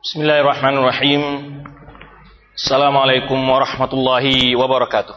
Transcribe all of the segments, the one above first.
Bismillahirrahmanirrahim. Assalamualaikum warahmatullahi wabarakatuh.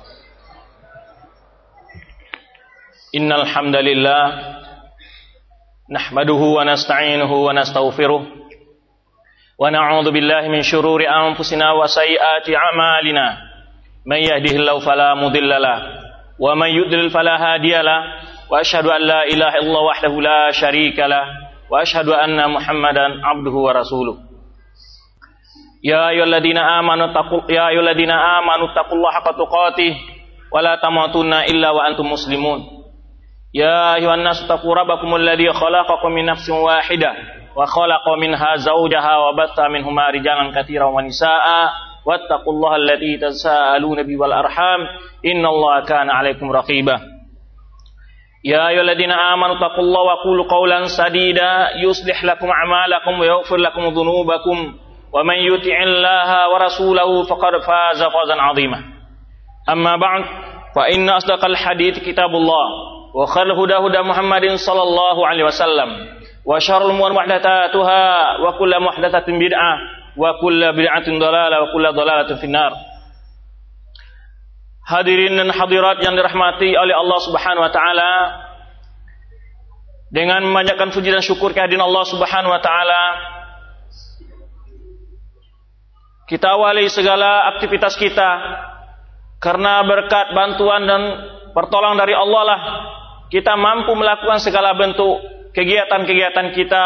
Innal hamdalillah nahmaduhu wa nasta'inuhu wa nastaghfiruh wa na'udzu billahi min shururi anfusina wa sayyiati a'malina. May yahdihillahu fala mudhillalah wa may yudlil fala hadiyalah. Wa asyhadu an la ilaha illallah wahdahu la syarikalah wa asyhadu anna Muhammadan abduhu wa rasuluh. Ya ayyuhalladzina amanu taqullaha haqqa tuqatih wa la tamutunna illa wa antum muslimun. Ya ayyuhan nasu taqu rabbakumul ladzi khalaqakum min nafsin wahidah wa khalaqa minha zawjaha wa batha minhuma rijalan katsiran wa nisaa'a wattaqullaha alladzi tasaaluna bihi wal arham innallaha kana 'alaikum raqiba. Ya ayyuhalladzina amanu taqullaha wa qulu qawlan sadida yuslih lakum a'malakum wa yaghfir lakum dhunubakum wa man yuti'illaha wa rasulahu faqad faza fawzan 'azima. Amma ba'd, fa inna asdaqal hadits kitabullah wa khairul huda Muhammadin sallallahu alaihi wasallam wa syarrul umuri muhdatsatuha wa kullu muhdatsatin bid'ah wa kullu bid'atin dhalalah wa kullu dhalalatin finnar. Hadirin dan hadirat yang dirahmati oleh Allah Subhanahu wa taala, dengan memanjatkan puji dan syukur kehadiran Allah Subhanahu wa taala, kita awali segala aktivitas kita karena berkat bantuan dan pertolongan dari Allah lah kita mampu melakukan segala bentuk kegiatan-kegiatan kita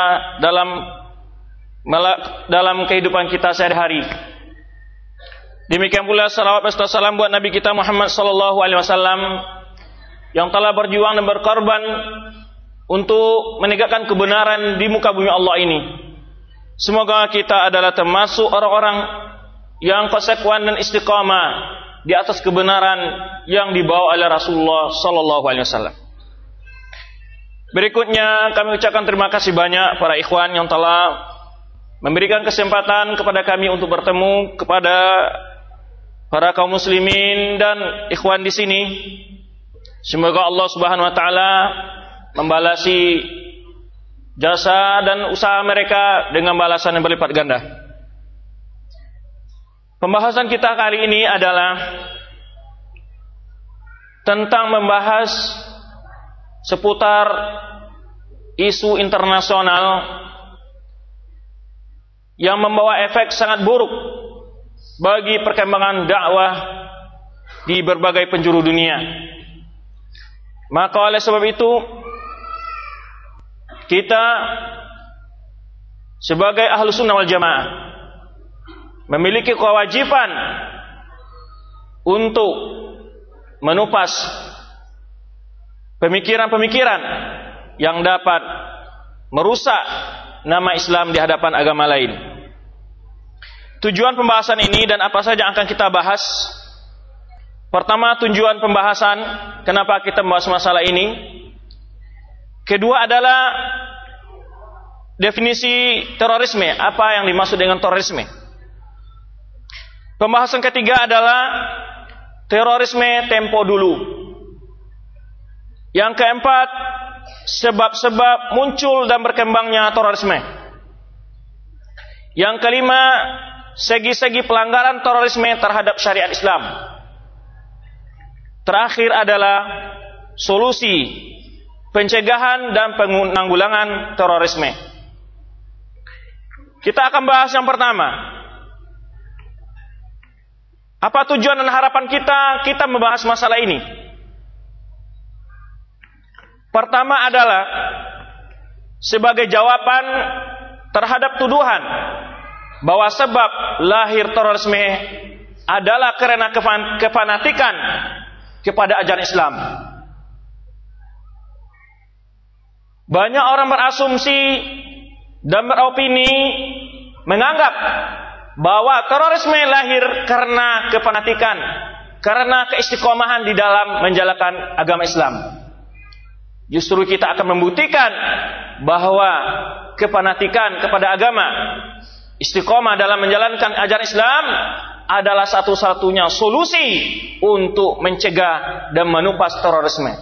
dalam kehidupan kita sehari-hari. Demikian pula salawat dan salam buat Nabi kita Muhammad sallallahu alaihi wasallam yang telah berjuang dan berkorban untuk menegakkan kebenaran di muka bumi Allah ini. Semoga kita adalah termasuk orang-orang yang konsekuen dan istiqamah di atas kebenaran yang dibawa oleh Rasulullah sallallahu alaihi wasallam. Berikutnya kami ucapkan terima kasih banyak para ikhwan yang telah memberikan kesempatan kepada kami untuk bertemu, kepada para kaum muslimin dan ikhwan di sini. Semoga Allah Subhanahu wa taala membalasi jasa dan usaha mereka dengan balasan yang berlipat ganda. Pembahasan kita kali ini adalah tentang membahas seputar isu internasional yang membawa efek sangat buruk bagi perkembangan dakwah di berbagai penjuru dunia. Maka oleh sebab itu kita sebagai Ahlus Sunnah wal Jamaah memiliki kewajiban untuk menupas pemikiran-pemikiran yang dapat merusak nama Islam di hadapan agama lain. Tujuan pembahasan ini dan apa saja yang akan kita bahas. Pertama, tujuan pembahasan kenapa kita membahas masalah ini. Kedua adalah definisi terorisme, apa yang dimaksud dengan terorisme. Pembahasan ketiga adalah terorisme tempo dulu. Yang keempat, sebab-sebab muncul dan berkembangnya terorisme. Yang kelima, segi-segi pelanggaran terorisme terhadap syariat Islam. Terakhir adalah solusi pencegahan dan penanggulangan terorisme. Kita akan bahas yang pertama. Apa tujuan dan harapan kita membahas masalah ini? Pertama adalah sebagai jawaban terhadap tuduhan bahwa sebab lahir terorisme adalah karena kefanatikan kepada ajaran Islam. Banyak orang berasumsi dan beropini menganggap bahwa terorisme lahir karena kefanatikan, karena keistiqomahan di dalam menjalankan agama Islam. Justru kita akan membuktikan bahwa kefanatikan kepada agama, istiqomah dalam menjalankan ajaran Islam adalah satu-satunya solusi untuk mencegah dan menupas terorisme.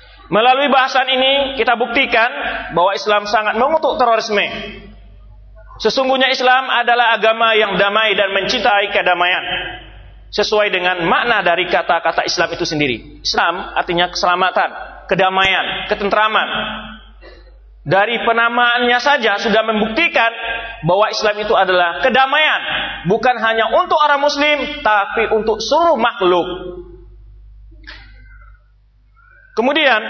Melalui bahasan ini kita buktikan bahwa Islam sangat mengutuk terorisme. Sesungguhnya Islam adalah agama yang damai dan mencintai kedamaian. Sesuai dengan makna dari kata-kata Islam itu sendiri. Islam artinya keselamatan, kedamaian, ketentraman. Dari penamaannya saja sudah membuktikan bahwa Islam itu adalah kedamaian. Bukan hanya untuk orang muslim, tapi untuk seluruh makhluk. Kemudian,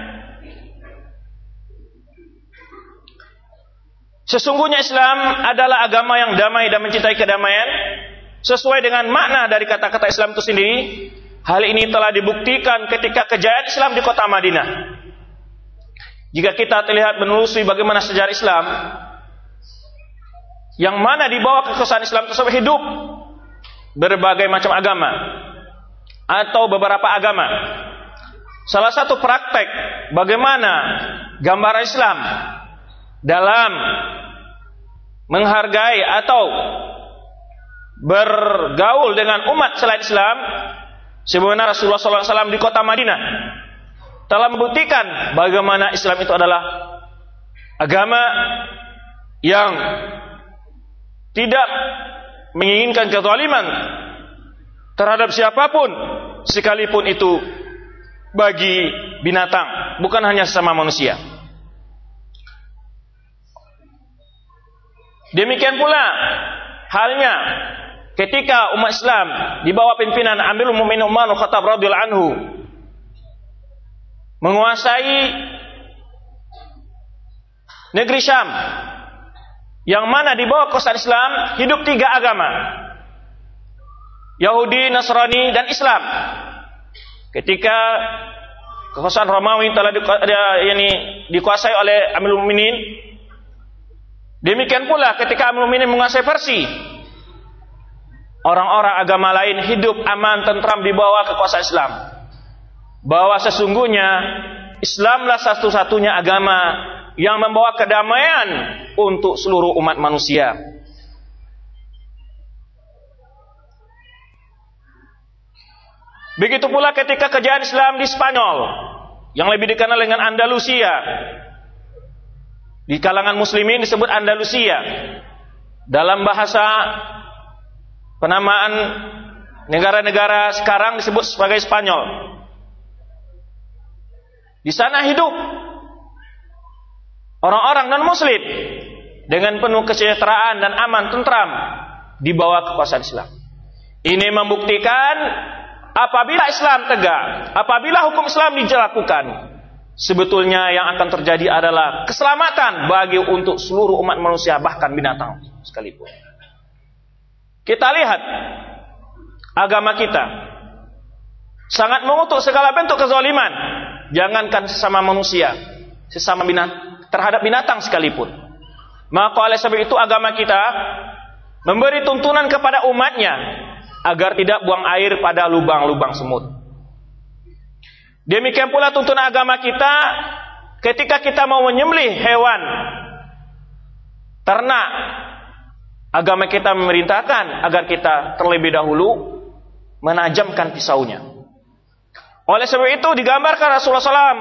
sesungguhnya Islam adalah agama yang damai dan mencintai kedamaian. Sesuai dengan makna dari kata-kata Islam itu sendiri. Hal ini telah dibuktikan ketika kejayaan Islam di kota Madinah. Jika kita terlihat menelusuri bagaimana sejarah Islam, yang mana di bawah kekuasaan Islam tersebut hidup berbagai macam agama atau beberapa agama. Salah satu praktek bagaimana gambaran Islam dalam menghargai atau bergaul dengan umat selain Islam, sebagaimana Rasulullah SAW di kota Madinah telah membuktikan bagaimana Islam itu adalah agama yang tidak menginginkan kezaliman terhadap siapapun, sekalipun itu bagi binatang, bukan hanya sesama manusia. Demikian pula halnya ketika umat Islam di bawah pimpinan Amirul Mukminin Umar bin Khattab radhiyallahu anhu menguasai negeri Syam, yang mana di bawah kekuasaan Islam hidup 3 agama, Yahudi, Nasrani, dan Islam. Ketika kekuasaan Romawi telah dikuasai oleh Amirul Mukminin, demikian pula ketika Amirul Mukminin menguasai Persia, orang-orang agama lain hidup aman tentram di bawah kekuasaan Islam. Bahwa sesungguhnya Islamlah satu-satunya agama yang membawa kedamaian untuk seluruh umat manusia. Begitu pula ketika kejayaan Islam di Spanyol, yang lebih dikenal dengan Andalusia. Di kalangan muslimin disebut Andalusia. Dalam bahasa penamaan negara-negara sekarang disebut sebagai Spanyol. Di sana hidup orang-orang non-muslim dengan penuh kesejahteraan dan aman tentram di bawah kekuasaan Islam. Ini membuktikan apabila Islam tegak, apabila hukum Islam dilakukan, sebetulnya yang akan terjadi adalah keselamatan bagi untuk seluruh umat manusia, bahkan binatang sekalipun. Kita lihat agama kita sangat mengutuk segala bentuk kezaliman. Jangankan sesama manusia, sesama terhadap binatang sekalipun. Maka oleh sebab itu agama kita memberi tuntunan kepada umatnya agar tidak buang air pada lubang-lubang semut. Demikian pula tuntunan agama kita ketika kita mau menyembelih hewan ternak. Agama kita memerintahkan agar kita terlebih dahulu menajamkan pisaunya. Oleh sebab itu digambarkan Rasulullah SAW,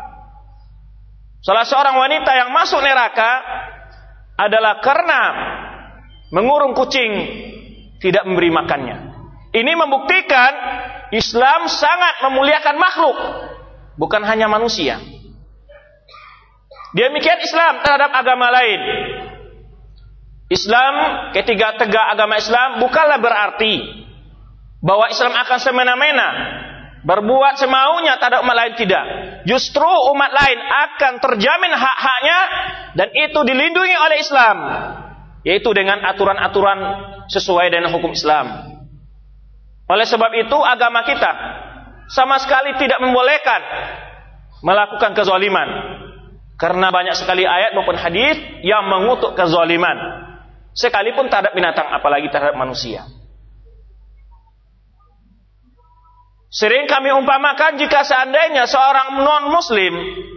salah seorang wanita yang masuk neraka adalah karena mengurung kucing, tidak memberi makannya. Ini membuktikan Islam sangat memuliakan makhluk, bukan hanya manusia. Demikian Islam terhadap agama lain. Islam, ketika tegak agama Islam, bukanlah berarti bahwa Islam akan semena-mena berbuat semaunya terhadap umat lain, tidak. Justru umat lain akan terjamin hak-haknya dan itu dilindungi oleh Islam, yaitu dengan aturan-aturan sesuai dengan hukum Islam. Oleh sebab itu agama kita sama sekali tidak membolehkan melakukan kezaliman, karena banyak sekali ayat maupun hadis yang mengutuk kezaliman, sekalipun terhadap binatang, apalagi terhadap manusia. Sering kami umpamakan jika seandainya seorang non-muslim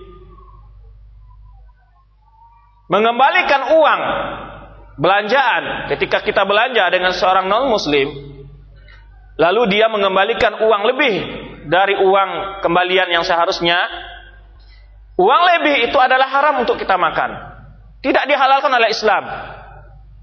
mengembalikan uang belanjaan ketika kita belanja dengan seorang non-muslim, lalu dia mengembalikan uang lebih dari uang kembalian yang seharusnya, uang lebih itu adalah haram untuk kita makan, tidak dihalalkan oleh Islam.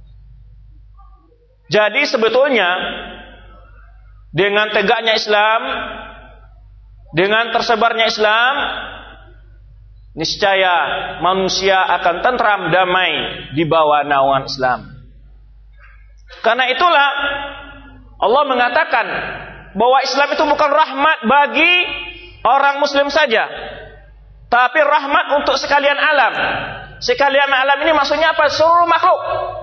Jadi sebetulnya dengan tegaknya Islam, dengan tersebarnya Islam, niscaya manusia akan tentram damai di bawah naungan Islam. Karena itulah Allah mengatakan bahwa Islam itu bukan rahmat bagi orang muslim saja, tapi rahmat untuk sekalian alam. Sekalian alam ini maksudnya apa? Seluruh makhluk.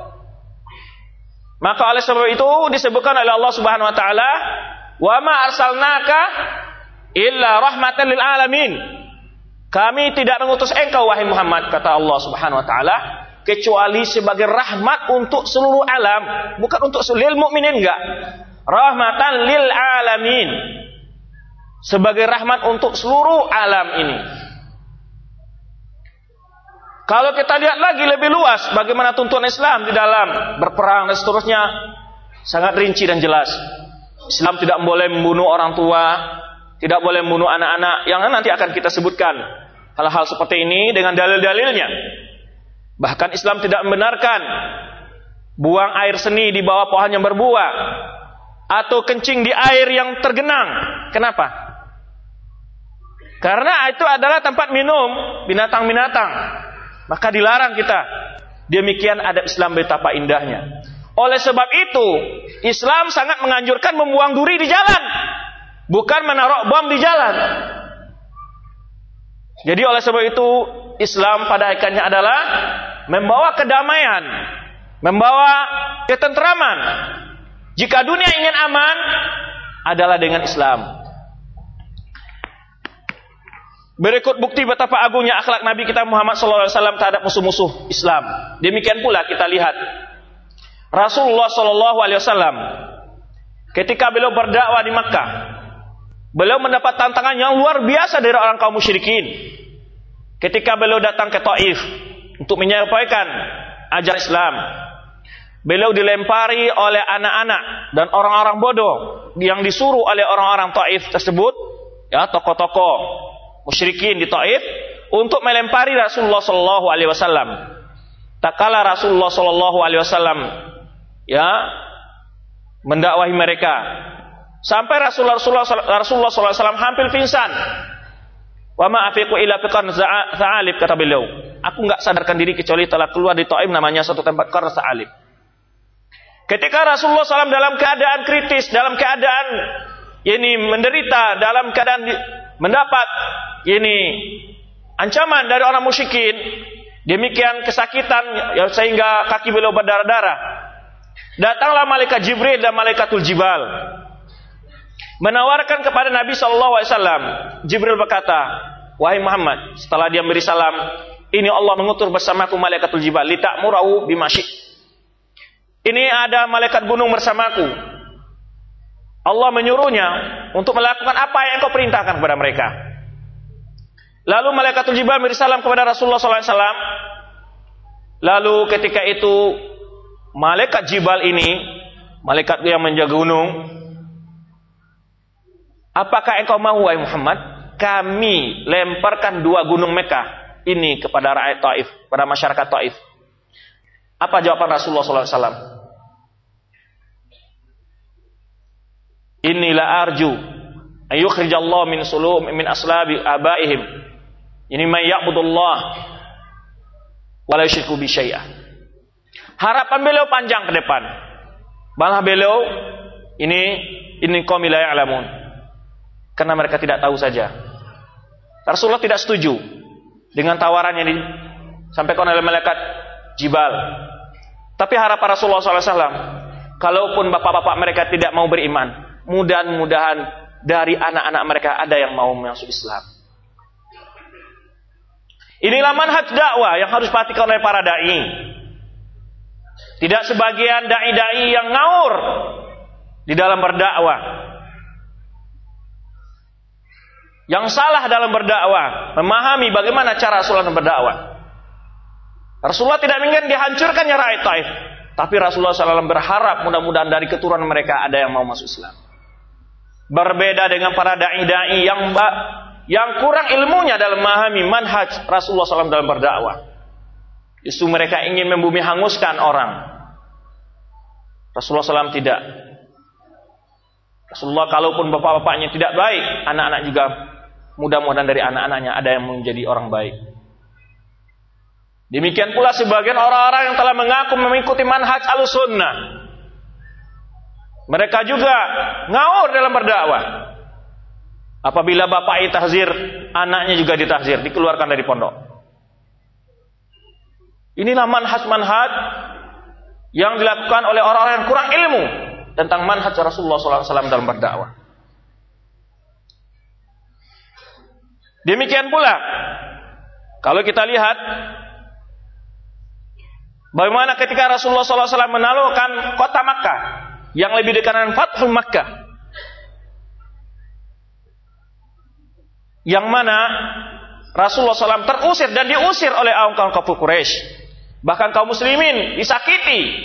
Maka oleh sebab itu disebutkan oleh Allah Subhanahu wa taala, "Wa ma arsalnaka illa rahmatan lil alamin." Kami tidak mengutus engkau wahai Muhammad, kata Allah Subhanahu wa taala, kecuali sebagai rahmat untuk seluruh alam, bukan untuk lil mukminin, enggak. Rahmatan lil alamin. Sebagai rahmat untuk seluruh alam ini. Kalau kita lihat lagi lebih luas bagaimana tuntunan Islam di dalam berperang dan seterusnya, sangat rinci dan jelas. Islam tidak boleh membunuh orang tua, tidak boleh membunuh anak-anak, yang nanti akan kita sebutkan hal-hal seperti ini dengan dalil-dalilnya. Bahkan Islam tidak membenarkan buang air seni di bawah pohon yang berbuah atau kencing di air yang tergenang. Kenapa? Karena itu adalah tempat minum binatang-binatang. Maka dilarang kita. Demikian adab Islam betapa indahnya. Oleh sebab itu, Islam sangat menganjurkan membuang duri di jalan, bukan menaruh bom di jalan. Jadi oleh sebab itu, Islam pada hakikatnya adalah membawa kedamaian, membawa ketentraman. Jika dunia ingin aman, adalah dengan Islam. Berikut bukti betapa agungnya akhlak Nabi kita Muhammad SAW terhadap musuh-musuh Islam. Demikian pula kita lihat Rasulullah SAW ketika beliau berdakwah di Makkah, beliau mendapat tantangan yang luar biasa dari orang kaum musyrikin. Ketika beliau datang ke Taif untuk menyampaikan ajaran Islam, beliau dilempari oleh anak-anak dan orang-orang bodoh yang disuruh oleh orang-orang Taif tersebut, ya, tokoh-tokoh musyrikin di Taif, untuk melempari Rasulullah sallallahu alaihi wasallam. Tak kala Rasulullah sallallahu alaihi wasallam mendakwahi mereka, sampai Rasulullah sallallahu alaihi wasallam hampir pingsan. Wa ma afiqu illa fiqan za'alib, kata beliau. Aku enggak sadarkan diri kecuali telah keluar di Taif namanya satu tempat qarn za'alib. Ketika Rasulullah SAW dalam keadaan kritis, dalam keadaan menderita, dalam keadaan mendapat ancaman dari orang musyrikin, demikian kesakitan sehingga kaki beliau berdarah-darah, datanglah malaikat Jibril dan malaikatul Jibal menawarkan kepada Nabi SAW. Jibril berkata, wahai Muhammad, setelah dia beri salam, ini Allah mengutus bersamaku malaikatul Jibal litakmurahu bimasyi. Ini ada malaikat gunung bersamaku. Allah menyuruhnya untuk melakukan apa yang engkau perintahkan kepada mereka. Lalu malaikatul Jibal beri salam kepada Rasulullah SAW. Lalu ketika itu malaikat Jibal ini, malaikat yang menjaga gunung, apakah engkau mahu wahai Muhammad, kami lemparkan 2 gunung Mekah ini kepada rakyat Taif, pada masyarakat Taif? Apa jawaban Rasulullah SAW? Inilah arju ayyukhrijallahu min aslabi abaihim. Ini may ya'budullah wa la yusyriku bi syai'ah. Harapan beliau panjang ke depan. Malah beliau ini qaum la ya'lamun. Karena mereka tidak tahu saja. Rasulullah tidak setuju dengan tawaran yang disampaikan oleh malaikat Jibal. Tapi harapan Rasulullah SAW, kalaupun bapak-bapak mereka tidak mau beriman, mudah-mudahan dari anak-anak mereka ada yang mau masuk Islam. Inilah manhaj dakwah yang harus diperhatikan oleh para dai. Tidak sebagian dai-dai yang ngaur di dalam berdakwah, yang salah dalam berdakwah, memahami bagaimana cara Rasulullah berdakwah. Rasulullah tidak ingin dihancurkannya rakyat Taif, tapi Rasulullah SAW berharap mudah-mudahan dari keturunan mereka ada yang mau masuk Islam. Berbeda dengan para dai-dai yang kurang ilmunya dalam memahami manhaj Rasulullah SAW dalam berdakwah. Justru mereka ingin membumi hanguskan orang. Rasulullah SAW tidak. Rasulullah kalaupun bapak-bapaknya tidak baik, anak-anak juga mudah-mudahan dari anak-anaknya ada yang menjadi orang baik. Demikian pula sebagian orang-orang yang telah mengaku mengikuti manhaj Ahlussunnah. Mereka juga ngawur dalam berdakwah. Apabila bapaknya tahzir, anaknya juga ditahzir, dikeluarkan dari pondok. Inilah manhaj-manhaj yang dilakukan oleh orang-orang yang kurang ilmu tentang manhaj Rasulullah SAW dalam berdakwah. Demikian pula, kalau kita lihat bagaimana ketika Rasulullah SAW menaklukkan kota Makkah yang lebih dekat dengan Fathul Makkah, yang mana Rasulullah SAW terusir dan diusir oleh kaum kafir Quraisy, bahkan kaum muslimin disakiti,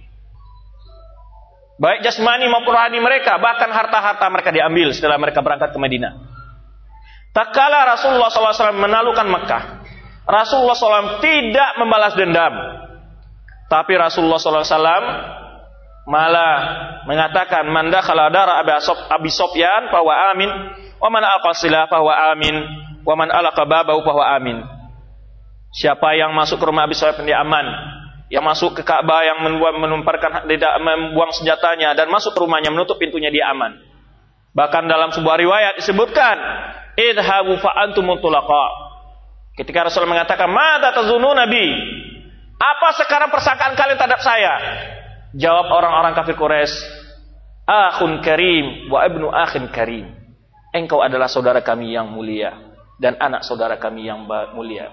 baik jasmani maupun rohani mereka, bahkan harta-harta mereka diambil setelah mereka berangkat ke Madinah. Tak kala Rasulullah SAW menaklukkan Makkah, Rasulullah SAW tidak membalas dendam, tapi Rasulullah SAW malah mengatakan, man dakhala dara Abi Sufyan fa huwa amin, wa man alqa silah fa huwa amin, wa man alaqa babahu fa huwa amin. Siapa yang masuk ke rumah Abi Sufyan dia aman, yang masuk ke Ka'bah yang membuang senjatanya dan masuk ke rumahnya menutup pintunya dia aman. Bahkan dalam sebuah riwayat disebutkan, idhabu fa antum mutlaqa. Ketika Rasul mengatakan, "Madza tazununa bi?" Apa sekarang persangkaan kalian terhadap saya? Jawab orang-orang kafir Quraisy, "Akhun karim wa ibnu akhin karim." Engkau adalah saudara kami yang mulia dan anak saudara kami yang mulia.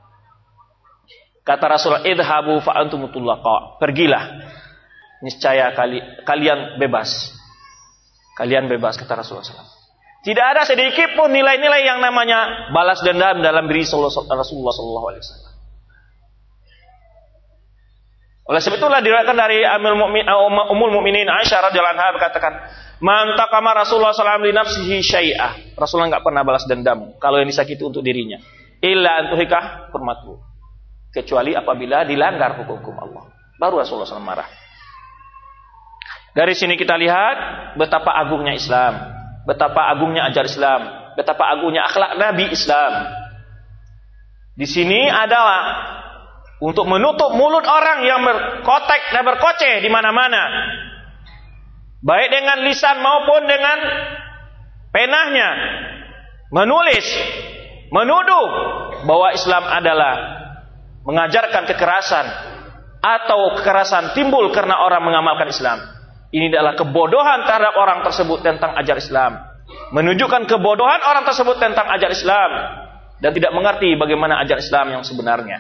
Kata Rasulullah, idhabu fa antum mutlaqa. Pergilah, niscaya kalian bebas. Kalian bebas, kata Rasulullah SAW. Tidak ada sedikit pun nilai-nilai yang namanya balas dendam dalam diri Rasulullah SAW. Oleh sebab itulah diriwayatkan dari Ummul Mukminin Aisyah radhiyallahu anha berkatakan, "Man taqama Rasulullah sallallahu alaihi nafsihi syai'ah." Rasulullah enggak pernah balas dendam kalau yang disakiti untuk dirinya. Illa antuhikah hurmatu. Kecuali apabila dilanggar hukum Allah. Baru Rasulullah SAW marah. Dari sini kita lihat betapa agungnya Islam, betapa agungnya ajar Islam, betapa agungnya akhlak Nabi Islam. Di sini adalah untuk menutup mulut orang yang berkotek dan berkoceh di mana-mana, baik dengan lisan maupun dengan penahnya, menulis, menuduh bahwa Islam adalah mengajarkan kekerasan atau kekerasan timbul karena orang mengamalkan Islam. Ini adalah kebodohan terhadap orang tersebut tentang ajar Islam, menunjukkan kebodohan orang tersebut tentang ajar Islam dan tidak mengerti bagaimana ajar Islam yang sebenarnya.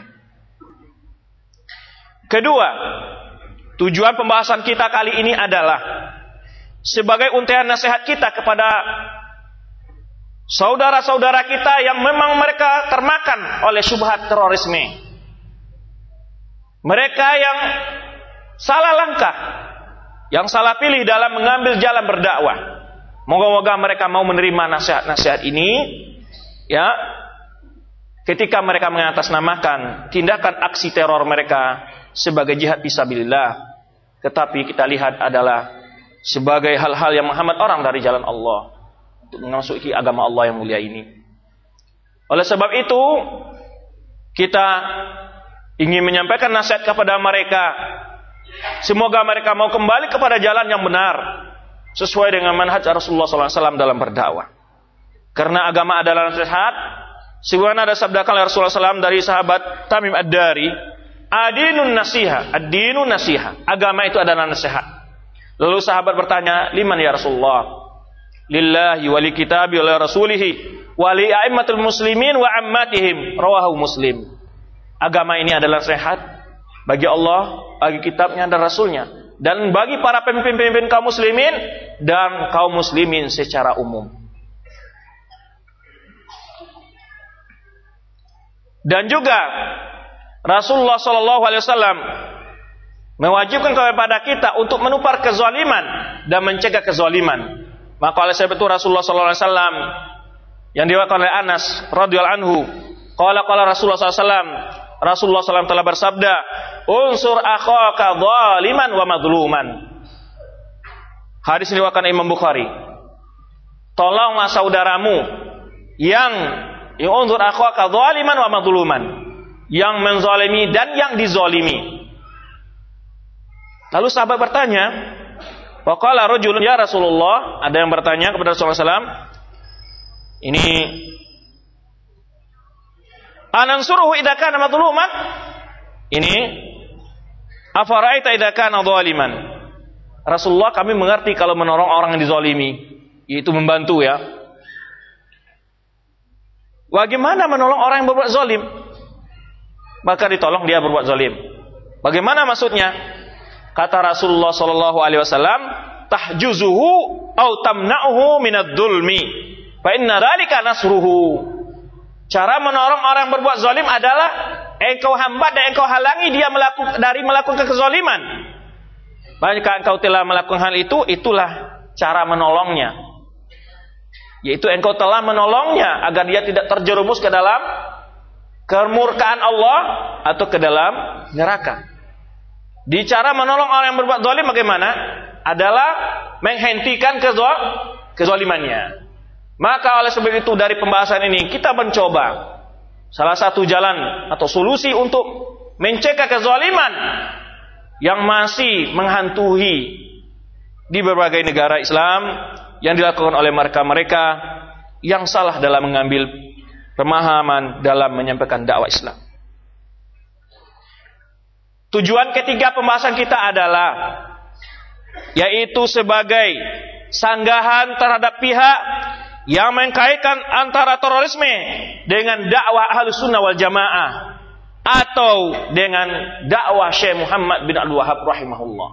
Kedua, tujuan pembahasan kita kali ini adalah sebagai untayan nasihat kita kepada saudara-saudara kita yang memang mereka termakan oleh syubhat terorisme. Mereka yang salah langkah, yang salah pilih dalam mengambil jalan berdakwah. Moga-moga mereka mau menerima nasihat-nasihat ini, ya. Ketika mereka mengatasnamakan tindakan aksi teror mereka sebagai jihad fisabilillah, tetapi kita lihat adalah sebagai hal-hal yang menghambat orang dari jalan Allah untuk memasuki agama Allah yang mulia ini. Oleh sebab itu, kita ingin menyampaikan nasihat kepada mereka. Semoga mereka mau kembali kepada jalan yang benar sesuai dengan manhaj Rasulullah SAW dalam berdakwah. Karena agama adalah nasihat. Sebagaimana ada sabda Rasulullah SAW dari sahabat Tamim Ad-Dari, "Adinun nasiha, ad-dinun nasiha." Agama itu adalah nasihat. Lalu sahabat bertanya, "Liman ya Rasulullah?" "Lillahi wa li kitabi wa li rasulihi wa li a'immatul muslimin wa ammatihim." Rawahu Muslim. Agama ini adalah nasihat bagi Allah, bagi kitabnya dan rasulnya, dan bagi para pemimpin-pemimpin kaum muslimin dan kaum muslimin secara umum. Dan juga Rasulullah SAW mewajibkan kepada kita untuk menupar kezaliman dan mencegah kezaliman. Maka oleh sebab itu Rasulullah SAW yang diriwayatkan oleh Anas radhiyallahu anhu, qala Rasulullah SAW telah bersabda, "Unsur akhaka zaliman wa madluman." Hadis diriwayatkan Imam Bukhari. Tolonglah saudaramu yang unzur akhaka zaliman wa madluman, yang menzalimi dan yang dizalimi. Lalu sahabat bertanya, waqala rajulun ya Rasulullah, ada yang bertanya kepada Rasulullah SAW, ini anansuruhu idza kana madluman, ini afara'aita idza kana zaliman. Rasulullah, kami mengerti kalau menolong orang yang dizalimi, yaitu membantu ya. Bagaimana menolong orang yang berbuat zalim? Maka ditolong dia berbuat zalim. Bagaimana maksudnya? Kata Rasulullah sallallahu alaihi wasallam, tahjuzuhu au tamna'uhu minadh dzulmi, fa inna dzalika nasruhu. Cara menolong orang yang berbuat zalim adalah engkau hambat dan engkau halangi dia melakukan kezaliman. Jika engkau telah melakukan hal itu, itulah cara menolongnya. Yaitu engkau telah menolongnya agar dia tidak terjerumus ke dalam kemurkaan Allah atau ke dalam neraka. Di cara menolong orang yang berbuat zalim bagaimana? Adalah menghentikan kezalimannya. Maka oleh sebab itu dari pembahasan ini kita mencoba salah satu jalan atau solusi untuk mencegah kezaliman yang masih menghantui di berbagai negara Islam yang dilakukan oleh mereka-mereka yang salah dalam mengambil pemahaman dalam menyampaikan dakwah Islam. Tujuan ketiga pembahasan kita adalah yaitu sebagai sanggahan terhadap pihak yang mengkaitkan antara terorisme dengan dakwah Ahlus Sunnah wal Jamaah atau dengan dakwah Syekh Muhammad bin Abdul Wahhab rahimahullah.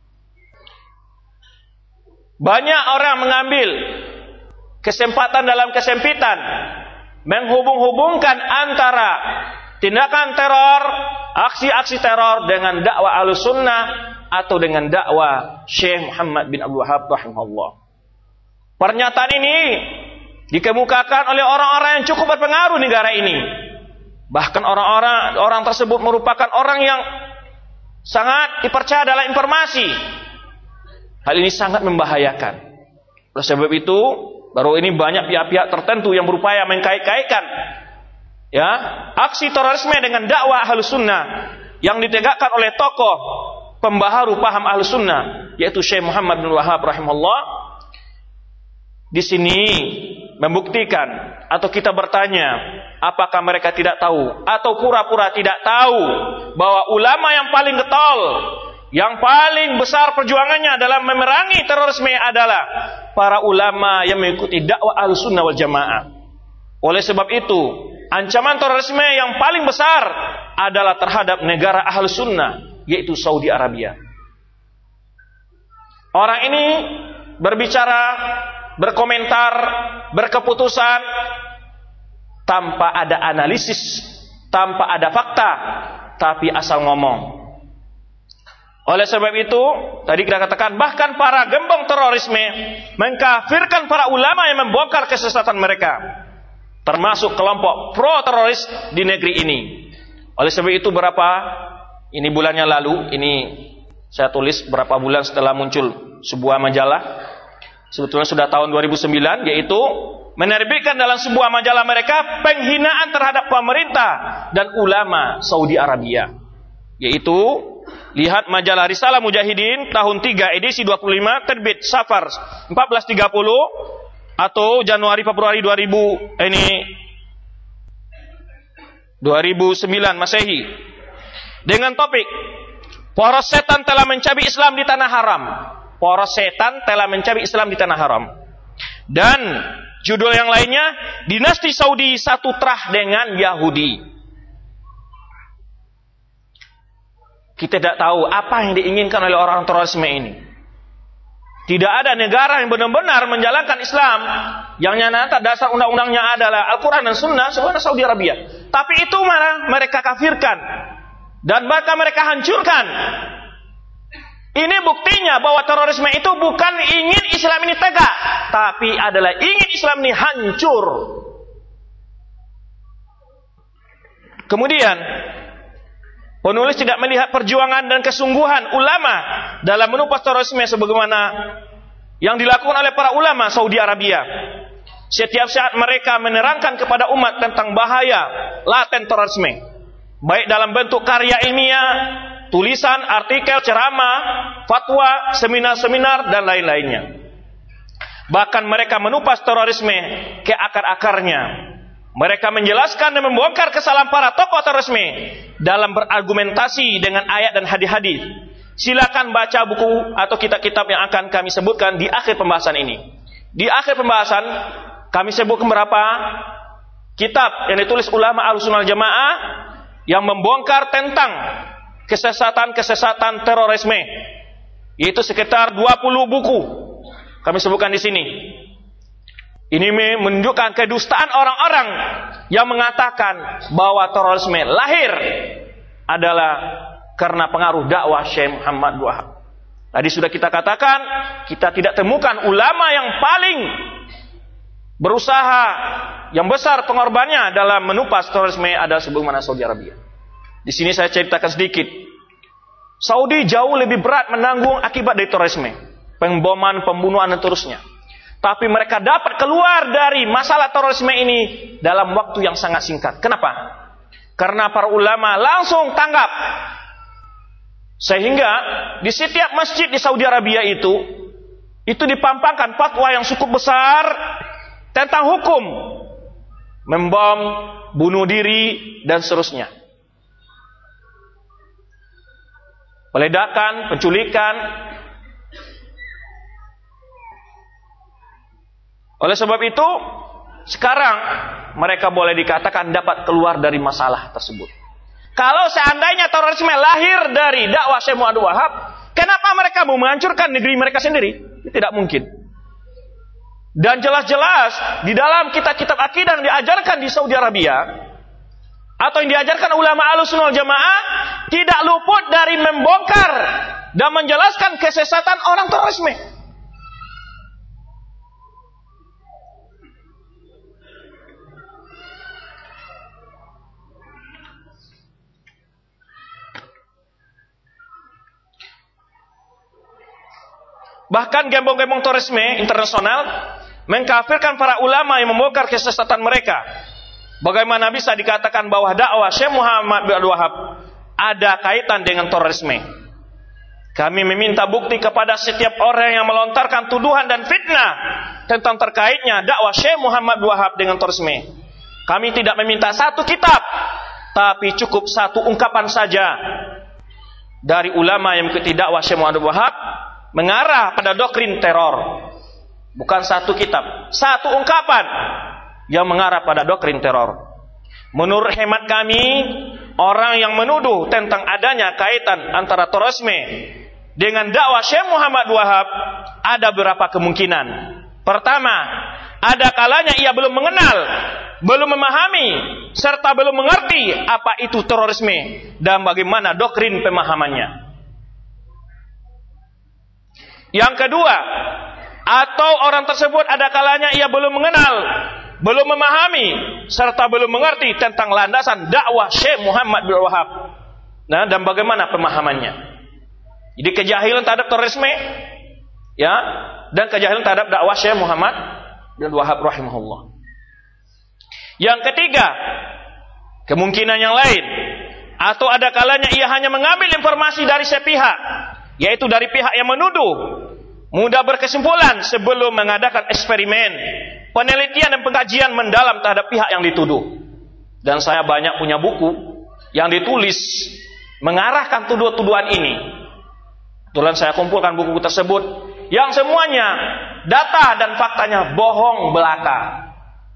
Banyak orang mengambil kesempatan dalam kesempitan menghubung-hubungkan antara tindakan teror, aksi-aksi teror dengan dakwah Ahlus Sunnah atau dengan dakwah Syekh Muhammad bin Abdul Wahhab rahimahullah. Pernyataan ini dikemukakan oleh orang-orang yang cukup berpengaruh di negara ini. Bahkan orang tersebut merupakan orang yang sangat dipercaya dalam informasi. Hal ini sangat membahayakan. Oleh sebab itu, baru ini banyak pihak-pihak tertentu yang berupaya mengkait-kaitkan ya, aksi terorisme dengan dakwah Ahlus Sunnah yang ditegakkan oleh tokoh pembaharu paham Ahlus Sunnah, yaitu Syekh Muhammad bin Wahhab rahimahullah. Di sini membuktikan atau kita bertanya, apakah mereka tidak tahu atau pura-pura tidak tahu bahwa ulama yang paling getol, yang paling besar perjuangannya dalam memerangi terorisme adalah para ulama yang mengikuti dakwah Ahlus Sunnah wal Jamaah. Oleh sebab itu, ancaman terorisme yang paling besar adalah terhadap negara Ahlus Sunnah, yaitu Saudi Arabia. Orang ini berbicara, berkomentar, berkeputusan tanpa ada analisis, tanpa ada fakta, tapi asal ngomong. Oleh sebab itu, tadi kita katakan bahkan para gembong terorisme mengkafirkan para ulama yang membongkar kesesatan mereka, termasuk kelompok pro-teroris di negeri ini. Oleh sebab itu ini bulannya lalu, ini saya tulis berapa bulan setelah muncul sebuah majalah, sebetulnya sudah tahun 2009, yaitu menerbitkan dalam sebuah majalah mereka penghinaan terhadap pemerintah dan ulama Saudi Arabia. Yaitu, lihat majalah Risalah Mujahidin tahun 3 edisi 25 terbit Safar 1430 atau Januari-Februari 2009 Masehi, dengan topik poros setan telah mencabik Islam di tanah haram. Poros setan telah mencabik Islam di tanah haram. Dan judul yang lainnya, dinasti Saudi satu terah dengan Yahudi. Kita tidak tahu apa yang diinginkan oleh orang terorisme ini. Tidak ada negara yang benar-benar menjalankan Islam yang nyata dasar undang-undangnya adalah Al-Quran dan Sunnah, sebenarnya Saudi Arabia. Tapi itu mana mereka kafirkan dan bahkan mereka hancurkan. Ini buktinya bahwa terorisme itu bukan ingin Islam ini tegak, tapi adalah ingin Islam ini hancur. Kemudian, penulis tidak melihat perjuangan dan kesungguhan ulama dalam menumpas terorisme sebagaimana yang dilakukan oleh para ulama Saudi Arabia. Setiap saat mereka menerangkan kepada umat tentang bahaya laten terorisme, baik dalam bentuk karya ilmiah, tulisan, artikel, ceramah, fatwa, seminar-seminar, dan lain-lainnya. Bahkan mereka menupas terorisme ke akar-akarnya. Mereka menjelaskan dan membongkar kesalahan para tokoh terorisme dalam berargumentasi dengan ayat dan hadis-hadis. Silakan baca buku atau kitab-kitab yang akan kami sebutkan di akhir pembahasan ini. Di akhir pembahasan kami sebutkan beberapa kitab yang ditulis ulama Ahlussunnah wal Jamaah yang membongkar tentang kesesatan-kesesatan terorisme, yaitu sekitar 20 buku kami sebutkan di sini. Ini menunjukkan kedustaan orang-orang yang mengatakan bahwa terorisme lahir adalah karena pengaruh dakwah Syekh Muhammad Abdul Wahab. Tadi sudah kita katakan, kita tidak temukan ulama yang paling berusaha, yang besar pengorbanannya dalam menupas terorisme adalah sebagaimana Saudi Arabia. Di sini saya ceritakan sedikit. Saudi jauh lebih berat menanggung akibat dari terorisme, pemboman, pembunuhan dan terusnya. Tapi mereka dapat keluar dari masalah terorisme ini dalam waktu yang sangat singkat. Kenapa? Karena para ulama langsung tanggap. Sehingga di setiap masjid di Saudi Arabia itu dipampangkan fatwa yang cukup besar tentang hukum membom, bunuh diri dan seterusnya. Peledakan, penculikan. Oleh sebab itu, sekarang mereka boleh dikatakan dapat keluar dari masalah tersebut. Kalau seandainya terorisme lahir dari dakwah Syekh Muhammad Abdul Wahab, kenapa mereka mau menghancurkan negeri mereka sendiri? Tidak mungkin. Dan jelas-jelas di dalam kitab-kitab akidah yang diajarkan di Saudi Arabia atau yang diajarkan ulama Ahlussunnah wal Jamaah tidak luput dari membongkar dan menjelaskan kesesatan orang terorisme. Bahkan gembong-gembong terorisme internasional mengkafirkan para ulama yang membongkar kesesatan mereka. Bagaimana bisa dikatakan bahwa dakwah Syekh Muhammad bin Abdul Wahab ada kaitan dengan terorisme? Kami meminta bukti kepada setiap orang yang melontarkan tuduhan dan fitnah tentang terkaitnya dakwah Syekh Muhammad bin Abdul Wahab dengan terorisme. Kami tidak meminta satu kitab, tapi cukup satu ungkapan saja dari ulama yang mengikuti dakwah Syekh Muhammad bin Abdul Wahab mengarah pada doktrin teror. Bukan satu kitab, satu ungkapan yang mengarah pada doktrin teror. Menurut hemat kami, orang yang menuduh tentang adanya kaitan antara terorisme dengan dakwah Syekh Muhammad Abdul Wahab ada beberapa kemungkinan. Pertama, ada kalanya ia belum mengenal, belum memahami, serta belum mengerti apa itu terorisme dan bagaimana doktrin pemahamannya. Yang kedua, atau orang tersebut ada kalanya ia belum mengenal, belum memahami, serta belum mengerti tentang landasan dakwah Syekh Muhammad bin Abdul Wahab. Nah, dan bagaimana pemahamannya. Jadi kejahilan terhadap terorisme, ya, dan kejahilan terhadap dakwah Syekh Muhammad bin Abdul Wahab rahimahullah. Yang ketiga, kemungkinan yang lain, atau ada kalanya ia hanya mengambil informasi dari sepihak, yaitu dari pihak yang menuduh, mudah berkesimpulan sebelum mengadakan eksperimen, penelitian dan pengkajian mendalam terhadap pihak yang dituduh. Dan saya banyak punya buku yang ditulis mengarahkan tuduhan-tuduhan ini. Kebetulan saya kumpulkan buku tersebut yang semuanya data dan faktanya bohong belaka.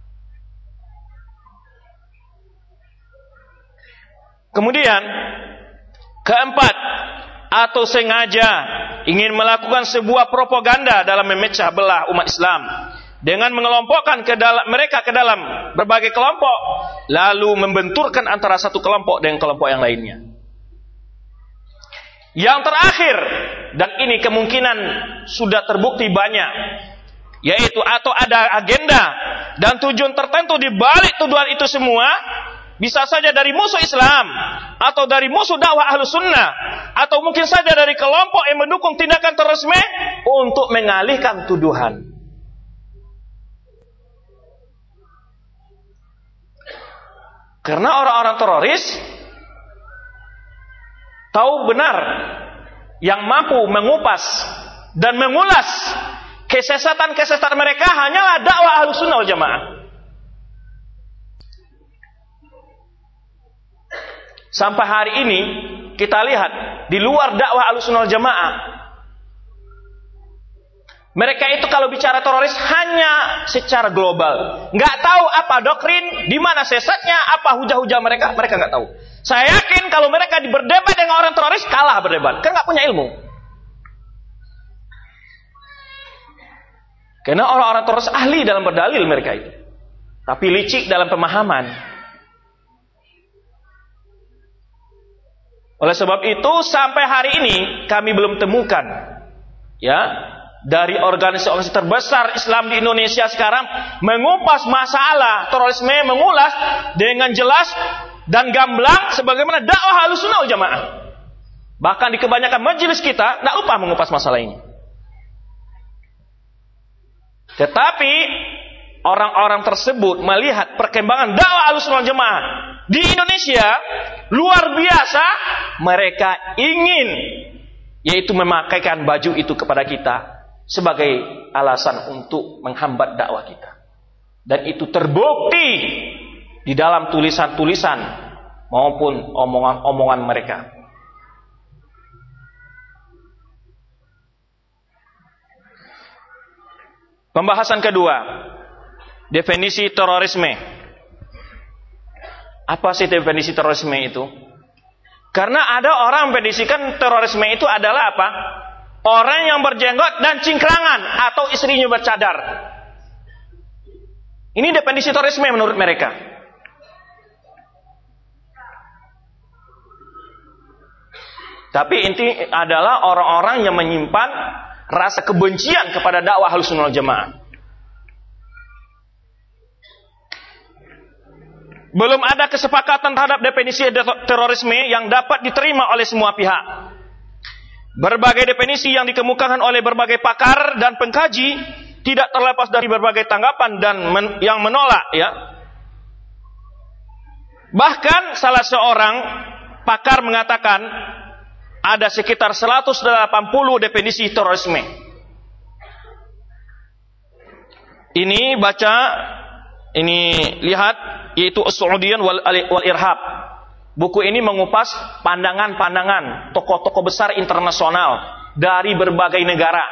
Kemudian keempat, atau sengaja ingin melakukan sebuah propaganda dalam memecah belah umat Islam dengan mengelompokkan mereka ke dalam berbagai kelompok, lalu membenturkan antara satu kelompok dengan kelompok yang lainnya. Yang terakhir, dan ini kemungkinan sudah terbukti banyak, yaitu atau ada agenda dan tujuan tertentu di balik tuduhan itu semua, Bisa saja dari musuh Islam, atau dari musuh dakwah Ahlus Sunnah, atau mungkin saja dari kelompok yang mendukung tindakan terorisme untuk mengalihkan tuduhan. Karena orang-orang teroris tahu benar yang mampu mengupas dan mengulas kesesatan-kesesatan mereka hanyalah dakwah Ahlus Sunnah wal Jamaah. Sampai hari ini kita lihat di luar dakwah Ahlus Sunnah wal Jamaah, mereka itu kalau bicara teroris hanya secara global, nggak tahu apa doktrin, di mana sesatnya, apa hujah-hujah mereka nggak tahu. Saya yakin kalau mereka berdebat dengan orang teroris kalah berdebat, kan nggak punya ilmu. Karena orang-orang teroris ahli dalam berdalil mereka itu, tapi licik dalam pemahaman. Oleh sebab itu sampai hari ini kami belum temukan, ya, dari organisasi terbesar Islam di Indonesia sekarang mengupas masalah terorisme, mengulas dengan jelas dan gamblang sebagaimana dakwah Ahlus Sunnah wal Jamaah. Bahkan di kebanyakan majelis kita tidak lupa mengupas masalah ini. Tetapi orang-orang tersebut melihat perkembangan dakwah Ahlus Sunnah wal Jamaah di Indonesia luar biasa, mereka ingin yaitu memakaikan baju itu kepada kita sebagai alasan untuk menghambat dakwah kita. Dan itu terbukti di dalam tulisan-tulisan maupun omongan-omongan mereka. Pembahasan kedua, definisi terorisme. Apa sih definisi terorisme itu? Karena ada orang mendefinisikan terorisme itu adalah apa? Orang yang berjenggot dan cingkrangan atau istrinya bercadar. Ini definisi terorisme menurut mereka. Tapi inti adalah orang-orang yang menyimpan rasa kebencian kepada dakwah Ahlus Sunnah wal Jamaah. Belum ada kesepakatan terhadap definisi terorisme yang dapat diterima oleh semua pihak. Berbagai definisi yang dikemukakan oleh berbagai pakar dan pengkaji tidak terlepas dari berbagai tanggapan dan yang menolak, ya. Bahkan salah seorang pakar mengatakan ada sekitar 180 definisi terorisme. Ini lihat, yaitu As-Saudiyan wal Irhab. Buku ini mengupas pandangan-pandangan tokoh-tokoh besar internasional dari berbagai negara.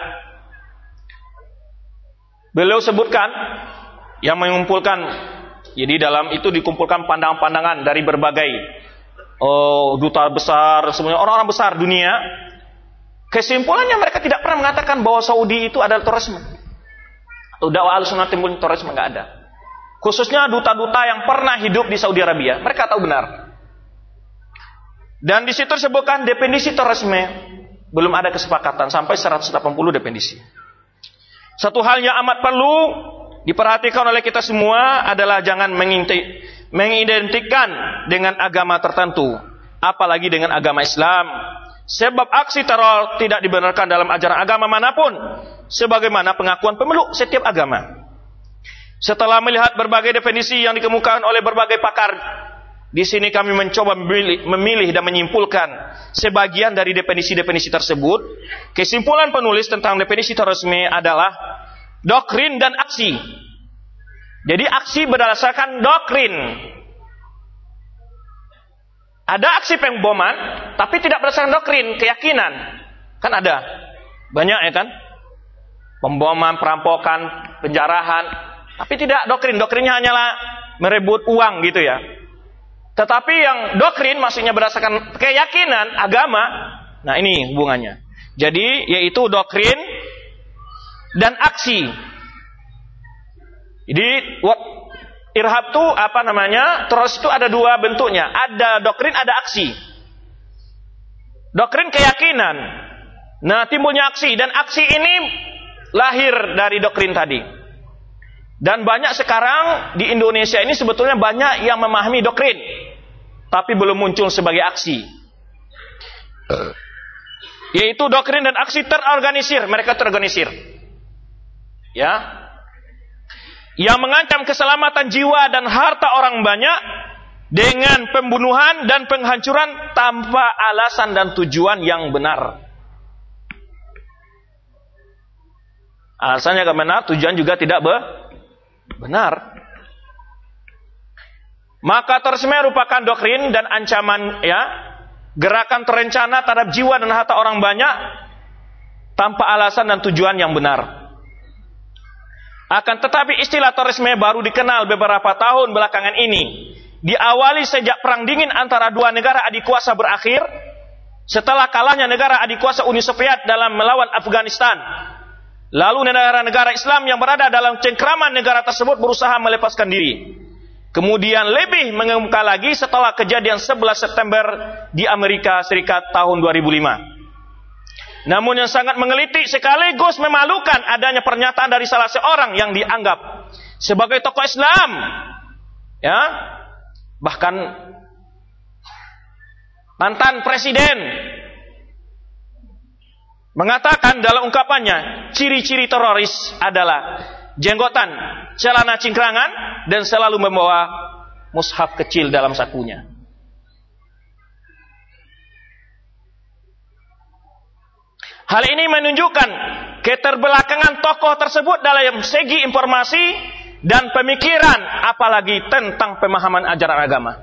Beliau sebutkan yang mengumpulkan, jadi dalam itu dikumpulkan pandangan-pandangan dari berbagai duta besar, semuanya orang-orang besar dunia. Kesimpulannya mereka tidak pernah mengatakan bahwa Saudi itu adalah terorisme atau dakwah Ahlus Sunnah timbul terorisme, nggak ada. Khususnya duta-duta yang pernah hidup di Saudi Arabia, mereka tahu benar. Dan di situ disebutkan definisi terorisme belum ada kesepakatan sampai 180 definisi. Satu hal yang amat perlu diperhatikan oleh kita semua adalah jangan mengidentikan dengan agama tertentu, apalagi dengan agama Islam. Sebab aksi teror tidak dibenarkan dalam ajaran agama manapun, sebagaimana pengakuan pemeluk setiap agama. Setelah melihat berbagai definisi yang dikemukakan oleh berbagai pakar, di sini kami mencoba memilih dan menyimpulkan sebagian dari definisi-definisi tersebut. Kesimpulan penulis tentang definisi terorisme adalah doktrin dan aksi. Jadi aksi berdasarkan doktrin. Ada aksi pemboman, tapi tidak berdasarkan doktrin, keyakinan. Kan ada banyak, ya kan? Pemboman, perampokan, penjarahan, tapi tidak doktrin. Doktrinnya hanyalah merebut uang gitu ya. Tetapi yang doktrin maksudnya berdasarkan keyakinan agama. Nah, ini hubungannya. Jadi yaitu doktrin dan aksi. Jadi irhab itu teroris itu ada dua bentuknya. Ada doktrin, ada aksi. Doktrin keyakinan. Nah, timbulnya aksi, dan aksi ini lahir dari doktrin tadi. Dan banyak sekarang di Indonesia ini sebetulnya banyak yang memahami doktrin. tapi belum muncul sebagai aksi. Yaitu doktrin dan aksi terorganisir, mereka terorganisir. Ya. Yang mengancam keselamatan jiwa dan harta orang banyak dengan pembunuhan dan penghancuran tanpa alasan dan tujuan yang benar. Alasannya benar, tujuan juga tidak benar. Maka terorisme merupakan doktrin dan ancaman, ya, gerakan terencana terhadap jiwa dan harta orang banyak tanpa alasan dan tujuan yang benar. Akan tetapi istilah terorisme baru dikenal beberapa tahun belakangan ini. Diawali sejak perang dingin antara dua negara adik kuasa berakhir, setelah kalahnya negara adik kuasa Uni Soviet dalam melawan Afghanistan. Lalu negara-negara Islam yang berada dalam cengkraman negara tersebut berusaha melepaskan diri. Kemudian lebih mengemuka lagi setelah kejadian 11 September di Amerika Serikat tahun 2005. Namun yang sangat menggelitik sekaligus memalukan adanya pernyataan dari salah seorang yang dianggap sebagai tokoh Islam, ya, bahkan mantan presiden, mengatakan dalam ungkapannya, ciri-ciri teroris adalah jenggotan, celana cingkrangan, dan selalu membawa mushaf kecil dalam sakunya. Hal ini menunjukkan keterbelakangan tokoh tersebut dalam segi informasi dan pemikiran, apalagi tentang pemahaman ajaran agama.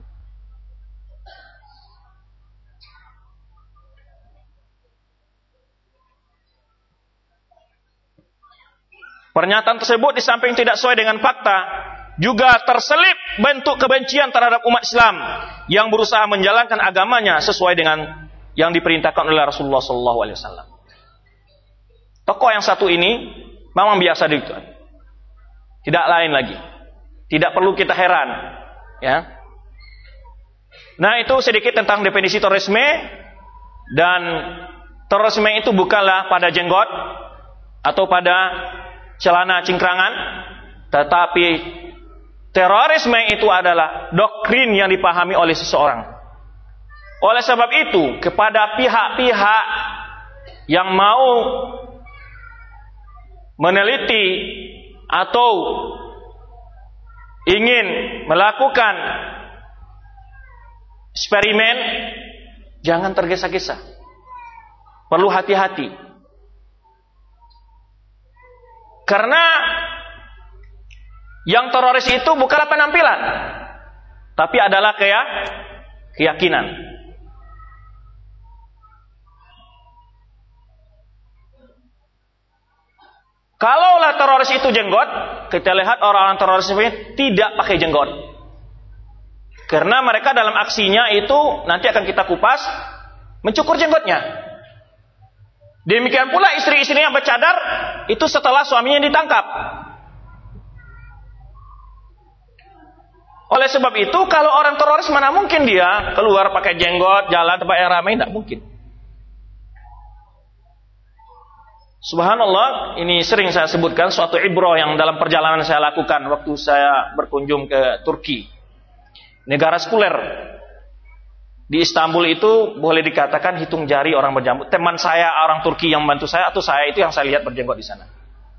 Pernyataan tersebut di samping tidak sesuai dengan fakta, juga terselip bentuk kebencian terhadap umat Islam yang berusaha menjalankan agamanya sesuai dengan yang diperintahkan oleh Rasulullah SAW. Tokoh yang satu ini memang biasa gitu, tidak lain lagi, tidak perlu kita heran, ya. Nah, itu sedikit tentang definisi terorisme. Dan terorisme itu bukanlah pada jenggot atau pada celana cingkrangan, tetapi terorisme itu adalah doktrin yang dipahami oleh seseorang. Oleh sebab itu, kepada pihak-pihak yang mau meneliti atau ingin melakukan eksperimen, jangan tergesa-gesa. Perlu hati-hati. Karena yang teroris itu bukanlah penampilan, tapi adalah keyakinan. Kalaulah teroris itu jenggot, kita lihat orang-orang teroris ini tidak pakai jenggot. Karena mereka dalam aksinya itu, nanti akan kita kupas, mencukur jenggotnya. Demikian pula istri-istri yang bercadar, itu setelah suaminya ditangkap. Oleh sebab itu, kalau orang teroris mana mungkin dia keluar pakai jenggot, jalan tempat yang ramai, tidak mungkin. Subhanallah, ini sering saya sebutkan suatu ibrah yang dalam perjalanan saya lakukan waktu saya berkunjung ke Turki. Negara sekuler. Di Istanbul itu boleh dikatakan hitung jari orang berjenggot. Teman saya orang Turki yang membantu saya atau saya itu yang saya lihat berjenggot di sana.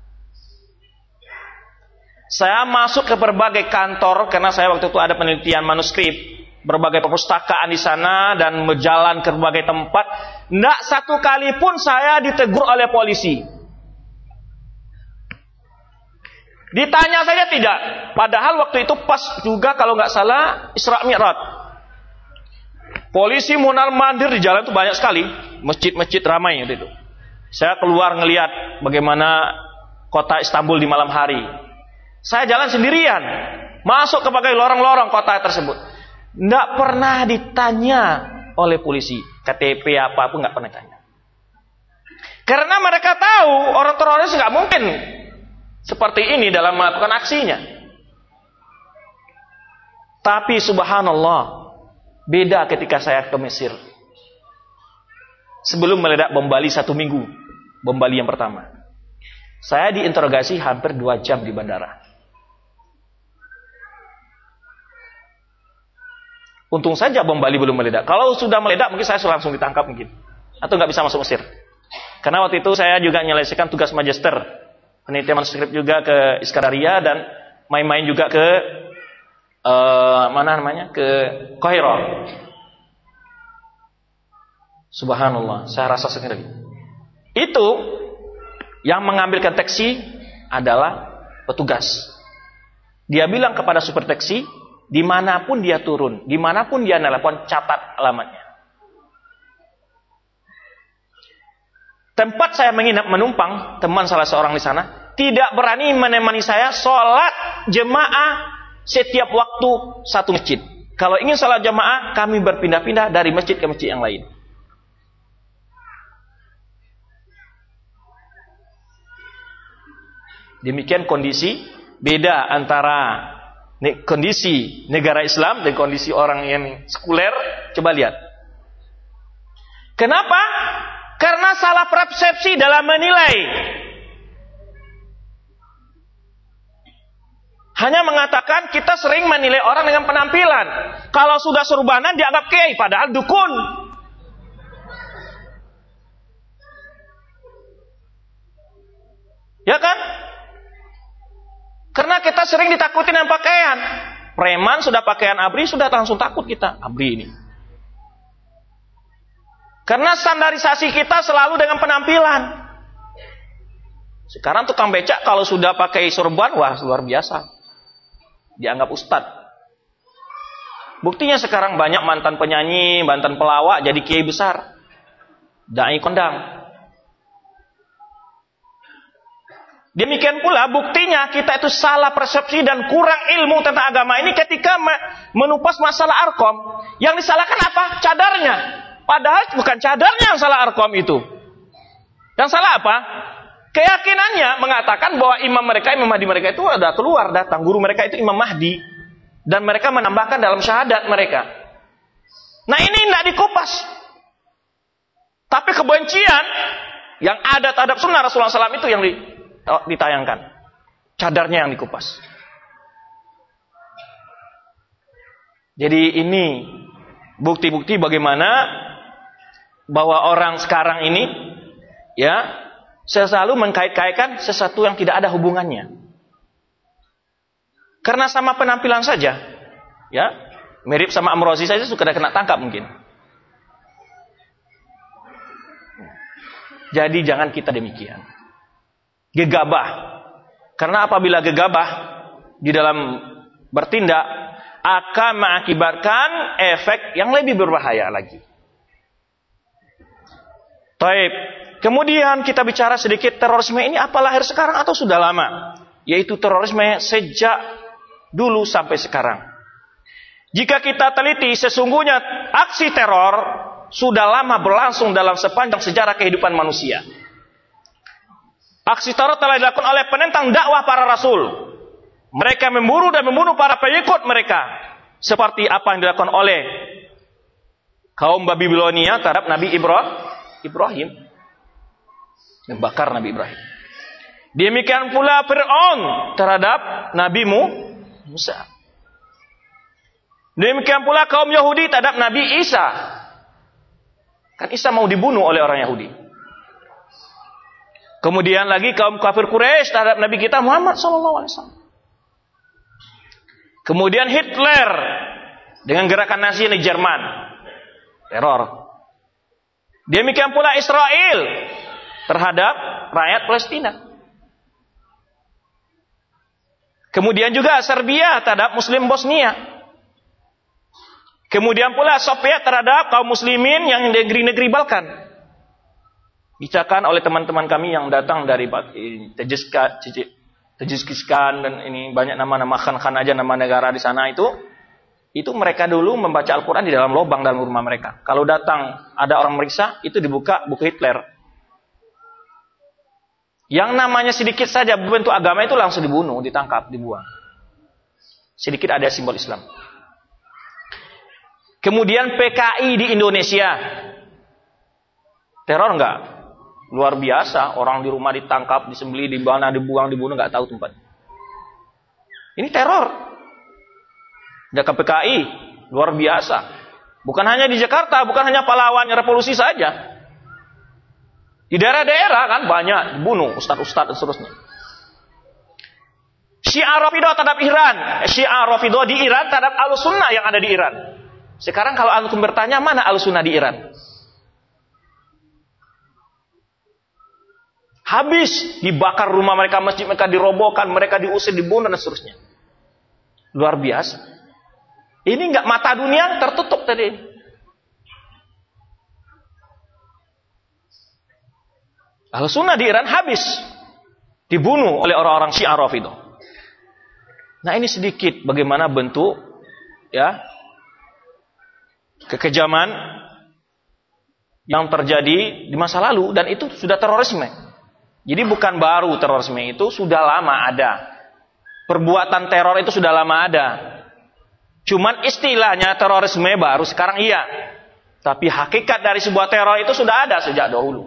Saya masuk ke berbagai kantor karena saya waktu itu ada penelitian manuskrip, berbagai perpustakaan di sana dan berjalan ke berbagai tempat. Tidak satu kali pun saya ditegur oleh polisi. Ditanya saja tidak. Padahal waktu itu pas juga kalau nggak salah Isra Mi'raj. Polisi mondar-mandir di jalan itu banyak sekali. Masjid-masjid ramai itu. Saya keluar ngelihat bagaimana kota Istanbul di malam hari. Saya jalan sendirian, masuk ke berbagai lorong-lorong kota tersebut. Tidak pernah ditanya oleh polisi KTP apapun, nggak pernah tanya. Karena mereka tahu orang teroris nggak mungkin seperti ini dalam melakukan aksinya. Tapi subhanallah, beda ketika saya ke Mesir. Sebelum meledak bom Bali 1 minggu, bom Bali yang pertama, saya diinterogasi hampir 2 jam di bandara. Untung saja bom Bali belum meledak. Kalau sudah meledak mungkin saya langsung ditangkap mungkin. Atau nggak bisa masuk Mesir. Karena waktu itu saya juga menyelesaikan tugas magister. Penelitian manuskrip juga ke Iskandaria dan main-main juga ke ke Kairo. Subhanallah, saya rasa sendiri. Itu yang mengambilkan taksi adalah petugas. Dia bilang kepada supir taksi, dimanapun dia turun, dimanapun dia nelpon, catat alamatnya. Tempat saya menginap menumpang, teman salah seorang di sana tidak berani menemani saya sholat jemaah setiap waktu satu masjid. Kalau ingin sholat jemaah, kami berpindah-pindah dari masjid ke masjid yang lain. Demikian kondisi beda antara kondisi negara Islam dan kondisi orang yang sekuler. Coba lihat. Kenapa? Karena salah persepsi dalam menilai. Hanya mengatakan kita sering menilai orang dengan penampilan. Kalau sudah surbanan dianggap kiai, padahal dukun. Ya kan? Karena kita sering ditakutin dengan pakaian. Preman sudah pakaian ABRI, sudah langsung takut kita. ABRI ini. Karena standarisasi kita selalu dengan penampilan. Sekarang tukang becak kalau sudah pakai sorban, wah luar biasa. Dianggap ustad. Buktinya sekarang banyak mantan penyanyi, mantan pelawak jadi kiai besar. Dai kondang. Demikian pula buktinya kita itu salah persepsi dan kurang ilmu tentang agama ini ketika menupas masalah arkom. Yang disalahkan apa? Cadarnya. Padahal bukan cadarnya yang salah arkom itu. Yang salah apa? Keyakinannya mengatakan bahwa imam Mahdi mereka itu ada keluar datang. Guru mereka itu Imam Mahdi. Dan mereka menambahkan dalam syahadat mereka. Nah ini tidak dikupas. Tapi kebencian yang ada terhadap sunnah Rasulullah SAW itu yang ditayangkan. Cadarnya yang dikupas. Jadi ini bukti-bukti bagaimana bahwa orang sekarang ini ya selalu mengkait-kaitkan sesuatu yang tidak ada hubungannya. Karena sama penampilan saja, ya mirip sama Amrozi saja sudah kena tangkap mungkin. Jadi jangan kita demikian. Gegabah. Karena apabila gegabah di dalam bertindak akan mengakibatkan efek yang lebih berbahaya lagi. Taib. Kemudian kita bicara sedikit terorisme ini apa lahir sekarang atau sudah lama? Yaitu terorisme sejak dulu sampai sekarang. Jika kita teliti sesungguhnya aksi teror sudah lama berlangsung dalam sepanjang sejarah kehidupan manusia. Aksi teror telah dilakukan oleh penentang dakwah para rasul. Mereka memburu dan membunuh para pengikut mereka. Seperti apa yang dilakukan oleh kaum Babilonia terhadap Nabi Ibrahim. Membakar Nabi Ibrahim. Demikian pula Fir'aun terhadap Nabi Musa. Demikian pula kaum Yahudi terhadap Nabi Isa. Kan Isa mau dibunuh oleh orang Yahudi. Kemudian lagi kaum kafir Quraisy terhadap Nabi kita Muhammad SAW. Kemudian Hitler dengan gerakan Nazi di Jerman. Teror. Demikian pula Israel terhadap rakyat Palestina. Kemudian juga Serbia terhadap Muslim Bosnia. Kemudian pula Soviet terhadap kaum muslimin yang di negeri-negeri Balkan. Bicarakan oleh teman-teman kami yang datang dari Tajikistan dan ini banyak nama-nama khan-khan aja nama negara di sana itu mereka dulu membaca Al-Quran di dalam lubang dalam rumah mereka. Kalau datang ada orang meriksa itu dibuka buku Hitler. Yang namanya sedikit saja bentuk agama itu langsung dibunuh, ditangkap, dibuang. Sedikit ada simbol Islam. Kemudian PKI di Indonesia. Teror enggak? Luar biasa, orang di rumah ditangkap, disembelih, dibuang, dibunuh, enggak tahu tempat. Ini teror. Ada PKI Luar biasa. Bukan hanya di Jakarta, bukan hanya pahlawan revolusi saja. Di daerah-daerah kan banyak dibunuh ustaz-ustaz dan seterusnya. Syiah Rafidhah terhadap Iran, Syiah Rafidhah di Iran terhadap Ahlussunnah yang ada di Iran. Sekarang kalau antum bertanya mana Ahlussunnah di Iran? Habis dibakar rumah mereka, masjid mereka dirobohkan, mereka diusir, dibunuh dan seterusnya. Luar biasa. Ini enggak mata dunia tertutup tadi. Ahlussunnah di Iran habis dibunuh oleh orang-orang Syiah Rafidhah. Nah, ini sedikit bagaimana bentuk ya kekejaman yang terjadi di masa lalu, dan itu sudah terorisme. Jadi bukan baru terorisme, itu sudah lama ada. Perbuatan teror itu sudah lama ada. Cuman istilahnya terorisme baru sekarang iya. Tapi hakikat dari sebuah teror itu sudah ada sejak dahulu.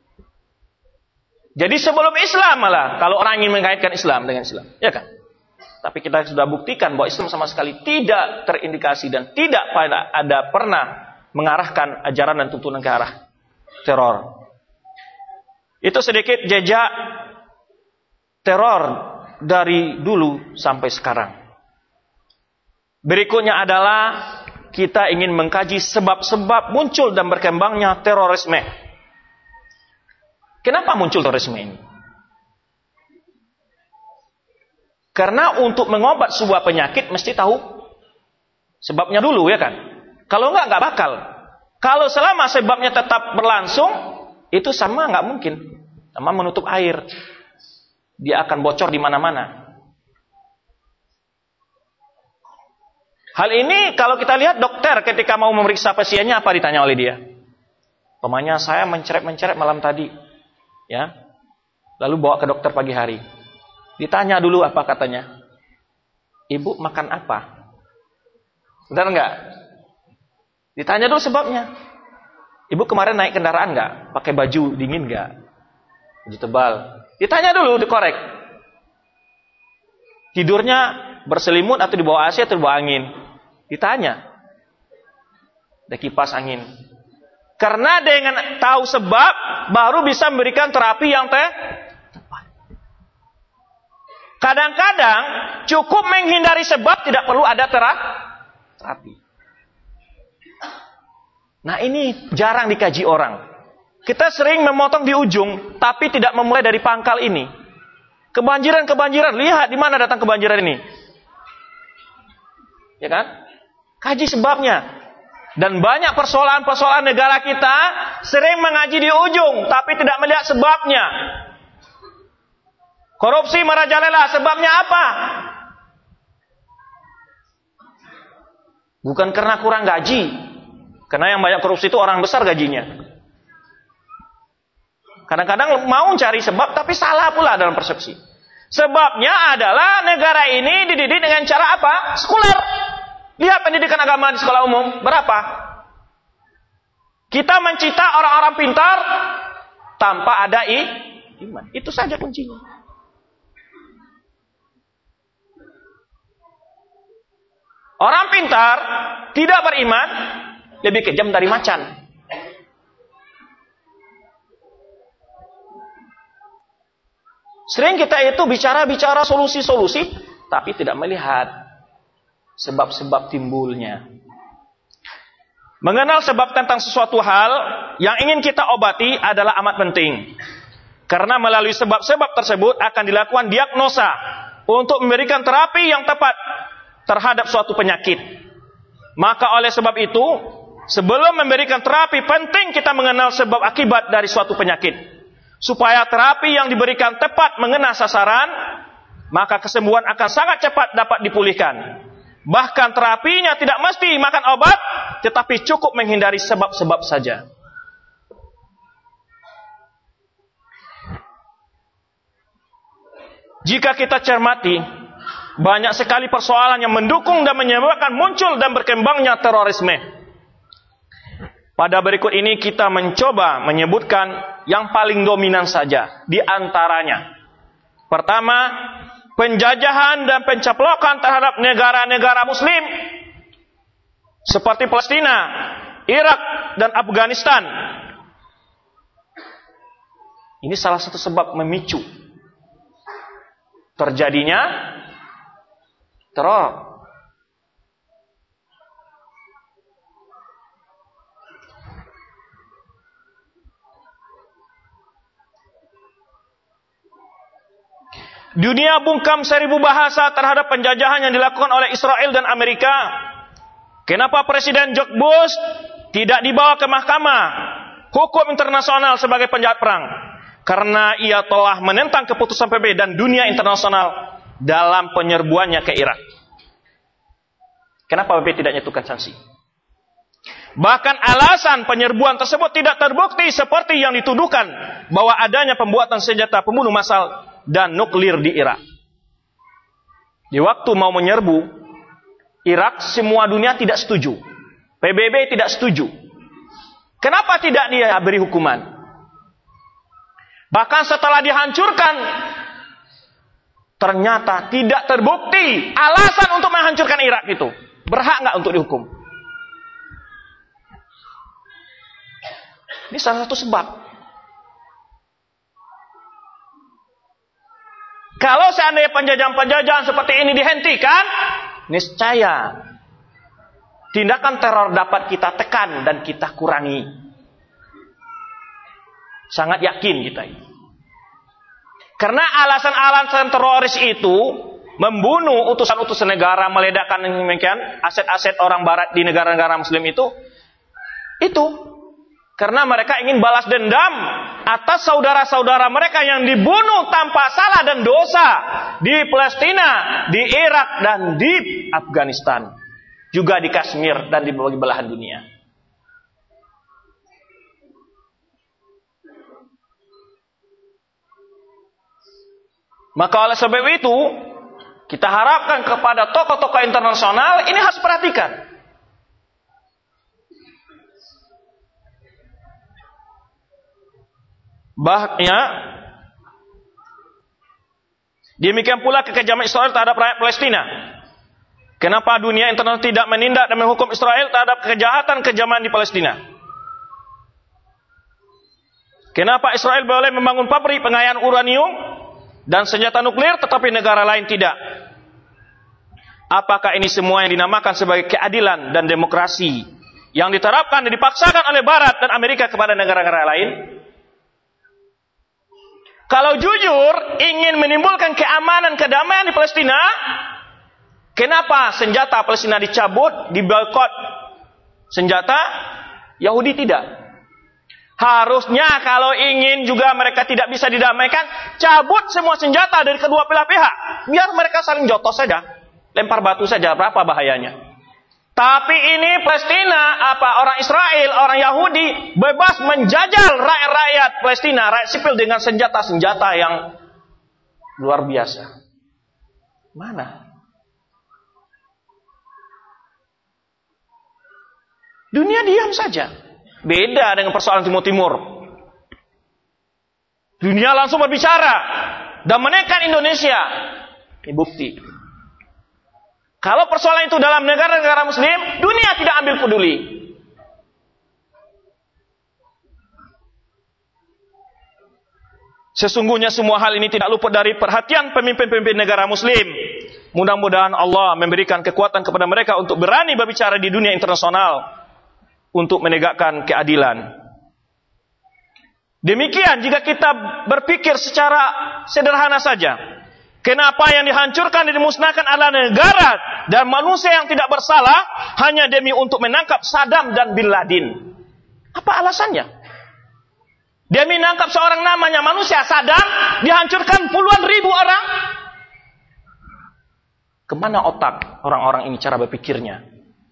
Jadi sebelum Islam malah, kalau orang ingin mengaitkan Islam dengan Islam, ya kan? Tapi kita sudah buktikan bahwa Islam sama sekali tidak terindikasi dan tidak ada pernah mengarahkan ajaran dan tuntunan ke arah teror. Itu sedikit jejak teror dari dulu sampai sekarang. Berikutnya adalah kita ingin mengkaji sebab-sebab muncul dan berkembangnya terorisme. Kenapa muncul terorisme ini? Karena untuk mengobat sebuah penyakit mesti tahu sebabnya dulu, ya kan? Kalau enggak bakal. Kalau selama sebabnya tetap berlangsung, itu sama nggak mungkin, sama menutup air, dia akan bocor di mana-mana. Hal ini kalau kita lihat dokter ketika mau memeriksa pasiennya, apa ditanya oleh dia? Pemanya saya menceret malam tadi, ya, lalu bawa ke dokter pagi hari. Ditanya dulu apa katanya? Ibu makan apa? Benar nggak? Ditanya dulu sebabnya. Ibu kemarin naik kendaraan nggak? Pakai baju dingin nggak? Baju tebal. Ditanya dulu, dikorek. Tidurnya berselimut atau di bawah AC atau di bawah angin? Ditanya. Ada kipas angin. Karena dengan tahu sebab, baru bisa memberikan terapi yang tepat. Kadang-kadang cukup menghindari sebab, tidak perlu ada terapi. Nah, ini jarang dikaji orang. Kita sering memotong di ujung, tapi tidak memulai dari pangkal ini. Kebanjiran, lihat di mana datang kebanjiran ini. Ya kan? Kaji sebabnya. Dan banyak persoalan-persoalan negara kita sering mengaji di ujung, tapi tidak melihat sebabnya. Korupsi merajalela, sebabnya apa? Bukan karena kurang gaji. Karena yang banyak korupsi itu orang besar gajinya. Kadang-kadang mau cari sebab, tapi salah pula dalam persepsi. Sebabnya adalah negara ini dididik dengan cara apa? Sekuler. Lihat pendidikan agama di sekolah umum, berapa? Kita mencita orang-orang pintar tanpa ada iman. Itu saja kuncinya. Orang pintar tidak beriman lebih kejam dari macan. Sering kita itu bicara solusi-solusi, tapi tidak melihat sebab-sebab timbulnya. Mengenal sebab tentang sesuatu hal yang ingin kita obati adalah amat penting. Karena melalui sebab-sebab tersebut akan dilakukan diagnosa untuk memberikan terapi yang tepat terhadap suatu penyakit. Maka oleh sebab itu, sebelum memberikan terapi, penting kita mengenal sebab akibat dari suatu penyakit. Supaya terapi yang diberikan tepat mengena sasaran, maka kesembuhan akan sangat cepat dapat dipulihkan. Bahkan terapinya tidak mesti makan obat, tetapi cukup menghindari sebab-sebab saja. Jika kita cermati, banyak sekali persoalan yang mendukung dan menyebabkan muncul dan berkembangnya terorisme. Pada berikut ini kita mencoba menyebutkan yang paling dominan saja di antaranya. Pertama, penjajahan dan pencaplokan terhadap negara-negara muslim. seperti Palestina, Irak, dan Afghanistan. Ini salah satu sebab memicu terjadinya teror. Dunia bungkam 1000 bahasa terhadap penjajahan yang dilakukan oleh Israel dan Amerika. Kenapa Presiden George Bush tidak dibawa ke mahkamah hukum internasional sebagai penjahat perang? Karena ia telah menentang keputusan PBB dan dunia internasional dalam penyerbuannya ke Irak. Kenapa PBB tidak menyatukan sanksi? Bahkan alasan penyerbuan tersebut tidak terbukti seperti yang dituduhkan bahwa adanya pembuatan senjata pembunuh massal dan nuklir di Irak. Di waktu mau menyerbu Irak, semua dunia tidak setuju. PBB tidak setuju. Kenapa tidak dia beri hukuman? Bahkan setelah dihancurkan, ternyata tidak terbukti alasan untuk menghancurkan Irak itu. Berhak nggak untuk dihukum? Ini salah satu sebab. Kalau seandainya penjajahan-penjajahan seperti ini dihentikan, niscaya tindakan teror dapat kita tekan dan kita kurangi. Sangat yakin kita ini. Karena alasan-alasan teroris itu membunuh utusan-utusan negara, meledakkan demikian aset-aset orang barat di negara-negara muslim itu karena mereka ingin balas dendam atas saudara-saudara mereka yang dibunuh tanpa salah dan dosa di Palestina, di Irak, dan di Afghanistan. Juga di Kashmir dan di berbagai belahan dunia. Maka oleh sebab itu, kita harapkan kepada tokoh-tokoh internasional ini harus perhatikan. Bahnya demikian pula kekejaman Israel terhadap rakyat Palestina. Kenapa dunia internasional tidak menindak dan menghukum Israel terhadap kejahatan-kejaman di Palestina? Kenapa Israel boleh membangun pabrik pengayaan uranium dan senjata nuklir tetapi negara lain tidak? Apakah ini semua yang dinamakan sebagai keadilan dan demokrasi yang diterapkan dan dipaksakan oleh Barat dan Amerika kepada negara-negara lain? Kalau jujur ingin menimbulkan keamanan, kedamaian di Palestina, kenapa senjata Palestina dicabut, diboikot senjata, Yahudi tidak? Harusnya kalau ingin juga mereka tidak bisa didamaikan, cabut semua senjata dari kedua belah pihak. Biar mereka saling jotos saja, lempar batu saja, berapa bahayanya. Tapi ini Palestina, orang Israel, orang Yahudi bebas menjajal rakyat Palestina, rakyat sipil dengan senjata-senjata yang luar biasa. Mana? Dunia diam saja. Beda dengan persoalan Timur Timur. Dunia langsung berbicara dan menekan Indonesia. Ini bukti. Kalau persoalan itu dalam negara-negara muslim, dunia tidak ambil peduli. Sesungguhnya semua hal ini tidak luput dari perhatian pemimpin-pemimpin negara muslim. Mudah-mudahan Allah memberikan kekuatan kepada mereka untuk berani berbicara di dunia internasional untuk menegakkan keadilan. Demikian jika kita berpikir secara sederhana saja. Kenapa yang dihancurkan dan dimusnahkan adalah negara dan manusia yang tidak bersalah hanya demi untuk menangkap Saddam dan Bin Laden? Apa alasannya? Demi menangkap seorang namanya manusia Saddam, dihancurkan puluhan ribu orang. Kemana otak orang-orang ini cara berpikirnya?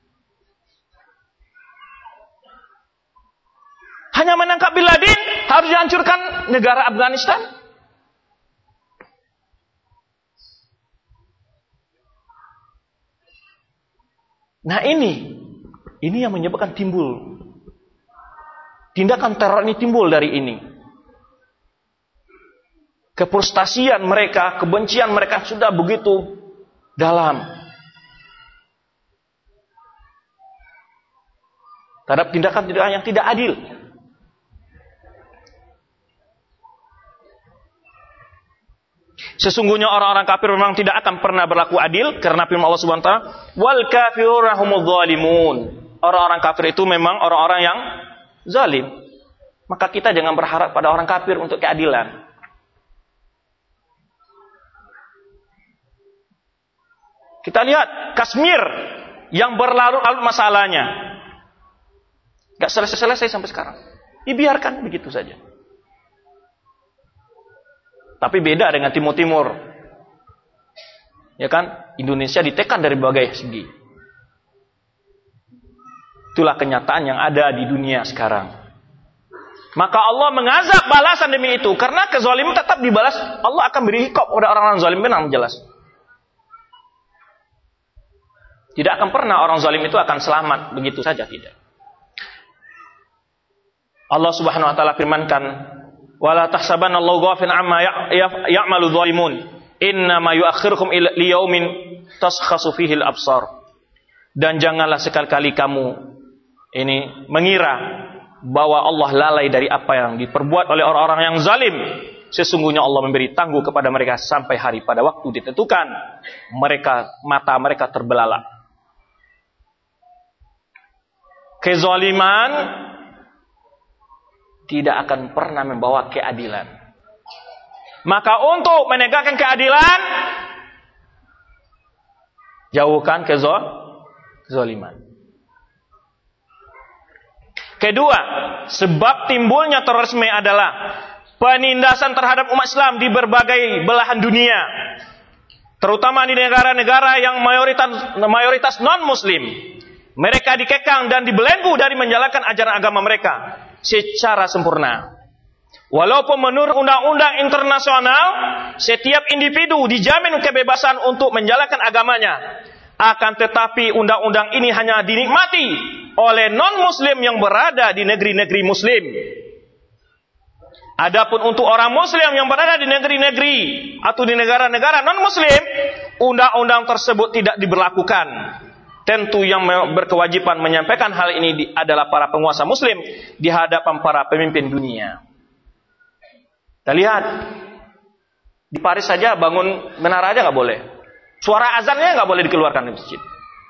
Hanya menangkap Bin Laden harus dihancurkan negara Afghanistan? Nah ini yang menyebabkan timbul tindakan teror ini timbul dari ini. Kefrustasian mereka, kebencian mereka sudah begitu dalam. terhadap tindakan-tindakan yang tidak adil. Sesungguhnya orang-orang kafir memang tidak akan pernah berlaku adil karena firman Allah Subhanahu wa taala, "Wal kafiruna humudz zalimun." Orang-orang kafir itu memang orang-orang yang zalim. Maka kita jangan berharap pada orang kafir untuk keadilan. Kita lihat Kashmir yang berlarut-larut masalahnya. Gak selesai-selesai sampai sekarang. Dibiarkan begitu saja. Tapi beda dengan Timur-Timur. Ya kan? Indonesia ditekan dari berbagai segi. Itulah kenyataan yang ada di dunia sekarang. Maka Allah mengazab balasan demi itu. Karena kezaliman tetap dibalas. Allah akan beri hikab kepada orang-orang zalim. Benar jelas. Tidak akan pernah orang zalim itu akan selamat. Begitu saja tidak. Allah Subhanahu wa taala firmankan, "Wala tahsabanallahu ghafilan amma ya'malu dhalimun, innama yu'akhirukum liyaumin taskhasu fihi al-absar." Dan janganlah sekali-kali kamu ini mengira bahwa Allah lalai dari apa yang diperbuat oleh orang-orang yang zalim. Sesungguhnya Allah memberi tangguh kepada mereka sampai hari pada waktu ditentukan. Mata mereka terbelalak. Kezaliman tidak akan pernah membawa keadilan. Maka untuk menegakkan keadilan, jauhkan kezaliman. Kedua, sebab timbulnya terorisme adalah penindasan terhadap umat Islam di berbagai belahan dunia, terutama di negara-negara yang mayoritas non-Muslim. Mereka dikekang dan dibelenggu dari menjalankan ajaran agama mereka secara sempurna. Walaupun menurut undang-undang internasional, setiap individu dijamin kebebasan untuk menjalankan agamanya. Akan tetapi undang-undang ini hanya dinikmati oleh non-muslim yang berada di negeri-negeri muslim. Adapun untuk orang muslim yang berada di negeri-negeri atau di negara-negara non-muslim, undang-undang tersebut tidak diberlakukan. Tentu yang berkewajiban menyampaikan hal ini adalah para penguasa muslim di hadapan para pemimpin dunia. Kita lihat, di Paris saja bangun menara aja nggak boleh. Suara azannya nggak boleh dikeluarkan di masjid.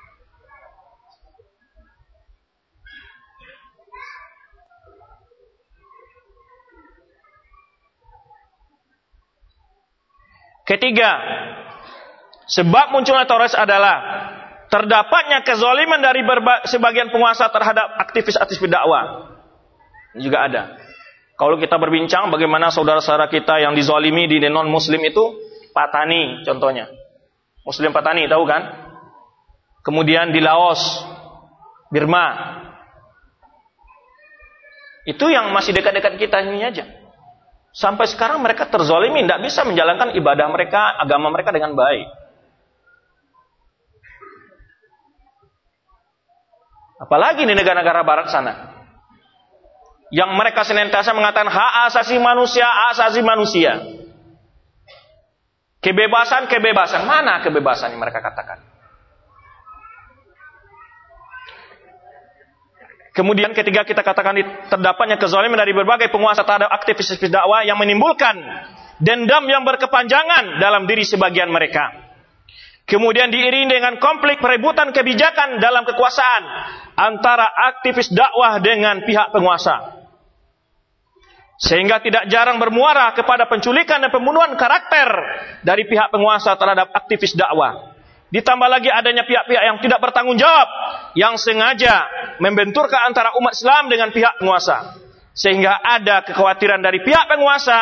Ketiga, sebab munculnya teroris adalah terdapatnya kezaliman dari sebagian penguasa terhadap aktivis-aktivis dakwah. Ini juga ada. Kalau kita berbincang bagaimana saudara-saudara kita yang dizalimi di non-muslim itu, Patani contohnya. Muslim Patani, tahu kan? Kemudian di Laos, Burma. Itu yang masih dekat-dekat kita ini aja. Sampai sekarang mereka terzalimi, tidak bisa menjalankan ibadah mereka, agama mereka dengan baik. Apalagi di negara-negara barat sana, yang mereka senantiasa mengatakan hak asasi manusia. Kebebasan. Mana kebebasan yang mereka katakan? Kemudian ketiga, kita katakan terdapatnya kezaliman dari berbagai penguasa terhadap aktivis dakwah yang menimbulkan dendam yang berkepanjangan dalam diri sebagian mereka. Kemudian diiringi dengan konflik perebutan kebijakan dalam kekuasaan antara aktivis dakwah dengan pihak penguasa. Sehingga tidak jarang bermuara kepada penculikan dan pembunuhan karakter dari pihak penguasa terhadap aktivis dakwah. Ditambah lagi adanya pihak-pihak yang tidak bertanggung jawab, yang sengaja membenturkan antara umat Islam dengan pihak penguasa. Sehingga ada kekhawatiran dari pihak penguasa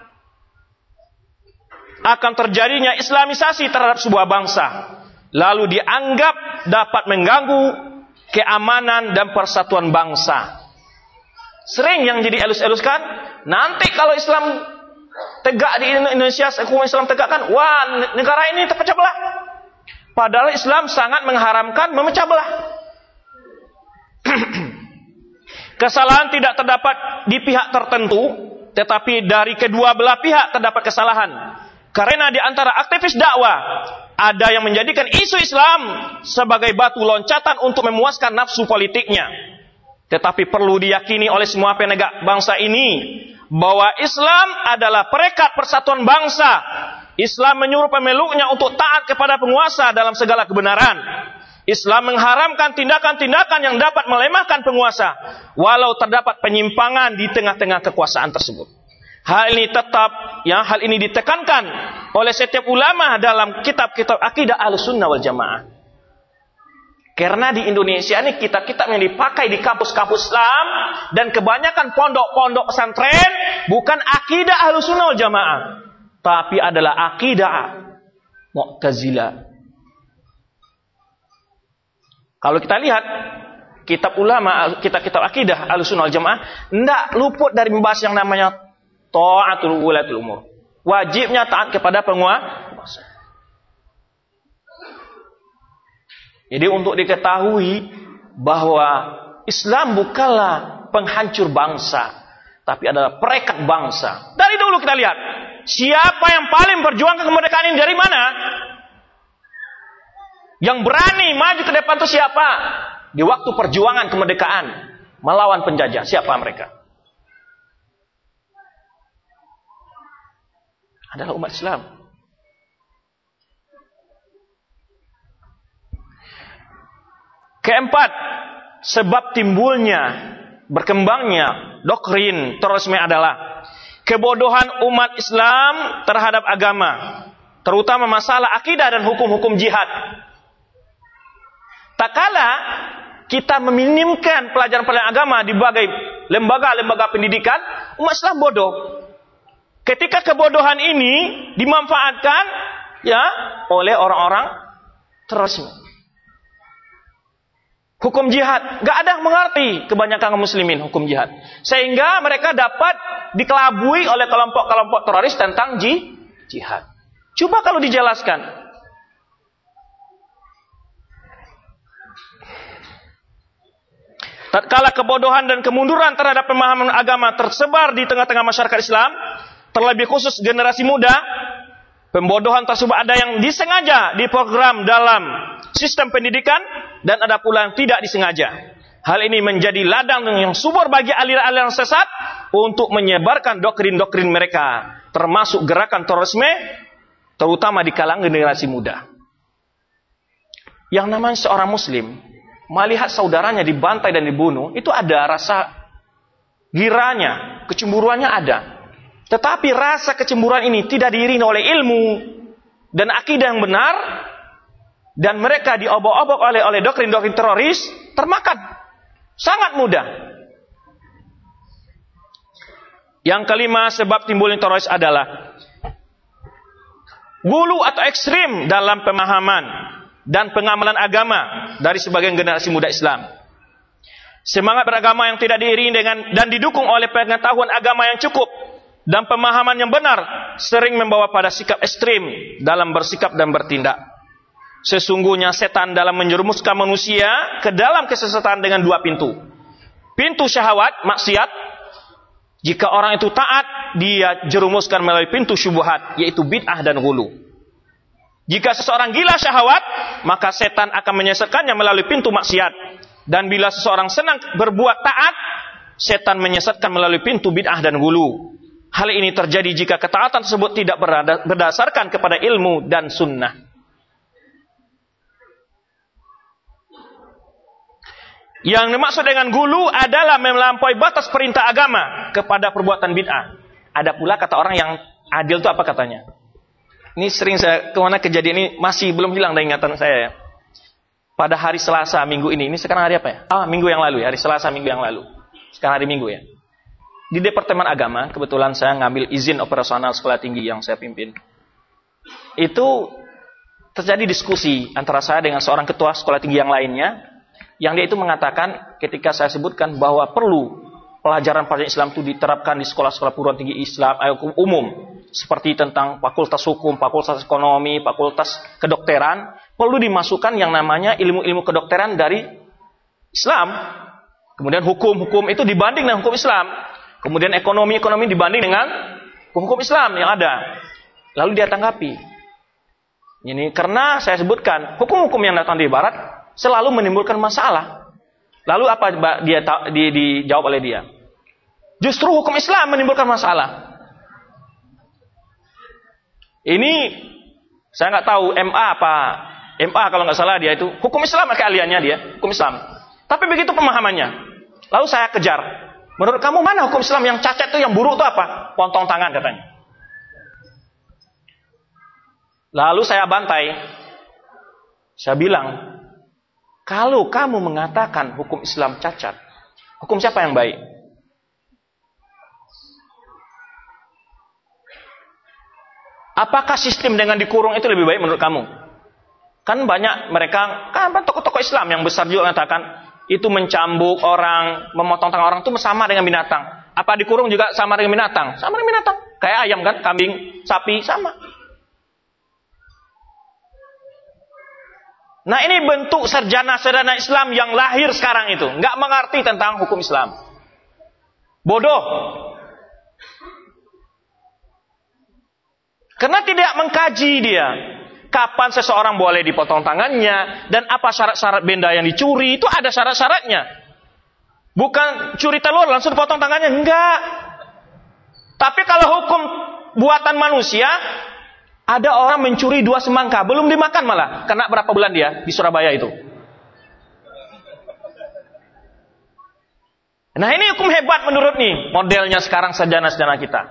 akan terjadinya islamisasi terhadap sebuah bangsa, lalu dianggap dapat mengganggu keamanan dan persatuan bangsa. Sering yang jadi elus-eluskan, nanti kalau Islam tegak di Indonesia, hukum Islam tegak kan, wah negara ini terpecah belah. Padahal Islam sangat mengharamkan memecah belah. Kesalahan tidak terdapat di pihak tertentu, tetapi dari kedua belah pihak terdapat kesalahan. Karena di antara aktivis dakwah ada yang menjadikan isu Islam sebagai batu loncatan untuk memuaskan nafsu politiknya. Tetapi perlu diyakini oleh semua penegak bangsa ini bahwa Islam adalah perekat persatuan bangsa. Islam menyuruh pemeluknya untuk taat kepada penguasa dalam segala kebenaran. Islam mengharamkan tindakan-tindakan yang dapat melemahkan penguasa, walau terdapat penyimpangan di tengah-tengah kekuasaan tersebut. Hal ini ditekankan oleh setiap ulama dalam kitab-kitab akidah Ahlussunnah wal Jamaah. Karena di Indonesia ini kitab-kitab yang dipakai di kampus-kampus Islam dan kebanyakan pondok-pondok pesantren bukan akidah Ahlussunnah wal Jamaah, tapi adalah akidah Mu'tazilah. Kalau kita lihat kitab ulama, kitab-kitab akidah Ahlussunnah wal Jamaah, tidak luput dari membahas yang namanya ta'atul wulatul umur. Wajibnya taat kepada penguasa. Jadi untuk diketahui bahwa Islam bukanlah penghancur bangsa, tapi adalah perekat bangsa. Dari dulu kita lihat, siapa yang paling berjuang kemerdekaan ini dari mana? Yang berani maju ke depan itu siapa? Di waktu perjuangan kemerdekaan melawan penjajah, siapa mereka? Adalah umat Islam. Keempat, sebab timbulnya, berkembangnya doktrin terorisme adalah kebodohan umat Islam terhadap agama, terutama masalah akidah dan hukum-hukum jihad. Tak kala kita meminimkan pelajaran-pelajaran agama di berbagai lembaga-lembaga pendidikan, umat Islam bodoh. Ketika kebodohan ini dimanfaatkan oleh orang-orang terorisme. Hukum jihad, gak ada yang mengerti kebanyakan kaum muslimin hukum jihad. Sehingga mereka dapat dikelabui oleh kelompok-kelompok teroris tentang jihad. Coba kalau dijelaskan. Tatkala kebodohan dan kemunduran terhadap pemahaman agama tersebar di tengah-tengah masyarakat Islam, terlebih khusus generasi muda, pembodohan tersebut ada yang disengaja diprogram dalam sistem pendidikan dan ada pula yang tidak disengaja. Hal ini menjadi ladang yang subur bagi aliran-aliran sesat untuk menyebarkan doktrin-doktrin mereka, termasuk gerakan terorisme, terutama di kalangan generasi muda. Yang namanya seorang muslim melihat saudaranya dibantai dan dibunuh, itu ada rasa giranya, kecemburuannya ada. Tetapi rasa kecemburuan ini tidak diiringi oleh ilmu dan akidah yang benar, dan mereka diobok-obok oleh doktrin-doktrin teroris, termakan sangat mudah. Yang kelima, sebab timbulnya teroris adalah gulu atau ekstrim dalam pemahaman dan pengamalan agama dari sebagian generasi muda Islam. Semangat beragama yang tidak diiringi dengan dan didukung oleh pengetahuan agama yang cukup dan pemahaman yang benar sering membawa pada sikap ekstrim dalam bersikap dan bertindak. Sesungguhnya setan dalam menjerumuskan manusia ke dalam kesesatan dengan dua pintu. Pintu syahwat, maksiat. Jika orang itu taat, dia jerumuskan melalui pintu syubhat, yaitu bid'ah dan ghulu. Jika seseorang gila syahwat, maka setan akan menyesatkannya melalui pintu maksiat. Dan bila seseorang senang berbuat taat, setan menyesatkan melalui pintu bid'ah dan ghulu. Hal ini terjadi jika ketaatan tersebut tidak berdasarkan kepada ilmu dan sunnah. Yang dimaksud dengan gulu adalah melampaui batas perintah agama kepada perbuatan bid'ah. Ada pula kata orang yang adil itu apa katanya? Ini sering saya kemana kejadian ini masih belum hilang dari ingatan saya ya. Pada hari Selasa minggu ini sekarang hari apa ya? Minggu yang lalu ya, hari Selasa minggu yang lalu. Sekarang hari Minggu ya. Di Departemen Agama, kebetulan saya ngambil izin operasional sekolah tinggi yang saya pimpin. Itu terjadi diskusi antara saya dengan seorang ketua sekolah tinggi yang lainnya, yang dia itu mengatakan ketika saya sebutkan bahwa perlu pelajaran-pelajaran Islam itu diterapkan di sekolah-sekolah perguruan tinggi Islam umum, seperti tentang fakultas hukum, fakultas ekonomi, fakultas kedokteran, perlu dimasukkan yang namanya ilmu-ilmu kedokteran dari Islam. Kemudian hukum-hukum itu dibanding dengan hukum Islam. Kemudian ekonomi dibanding dengan hukum Islam yang ada. Lalu dia tanggapi, ini karena saya sebutkan hukum-hukum yang datang dari Barat selalu menimbulkan masalah. Lalu apa dijawab oleh dia? Justru hukum Islam menimbulkan masalah. Ini saya nggak tahu MA kalau nggak salah dia itu hukum Islam keahliannya dia hukum Islam. Tapi begitu pemahamannya. Lalu saya kejar. Menurut kamu mana hukum Islam yang cacat itu, yang buruk itu apa? Potong tangan katanya. Lalu saya bantai. Saya bilang, kalau kamu mengatakan hukum Islam cacat, hukum siapa yang baik? Apakah sistem dengan dikurung itu lebih baik menurut kamu? Kan banyak mereka, kan tokoh-tokoh Islam yang besar juga mengatakan itu mencambuk orang, memotong tangan orang itu sama dengan binatang. Apa dikurung juga sama dengan binatang? Sama dengan binatang. Kayak ayam kan, kambing, sapi, sama. Nah ini bentuk sarjana-sarjana Islam yang lahir sekarang itu. Nggak mengerti tentang hukum Islam. Bodoh. Karena tidak mengkaji dia. Kapan seseorang boleh dipotong tangannya. Dan apa syarat-syarat benda yang dicuri. Itu ada syarat-syaratnya. Bukan curi telur langsung dipotong tangannya. Enggak. Tapi kalau hukum buatan manusia. Ada orang mencuri 2 semangka. Belum dimakan malah. Kena berapa bulan dia di Surabaya itu. Nah ini hukum hebat menurut nih. Modelnya sekarang sarjana-sarjana kita.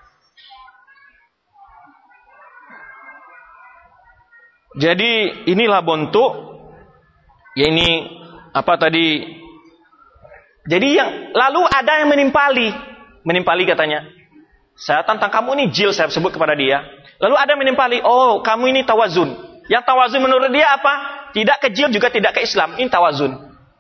Jadi inilah bentuk. Ya ini apa tadi. Jadi yang lalu ada yang menimpali. Menimpali katanya. Saya tantang kamu ini jil, saya sebut kepada dia. Lalu ada yang menimpali, oh kamu ini tawazun. Yang tawazun menurut dia apa? Tidak ke jil juga tidak ke Islam. Ini tawazun.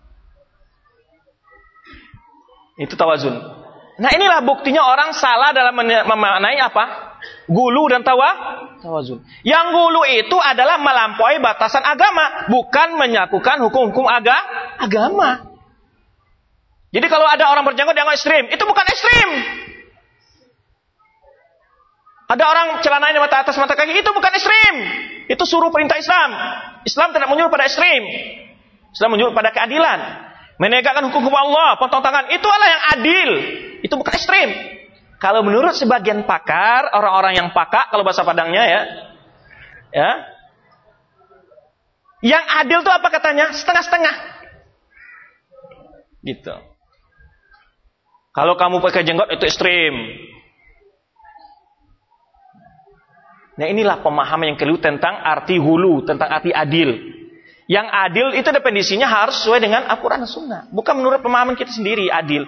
Itu tawazun. Nah inilah buktinya orang salah dalam memaknai apa? Gulu dan tawazun. Yang gulu itu adalah melampaui batasan agama. Bukan menyakukan hukum-hukum agama. Jadi kalau ada orang berjenggot dianggap ekstrim. Itu bukan ekstrim. Ada orang celananya mata atas mata kaki, itu bukan ekstrim. Itu suruh perintah Islam. Islam tidak menyuruh pada ekstrim. Islam menyuruh pada keadilan. Menegakkan hukum Allah, potong tangan, itu adalah yang adil. Itu bukan ekstrim. Kalau menurut sebagian pakar, orang-orang yang pakak, kalau bahasa Padangnya ya. Yang adil itu apa katanya? Setengah-setengah. Gitu. Kalau kamu pakai jenggot itu ekstrim. Nah inilah pemahaman yang keliru tentang arti hulu, tentang arti adil. Yang adil itu definisinya harus sesuai dengan Al-Quran dan Sunnah. Bukan menurut pemahaman kita sendiri adil.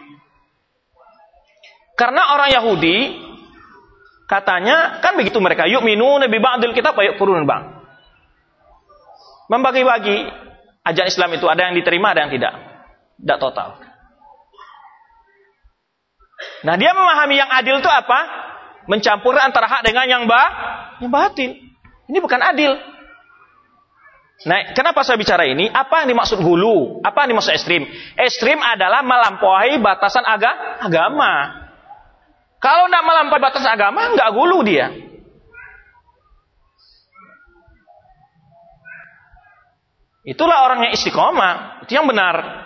Karena orang Yahudi, katanya, kan begitu mereka. Yu'minuna bi ba'dil kitab wa yakfuruna ba'd. Membagi-bagi ajaran Islam itu ada yang diterima, ada yang tidak. Tidak total. Nah dia memahami yang adil itu apa? Mencampur antara hak dengan yang batil. Ini bukan adil. Nah, kenapa saya bicara ini? Apa yang dimaksud hulu? Apa yang dimaksud ekstrim? Ekstrim adalah melampaui batasan agama. Kalau tidak melampaui batasan agama, nggak hulu dia. Itulah orang yang istiqomah. Itu yang benar.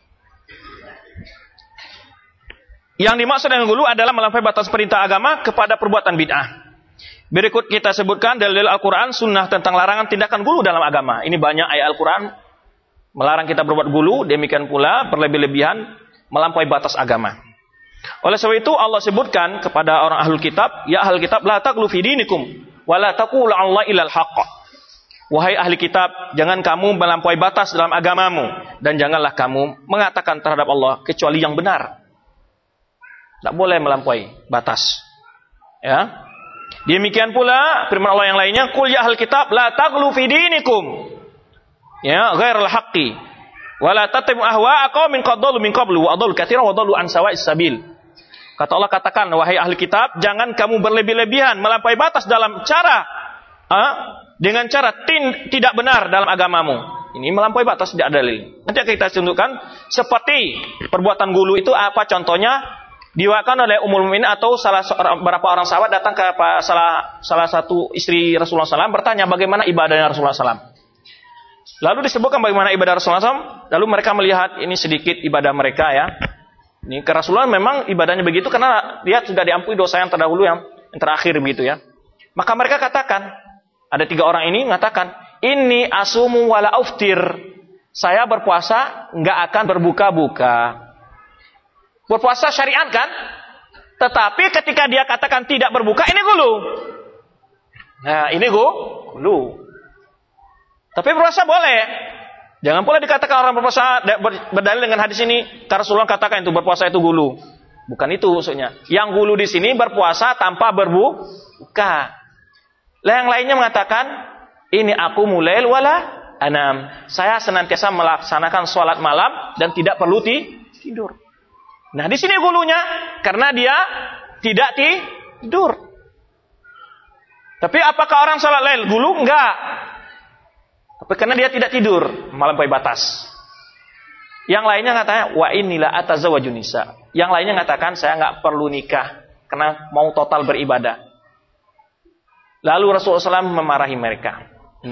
Yang dimaksud dengan gulu adalah melampaui batas perintah agama kepada perbuatan bid'ah. Berikut kita sebutkan dalil Al-Quran, sunnah tentang larangan tindakan gulu dalam agama. Ini banyak ayat Al-Quran melarang kita berbuat gulu, demikian pula berlebih-lebihan melampaui batas agama. Oleh sebab itu Allah sebutkan kepada orang ahlul kitab, ya ahlul kitab la taqlu fi dinikum wa la taqulu Allah ilal haqq. Wahai ahli kitab, jangan kamu melampaui batas dalam agamamu dan janganlah kamu mengatakan terhadap Allah kecuali yang benar. Tak boleh melampaui batas. Ya. Demikian pula firman Allah yang lainnya, qul ya ahlul kitab la taghlu fi dinikum. Ya, ghairal haqqi. Wa la tattabi'u ahwa'a qaumin qad dhallu min qablu wa adallu katsiran wa dhallu an sawa'is sabil. Kata Allah, katakan wahai ahli kitab, jangan kamu berlebih-lebihan melampaui batas dalam cara dengan cara tidak benar dalam agamamu. Ini melampaui batas, tidak ada dalil. Nanti akan kita tunjukkan seperti perbuatan gulu itu apa contohnya. Diwakilkan oleh Ummul Mukminin atau beberapa orang sahabat datang ke salah satu istri Rasulullah SAW bertanya bagaimana ibadahnya Rasulullah SAW. Lalu disebutkan bagaimana ibadah Rasulullah SAW. Lalu mereka melihat ini sedikit ibadah mereka ya. Ini ke Rasulullah memang ibadahnya begitu karena dia sudah diampuni dosa yang terdahulu yang terakhir begitu ya. Maka mereka katakan, ada 3 orang ini mengatakan, ini asumu wala auftir. Saya berpuasa nggak akan berbuka-buka. Berpuasa syariat kan? Tetapi ketika dia katakan tidak berbuka, ini gulu. Nah ini gulu. Tapi berpuasa boleh. Jangan pula dikatakan orang berpuasa berdalil dengan hadis ini. Karena Rasulullah katakan itu berpuasa itu gulu. Bukan itu maksudnya. Yang gulu di sini berpuasa tanpa berbuka. Yang lainnya mengatakan, ini aku mulail wala anam. Saya senantiasa melaksanakan sholat malam dan tidak perlu tidur. Nah di sini gulunya karena dia tidak tidur. Tapi apakah orang sholat lail gulu? Enggak. Tapi karena dia tidak tidur, melampaui batas. Yang lainnya katanya, wa inilah atazawwajun nisa. Yang lainnya mengatakan, saya nggak perlu nikah karena mau total beribadah. Lalu Rasulullah SAW memarahi mereka.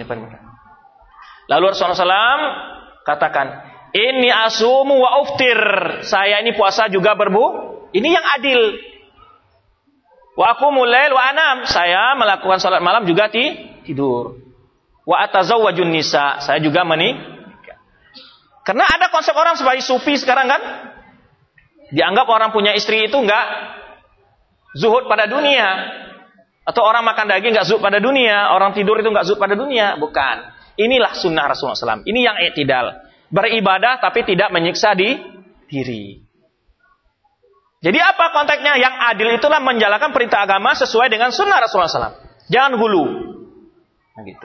Lalu Rasulullah SAW katakan, ini asumu wa uftir. Saya ini puasa juga Ini yang adil. Wa aqumul lail wa anam. Saya melakukan salat malam juga tidur. Wa atazawwajun nisa, saya juga menikah. Karena ada konsep orang sebagai sufi sekarang kan, dianggap orang punya istri itu enggak zuhud pada dunia, atau orang makan daging enggak zuhud pada dunia, orang tidur itu enggak zuhud pada dunia. Bukan. Inilah sunnah Rasulullah SAW. Ini yang i'tidal, beribadah tapi tidak menyiksa diri. Jadi apa konteksnya? Yang adil itulah menjalankan perintah agama sesuai dengan sunnah Rasulullah SAW. Jangan hulu. Nah gitu.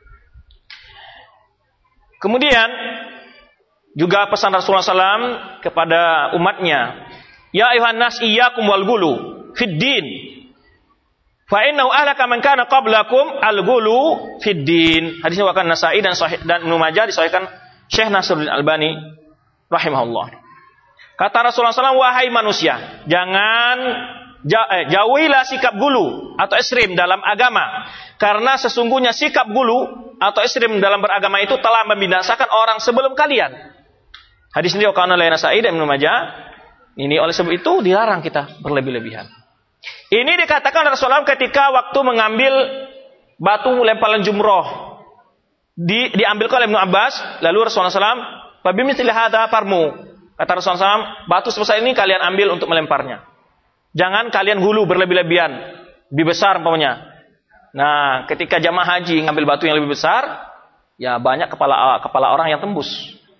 Kemudian juga pesan Rasulullah SAW kepada umatnya, ya ayuhan nas iyyakum wal gulu fid din, fa innahu ahlaka man kana qablakum al gulu fid din. Hadis riwayat Nasa'i dan Ibnu Majah, disahihkan Syekh Nasiruddin Albani rahimahullah. Kata Rasulullah SAW, wahai manusia, jauhilah sikap gulu atau ekstrim dalam agama, karena sesungguhnya sikap gulu atau ekstrim dalam beragama itu telah membinasakan orang sebelum kalian. Hadis ini diriwayatkan oleh Nasa'i dan Ibnu Majah. Ini oleh sebab itu dilarang kita berlebih-lebihan. Ini dikatakan Rasulullah ketika waktu mengambil batu lemparan jumroh, diambil oleh Ibnu Abbas. Lalu Rasulullah SAW, "Fabimithli hadza farmu." Kata Rasulullah SAW, batu sebesar ini kalian ambil untuk melemparnya. Jangan kalian hulu berlebih-lebihan, lebih besar umpamanya. Nah, ketika jamaah haji ngambil batu yang lebih besar, ya banyak kepala orang yang tembus.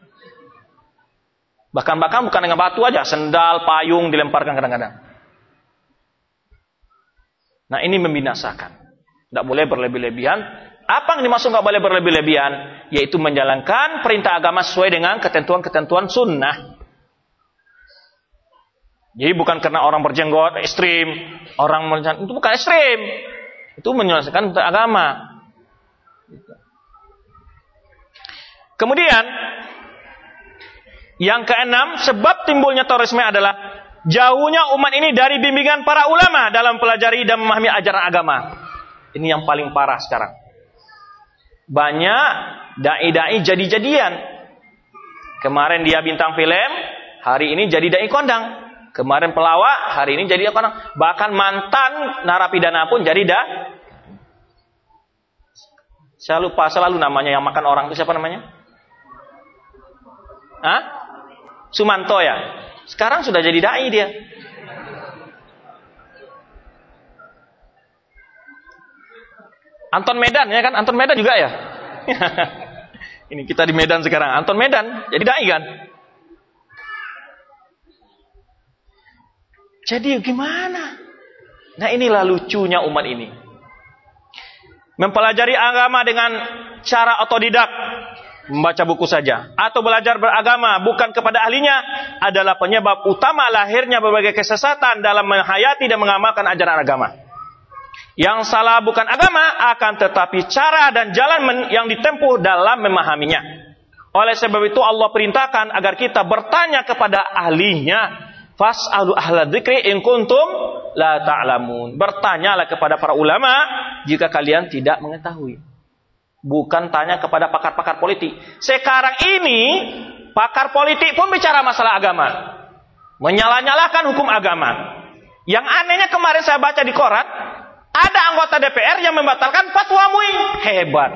Bahkan bukan dengan batu aja, sendal, payung dilemparkan kadang-kadang. Nah, ini membinasakan. Tidak boleh berlebih-lebihan. Apa yang dimaksud nggak boleh berlebih-lebihan? Yaitu menjalankan perintah agama sesuai dengan ketentuan-ketentuan sunnah. Jadi bukan karena orang berjenggot ekstrim, orang itu bukan ekstrim. Itu menyelesaikan agama. Kemudian yang keenam, sebab timbulnya terorisme adalah jauhnya umat ini dari bimbingan para ulama dalam pelajari dan memahami ajaran agama. Ini yang paling parah sekarang. Banyak dai-dai jadi-jadian. Kemarin dia bintang film, hari ini jadi dai kondang. Kemarin pelawak, hari ini jadi kondang. Bahkan mantan narapidana pun jadi Saya lupa selalu namanya yang makan orang itu siapa namanya? Sumanto ya. Sekarang sudah jadi dai dia. Anton Medan ya kan? Anton Medan juga ya. Ini kita di Medan sekarang. Anton Medan jadi dai kan? Jadi gimana? Nah inilah lucunya umat ini. Mempelajari agama dengan cara otodidak, membaca buku saja, atau belajar beragama bukan kepada ahlinya, adalah penyebab utama lahirnya berbagai kesesatan dalam menghayati dan mengamalkan ajaran agama. Yang salah bukan agama, akan tetapi cara dan jalan yang ditempuh dalam memahaminya. Oleh sebab itu Allah perintahkan agar kita bertanya kepada ahlinya. Fas'alu ahla dzikri in kuntum la ta'lamun. Bertanyalah kepada para ulama jika kalian tidak mengetahui. Bukan tanya kepada pakar-pakar politik. Sekarang ini pakar politik pun bicara masalah agama, menyalah-nyalahkan hukum agama. Yang anehnya kemarin saya baca di koran, ada anggota DPR yang membatalkan fatwa MUI. Hebat.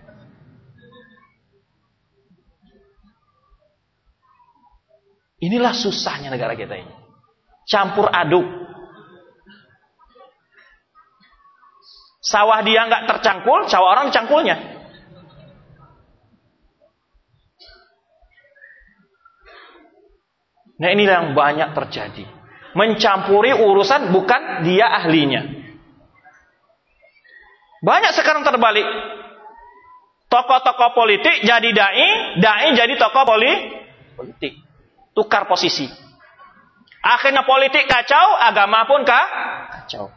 Inilah susahnya negara kita ini. Campur aduk. Sawah dia nggak tercangkul, sawah orang dicangkulnya. Nah, inilah yang banyak terjadi. Mencampuri urusan bukan dia ahlinya. Banyak sekarang terbalik. Tokoh-tokoh politik jadi dai, dai jadi tokoh politik. Tukar posisi. Akhirnya politik kacau, agama pun kacau.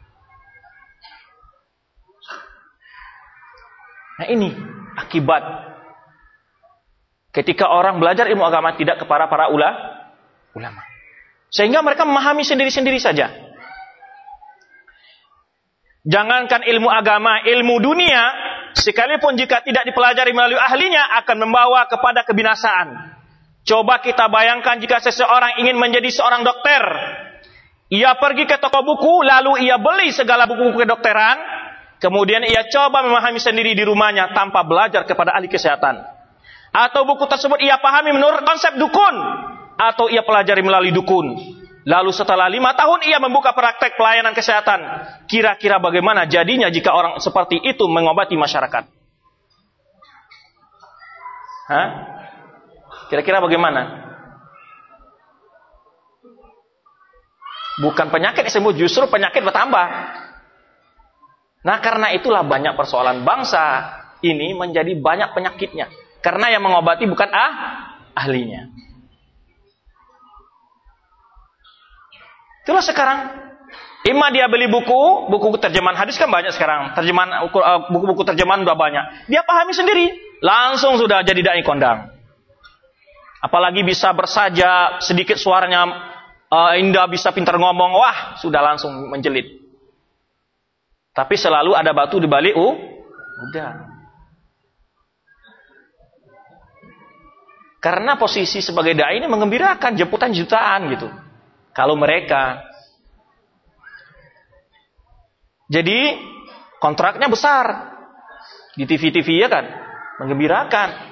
Nah, ini akibat ketika orang belajar ilmu agama tidak kepada para ulama. Sehingga mereka memahami sendiri-sendiri saja. Jangankan ilmu agama, ilmu dunia, sekalipun jika tidak dipelajari melalui ahlinya, akan membawa kepada kebinasaan. Coba kita bayangkan jika seseorang ingin menjadi seorang dokter. Ia pergi ke toko buku, lalu ia beli segala buku-buku kedokteran, kemudian ia coba memahami sendiri di rumahnya tanpa belajar kepada ahli kesehatan. Atau buku tersebut ia pahami menurut konsep dukun, atau ia pelajari melalui dukun. Lalu setelah 5 tahun ia membuka praktek pelayanan kesehatan. Kira-kira bagaimana jadinya jika orang seperti itu mengobati masyarakat? Hah? Kira-kira bagaimana? Bukan penyakit sembuh, justru penyakit bertambah. Nah, karena itulah banyak persoalan bangsa ini menjadi banyak penyakitnya. Karena yang mengobati bukan ahlinya. Itulah sekarang. Ima dia beli buku terjemahan hadis kan banyak sekarang. Buku-buku terjemahan udah banyak. Dia pahami sendiri. Langsung sudah jadi dai kondang. Apalagi bisa bersaja, sedikit suaranya indah, bisa pintar ngomong. Wah, sudah langsung menjelit. Tapi selalu ada batu di balik udah. Karena posisi sebagai dai ini menggembirakan, jemputan jutaan gitu. Kalau mereka. Jadi kontraknya besar. Di TV-TV ya kan. Menggembirakan.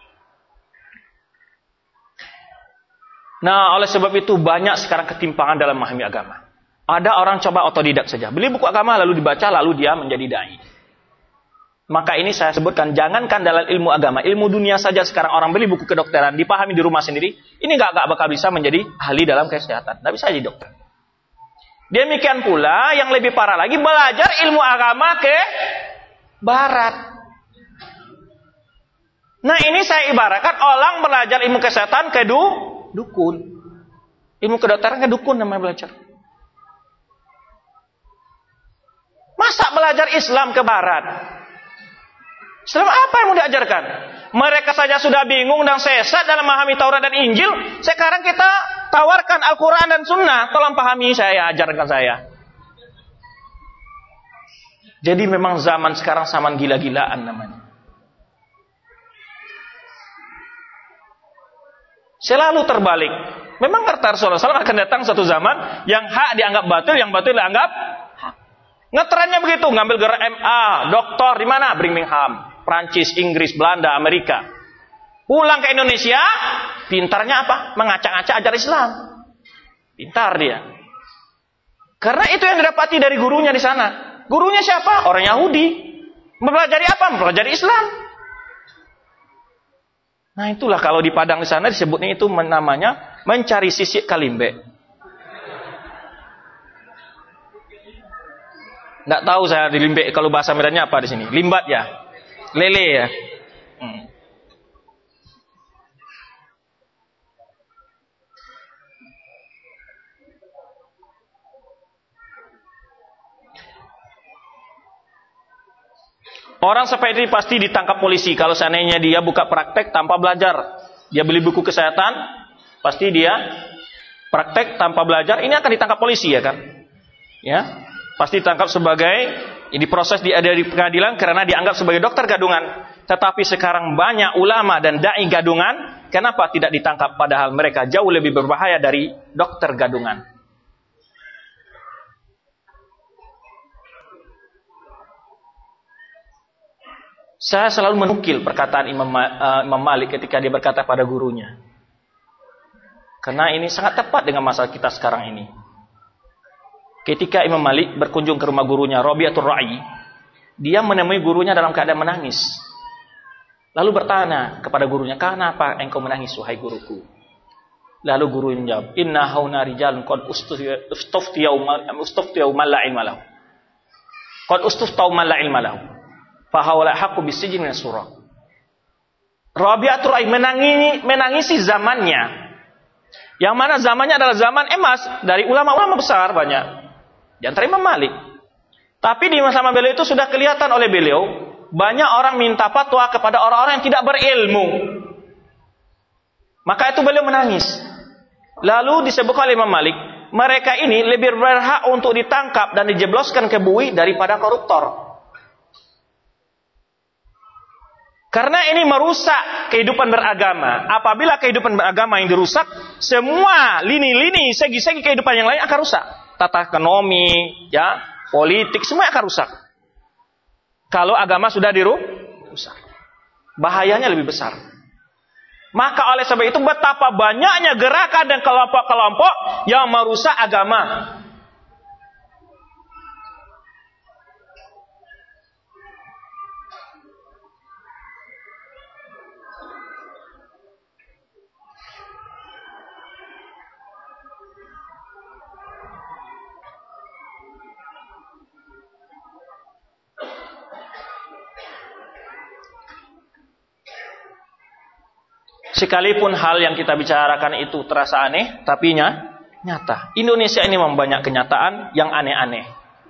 Nah, oleh sebab itu banyak sekarang ketimpangan dalam memahami agama. Ada orang coba otodidak saja. Beli buku agama lalu dibaca lalu dia menjadi dai. Maka ini saya sebutkan, jangankan dalam ilmu agama, ilmu dunia saja sekarang orang beli buku kedokteran, dipahami di rumah sendiri, ini nggak bakal bisa menjadi ahli dalam kesehatan. Nggak bisa jadi dokter. Demikian pula yang lebih parah lagi, belajar ilmu agama ke barat. Nah, ini saya ibaratkan orang belajar ilmu kesehatan ke dukun. Ilmu kedokteran ke dukun namanya belajar. Masa belajar Islam ke barat? Islam apa yang mau diajarkan? Mereka saja sudah bingung dan sesat dalam memahami Taurat dan Injil. Sekarang kita tawarkan Al-Quran dan Sunnah. Tolong pahami saya, ajarkan saya. Jadi memang zaman sekarang zaman gila-gilaan namanya. Selalu terbalik. Memang kata Rasulullah SAW akan datang suatu zaman yang hak dianggap batil, yang batil dianggap hak. Ngetrennya begitu, ngambil gelar MA, doktor di mana? Birmingham. Prancis, Inggris, Belanda, Amerika. Pulang ke Indonesia, pintarnya apa? Mengacak-acak ajar Islam. Pintar dia. Karena itu yang didapati dari gurunya di sana. Gurunya siapa? Orang Yahudi. Mempelajari apa? Mempelajari Islam. Nah, itulah kalau di Padang di sana disebutnya itu namanya mencari sisik kalimbe. Nggak tahu saya di limbe kalau bahasa Medannya apa di sini. Limbat ya. Lele ya. Orang seperti ini pasti ditangkap polisi kalau seandainya dia buka praktek tanpa belajar. Dia beli buku kesehatan, pasti dia praktek tanpa belajar, ini akan ditangkap polisi ya kan? Ya, pasti ditangkap sebagai Ini proses ada di pengadilan karena dianggap sebagai dokter gadungan. Tetapi sekarang banyak ulama dan dai gadungan, kenapa tidak ditangkap padahal mereka jauh lebih berbahaya dari dokter gadungan? Saya selalu menukil perkataan Imam Malik ketika dia berkata pada gurunya. Karena ini sangat tepat dengan masalah kita sekarang ini. Ketika Imam Malik berkunjung ke rumah gurunya Rabi'atul Ra'i, dia menemui gurunya dalam keadaan menangis. Lalu bertanya kepada gurunya, "Kenapa engkau menangis wahai guruku?" Lalu gurunya menjawab, "Inna hauna rijalun qad ustuftiyau man la ilma lahu. Qad ustuftau man la ilma lahu. Fa haula haqqu bisijni min surah." Rabi'atul Ra'i menangisi zamannya. Yang mana zamannya adalah zaman emas dari ulama-ulama besar banyak. Di antara Imam Malik. Tapi di masa beliau itu sudah kelihatan oleh beliau, banyak orang minta fatwa kepada orang-orang yang tidak berilmu. Maka itu beliau menangis. Lalu disebutkan oleh Imam Malik, mereka ini lebih berhak untuk ditangkap dan dijebloskan ke bui daripada koruptor. Karena ini merusak kehidupan beragama. Apabila kehidupan beragama yang dirusak, semua lini-lini, segi-segi kehidupan yang lain akan rusak. Tata ekonomi, ya, politik, semua akan rusak. Kalau agama sudah dirusak, bahayanya lebih besar. Maka oleh sebab itu betapa banyaknya gerakan dan kelompok-kelompok yang merusak agama. Sekalipun hal yang kita bicarakan itu terasa aneh, tapi nyata. Indonesia ini memang banyak kenyataan yang aneh-aneh.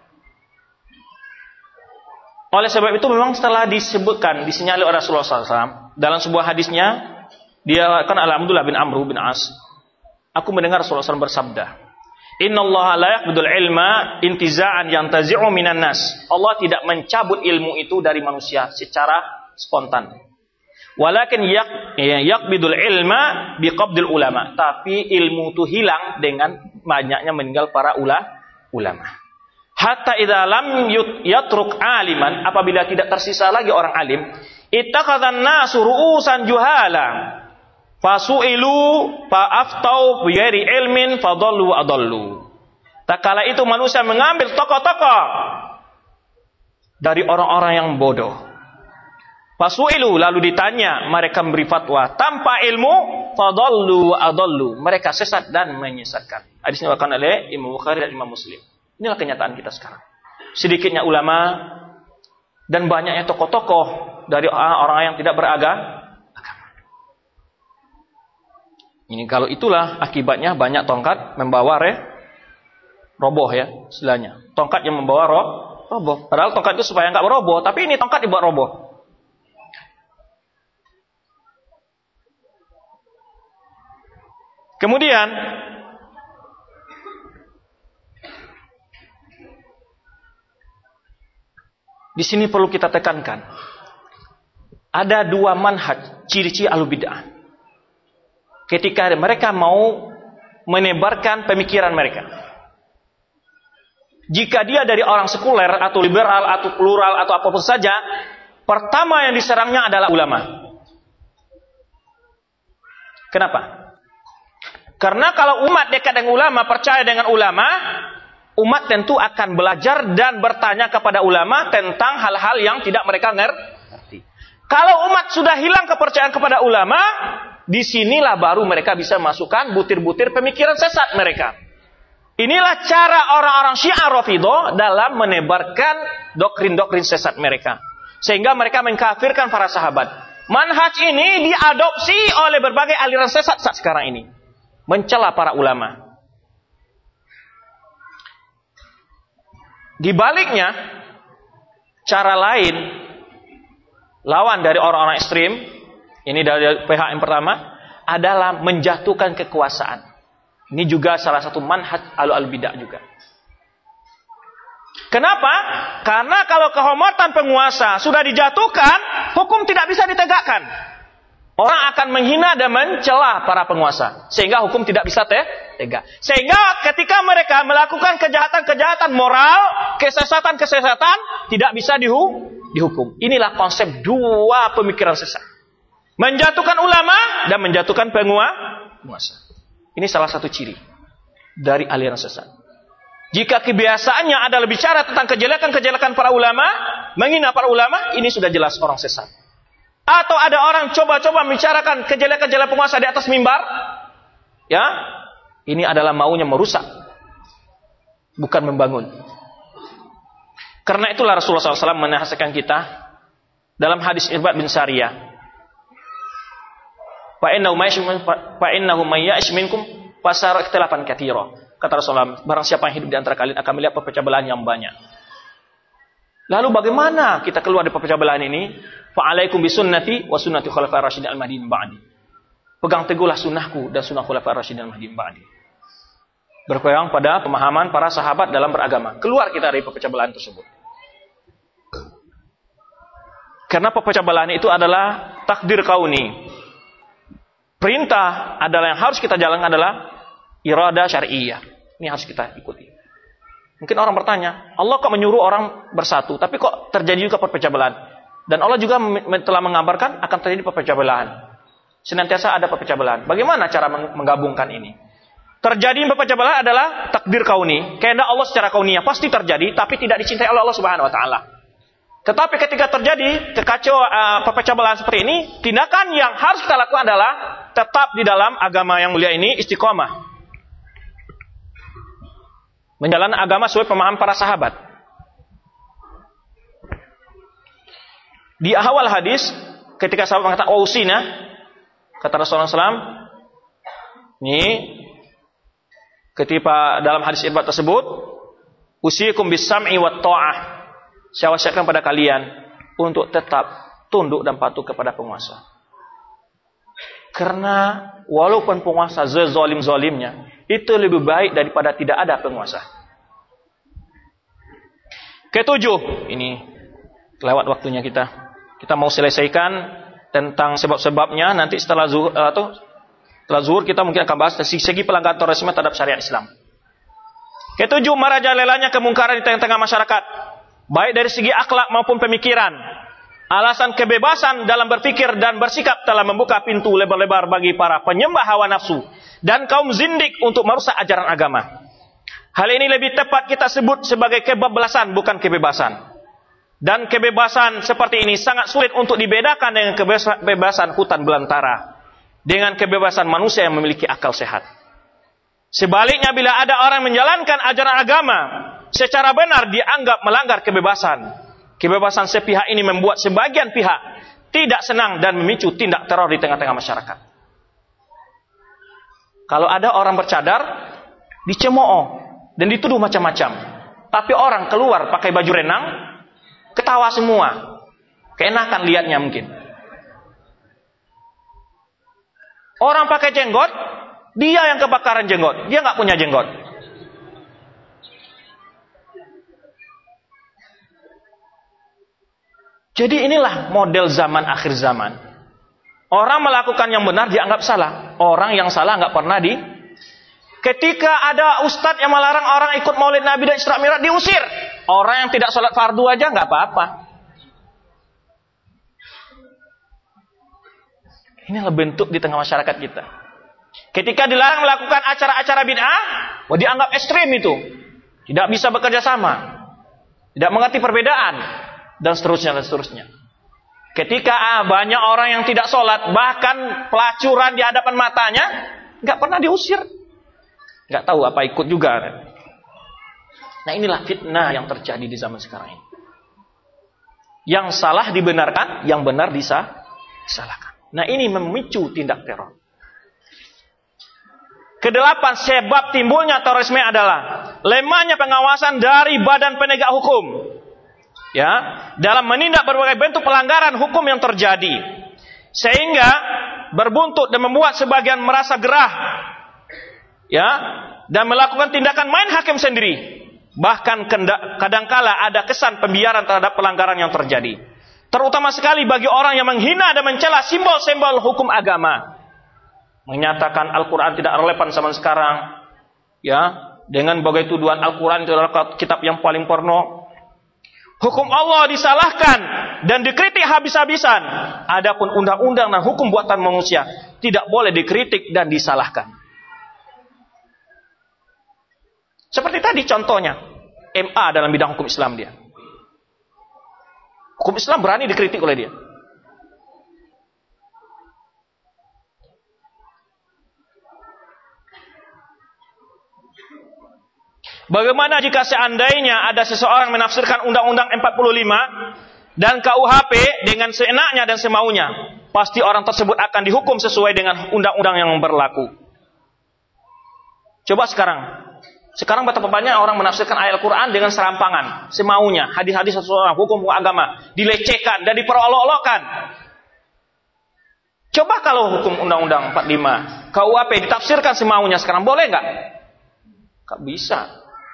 Oleh sebab itu memang setelah disebutkan, disinyalir oleh Rasulullah SAW, dalam sebuah hadisnya, dia kan Abdullah bin Amr bin As. Aku mendengar Rasulullah SAW bersabda, "Innallaha la yaqbidul ilma intiza'an yantazi'u minan nas." Allah tidak mencabut ilmu itu dari manusia secara spontan. Walakin yaqbidul ilma biqabdil ulama. Tapi ilmu itu hilang dengan banyaknya meninggal para ulama. Hatta idza lam yatruk aliman, apabila tidak tersisa lagi orang alim, ittakhadhan nasu ru'usan juhala. Fasu'ilu fa'aftau bighairi ilmin fadallu wa adallu. Tak kala itu manusia mengambil tokoh-tokoh dari orang-orang yang bodoh. Fasu'ilu, lalu ditanya, mereka memberi fatwa tanpa ilmu, fadallu wa adallu, mereka sesat dan menyesatkan. Hadis ini diriwayatkan oleh Imam Bukhari dan Imam Muslim. Inilah kenyataan kita sekarang. Sedikitnya ulama dan banyaknya tokoh-tokoh dari orang-orang yang tidak beragama. Ini kalau itulah akibatnya banyak tongkat membawa roboh ya, istilahnya. Tongkat yang membawa roboh. Padahal tongkat itu supaya enggak beroboh, tapi ini tongkat dibuat roboh. Kemudian di sini perlu kita tekankan. Ada dua manhaj, ciri-ciri Ahlul-Bid'ah. Ketika mereka mau menebarkan pemikiran mereka. Jika dia dari orang sekuler atau liberal atau plural atau apapun saja, pertama yang diserangnya adalah ulama. Kenapa? Karena kalau umat dekat dengan ulama, percaya dengan ulama, umat tentu akan belajar dan bertanya kepada ulama tentang hal-hal yang tidak mereka ngerti. Kalau umat sudah hilang kepercayaan kepada ulama, disinilah baru mereka bisa masukkan butir-butir pemikiran sesat mereka. Inilah cara orang-orang Syiah Rafidhah dalam menebarkan doktrin-doktrin sesat mereka. Sehingga mereka mengkafirkan para sahabat. Manhaj ini diadopsi oleh berbagai aliran sesat saat sekarang ini. Mencela para ulama. Di baliknya, cara lain, lawan dari orang-orang ekstrim, ini dari pihak yang pertama, adalah menjatuhkan kekuasaan. Ini juga salah satu manhaj Ahlul-Bid'ah juga. Kenapa? Karena kalau kehormatan penguasa sudah dijatuhkan, hukum tidak bisa ditegakkan. Orang akan menghina dan mencela para penguasa, sehingga hukum tidak bisa tegak. Sehingga ketika mereka melakukan kejahatan-kejahatan moral, kesesatan-kesesatan, tidak bisa dihukum. Inilah konsep dua pemikiran sesat. Menjatuhkan ulama dan menjatuhkan penguasa. Ini salah satu ciri dari aliran sesat. Jika kebiasaannya adalah bicara tentang kejelekan-kejelekan para ulama, menghina para ulama, ini sudah jelas orang sesat. Atau ada orang coba-coba membicarakan kejelekan-kejelekan penguasa di atas mimbar, ya, ini adalah maunya merusak, bukan membangun. Karena itulah Rasulullah SAW menasihatkan kita dalam hadis Irbad bin Sariyah, fa'innahu may ya'ish minkum fasara ikhtilafan katsira. Kata Rasulullah, barang siapa yang hidup di antara kalian akan melihat perpecah belahan yang banyak. Lalu bagaimana kita keluar dari perpecah belahan ini? Fa'alaikum bisunnati wa sunnati khulafa'ir rasyidin al-mahdiyyin ba'di. Pegang teguhlah sunnahku dan sunnah khulafa'ir rasyidin al-mahdiyyin ba'di. Berpegang pada pemahaman para sahabat dalam beragama. Keluar kita dari perpecah belahan tersebut. Karena perpecah belahan itu adalah takdir kauni. Perintah adalah yang harus kita jalankan adalah iradah syar'iyyah. Ini harus kita ikuti. Mungkin orang bertanya, Allah kok menyuruh orang bersatu, tapi kok terjadi juga perpecah belahan? Dan Allah juga telah mengabarkan akan terjadi perpecah belahan. Senantiasa ada perpecah belahan. Bagaimana cara menggabungkan ini? Terjadi perpecah belahan adalah takdir kauni. Kehendak Allah secara kauniyah pasti terjadi, tapi tidak dicintai oleh Allah Subhanahu wa taala. Tetapi ketika terjadi kekacauan perpecah belahan seperti ini, tindakan yang harus kita lakukan adalah tetap di dalam agama yang mulia ini istiqomah. Menjalankan agama sesuai pemahaman para sahabat. Di awal hadis, ketika sahabat mengatakan "Ausina", kata Rasulullah SAW, ini ketika dalam hadis Irbad tersebut, "Usikum bis-sam'i wat tha'ah." Saya wasiatkan pada kalian untuk tetap tunduk dan patuh kepada penguasa. Karena walaupun penguasa zalim-zalimnya, itu lebih baik daripada tidak ada penguasa. Ketujuh, ini lewat waktunya kita. Kita mau selesaikan tentang sebab-sebabnya. Nanti setelah zuhur kita mungkin akan bahas dari segi pelanggaran terorisme terhadap syariat Islam. Ketujuh, merajalelanya kemungkaran di tengah-tengah masyarakat, baik dari segi akhlak maupun pemikiran. Alasan kebebasan dalam berpikir dan bersikap telah membuka pintu lebar-lebar bagi para penyembah hawa nafsu dan kaum zindik untuk merusak ajaran agama. Hal ini lebih tepat kita sebut sebagai kebablasan, bukan kebebasan. Dan kebebasan seperti ini sangat sulit untuk dibedakan dengan kebebasan hutan belantara, dengan kebebasan manusia yang memiliki akal sehat. Sebaliknya, bila ada orang menjalankan ajaran agama secara benar, dianggap melanggar kebebasan. Kebebasan sepihak ini membuat sebagian pihak tidak senang dan memicu tindak teror di tengah-tengah masyarakat. Kalau ada orang bercadar, dicemooh dan dituduh macam-macam. Tapi orang keluar pakai baju renang, ketawa semua. Keenakan lihatnya mungkin. Orang pakai jenggot, dia yang kebakaran jenggot. Dia nggak punya jenggot. Jadi inilah model zaman akhir zaman. Orang melakukan yang benar dianggap salah. Orang yang salah nggak pernah Ketika ada ustadz yang melarang orang ikut maulid Nabi dan Isra Mi'raj, diusir. Orang yang tidak sholat fardu aja nggak apa-apa. Inilah bentuk di tengah masyarakat kita. Ketika dilarang melakukan acara-acara bid'ah, dianggap ekstrim itu. Tidak bisa bekerja sama. Tidak mengerti perbedaan. Dan seterusnya, dan seterusnya. Ketika banyak orang yang tidak sholat, bahkan pelacuran di hadapan matanya, nggak pernah diusir. Nggak tahu apa ikut juga. Nah, inilah fitnah yang terjadi di zaman sekarang ini. Yang salah dibenarkan, yang benar disalahkan. Nah, ini memicu tindak teror. Kedelapan, sebab timbulnya terorisme adalah lemahnya pengawasan dari badan penegak hukum. Ya, dalam menindak berbagai bentuk pelanggaran hukum yang terjadi, sehingga berbuntut dan membuat sebagian merasa gerah, ya, dan melakukan tindakan main hakim sendiri. Bahkan kadangkala ada kesan pembiaran terhadap pelanggaran yang terjadi. Terutama sekali bagi orang yang menghina dan mencela simbol-simbol hukum agama. Menyatakan Al-Quran tidak relevan zaman sekarang. Ya, dengan bagai tuduhan Al-Quran itu adalah kitab yang paling porno. Hukum Allah disalahkan dan dikritik habis-habisan. Adapun undang-undang dan hukum buatan manusia tidak boleh dikritik dan disalahkan. Seperti tadi contohnya, MA dalam bidang hukum Islam dia. Hukum Islam berani dikritik oleh dia. Bagaimana jika seandainya ada seseorang menafsirkan Undang-Undang 45 dan KUHP dengan seenaknya dan semaunya? Pasti orang tersebut akan dihukum sesuai dengan undang-undang yang berlaku. Coba sekarang betapa banyak orang menafsirkan ayat Al-Quran dengan serampangan, semaunya. Hadis-hadis seseorang, hukum agama dilecehkan dan diperolok-olokkan. Coba kalau hukum Undang-Undang 45 KUHP ditafsirkan semaunya sekarang, boleh nggak? Nggak bisa.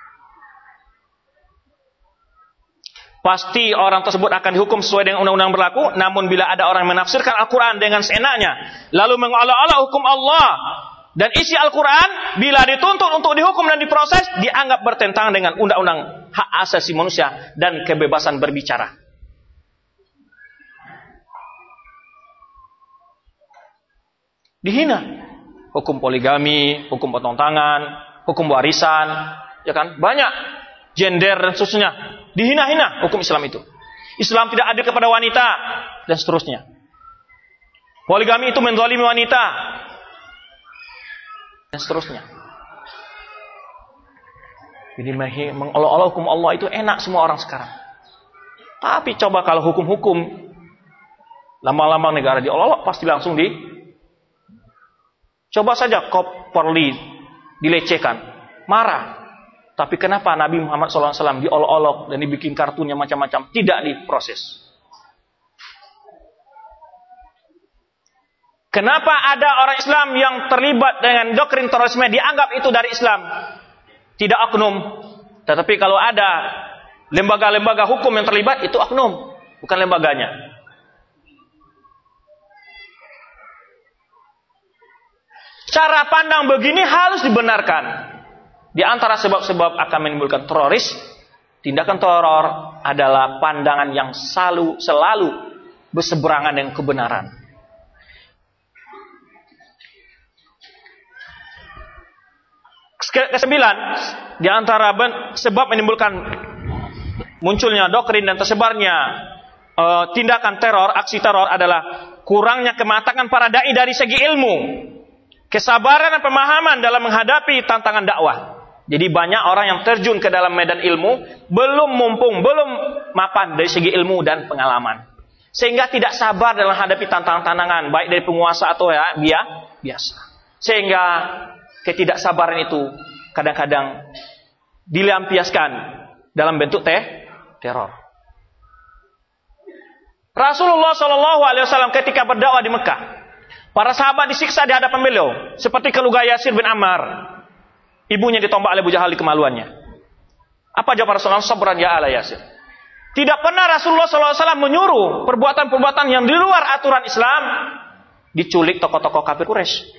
Pasti orang tersebut akan dihukum sesuai dengan undang-undang berlaku. Namun bila ada orang menafsirkan Al-Quran dengan seenaknya, lalu mengolok-olok hukum Allah dan isi Al-Quran, bila dituntut untuk dihukum dan diproses, dianggap bertentangan dengan undang-undang hak asasi manusia dan kebebasan berbicara. Dihina. Hukum poligami, hukum potong tangan, hukum warisan, ya kan? Banyak gender dan seterusnya. Dihina-hina hukum Islam itu. Islam tidak adil kepada wanita dan seterusnya. Poligami itu menzalimi wanita dan seterusnya. Jadi mengolok-olok hukum Allah itu enak semua orang sekarang. Tapi coba kalau hukum-hukum lama-lama negara diolok-olok, pasti langsung coba saja Polri dilecehkan, marah. Tapi kenapa Nabi Muhammad SAW diolok-olok dan dibikin kartunya macam-macam, tidak diproses? Kenapa ada orang Islam yang terlibat dengan doktrin terorisme dianggap itu dari Islam? Tidak oknum. Tetapi kalau ada lembaga-lembaga hukum yang terlibat, itu oknum, bukan lembaganya. Cara pandang begini harus dibenarkan. Di antara sebab-sebab akan menimbulkan teroris, tindakan teror adalah pandangan yang selalu berseberangan dengan kebenaran. Kesembilan, di antara sebab menimbulkan munculnya doktrin dan tersebarnya tindakan teror, aksi teror adalah kurangnya kematangan para dai dari segi ilmu, kesabaran dan pemahaman dalam menghadapi tantangan dakwah. Jadi banyak orang yang terjun ke dalam medan ilmu belum mapan dari segi ilmu dan pengalaman, sehingga tidak sabar dalam menghadapi tantangan-tantangan baik dari penguasa atau biasa. Sehingga ketidaksabaran itu kadang-kadang dilampiaskan dalam bentuk teror. Rasulullah SAW ketika berdakwah di Mekah, para sahabat disiksa di hadapan beliau, seperti keluarga Yasir bin Ammar. Ibunya ditombak oleh Abu Jahal di kemaluannya. Apa jawab Rasulullah? Sabran ya ala Yasir. Tidak pernah Rasulullah SAW menyuruh perbuatan-perbuatan yang di luar aturan Islam diculik tokoh-tokoh kafir Quraisy.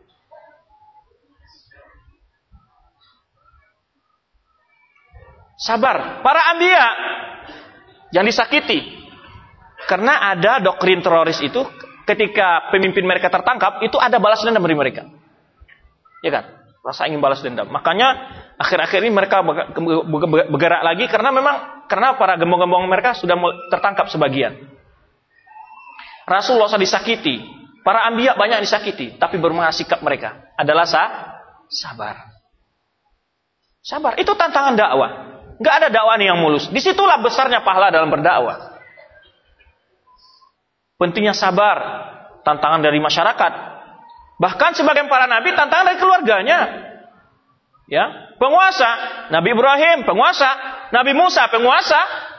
Sabar. Para anbiya yang disakiti. Karena ada doktrin teroris itu, ketika pemimpin mereka tertangkap, itu ada balas dendam dari mereka. Ya kan? Rasa ingin balas dendam. Makanya akhir-akhir ini mereka bergerak lagi karena para gembong-gembong mereka sudah tertangkap sebagian. Rasulullah SAW disakiti, para anbiya banyak disakiti, tapi bagaimana sikap mereka adalah sabar. Sabar itu tantangan dakwah. Enggak ada dakwah yang mulus. Disitulah besarnya pahala dalam berdakwah. Pentingnya sabar, tantangan dari masyarakat. Bahkan sebagian para nabi tantangan dari keluarganya. Ya, penguasa, Nabi Ibrahim penguasa, Nabi Musa penguasa.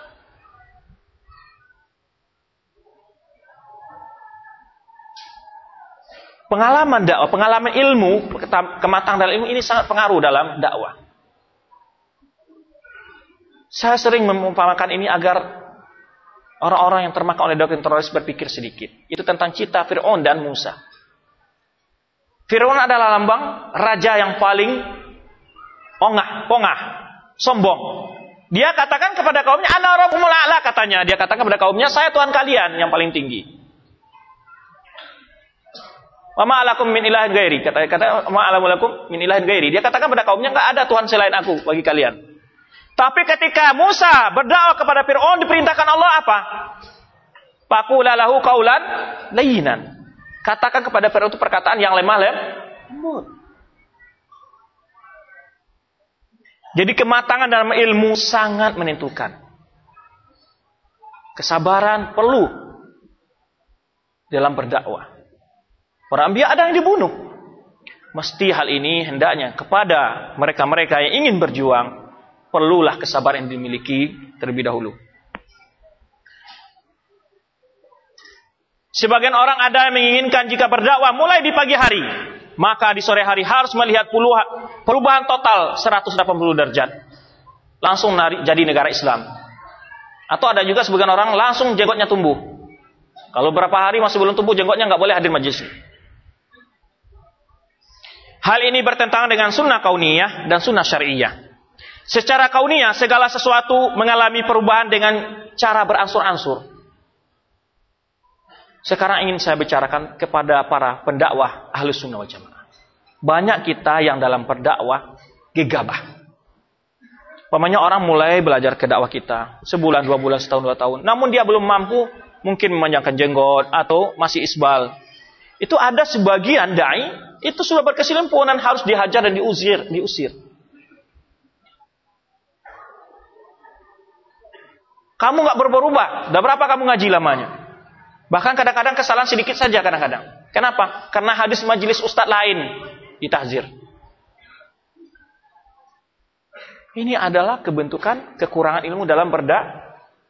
Pengalaman dakwah, pengalaman ilmu, kematangan dalam ilmu ini sangat pengaruh dalam dakwah. Saya sering mengumpamakan ini agar orang-orang yang termakan oleh doktrin teroris berpikir sedikit. Itu tentang cerita Fir'aun dan Musa. Fir'aun adalah lambang raja yang paling pongah, sombong. Dia katakan kepada kaumnya, ana rabbukumul a'la, katanya. Dia katakan kepada kaumnya, saya Tuhan kalian yang paling tinggi. Wa ma lakum min ilahin ghairi. Kata ma lakum min ilahin ghairi. Dia katakan kepada kaumnya, enggak ada Tuhan selain aku bagi kalian. Tapi ketika Musa berdakwah kepada Fir'aun, diperintahkan Allah apa? Faqula lahu qaulan layyinan. Katakan kepada Fir'aun itu perkataan yang lemah lembut. Jadi kematangan dalam ilmu sangat menentukan. Kesabaran perlu dalam berdakwah. Para anbiya ada yang dibunuh. Mesti hal ini hendaknya kepada mereka-mereka yang ingin berjuang, perlulah kesabaran yang dimiliki terlebih dahulu. Sebagian orang ada yang menginginkan jika berdakwah mulai di pagi hari, maka di sore hari harus melihat perubahan total 180 derajat. Langsung jadi negara Islam. Atau ada juga sebagian orang langsung jenggotnya tumbuh. Kalau berapa hari masih belum tumbuh jenggotnya, nggak boleh hadir majelis. Hal ini bertentangan dengan sunnah kauniyah dan sunnah syari'iyah. Secara kauniyah, segala sesuatu mengalami perubahan dengan cara beransur-ansur. Sekarang ingin saya bicarakan kepada para pendakwah Ahlus Sunnah wal Jamaah. Banyak kita yang dalam berdakwah gegabah. Pamannya orang mulai belajar ke dakwah kita, sebulan, 2 bulan, setahun, 2 tahun. Namun dia belum mampu mungkin memanjangkan jenggot atau masih isbal. Itu ada sebagian dai itu sudah berkesimpulan harus dihajar dan diusir. Kamu nggak berubah. Udah berapa kamu ngaji lamanya? Bahkan kadang-kadang kesalahan sedikit saja kadang-kadang. Kenapa? Karena hadis majelis ustadz lain ditahzir. Ini adalah kebentukan kekurangan ilmu dalam berdakwah.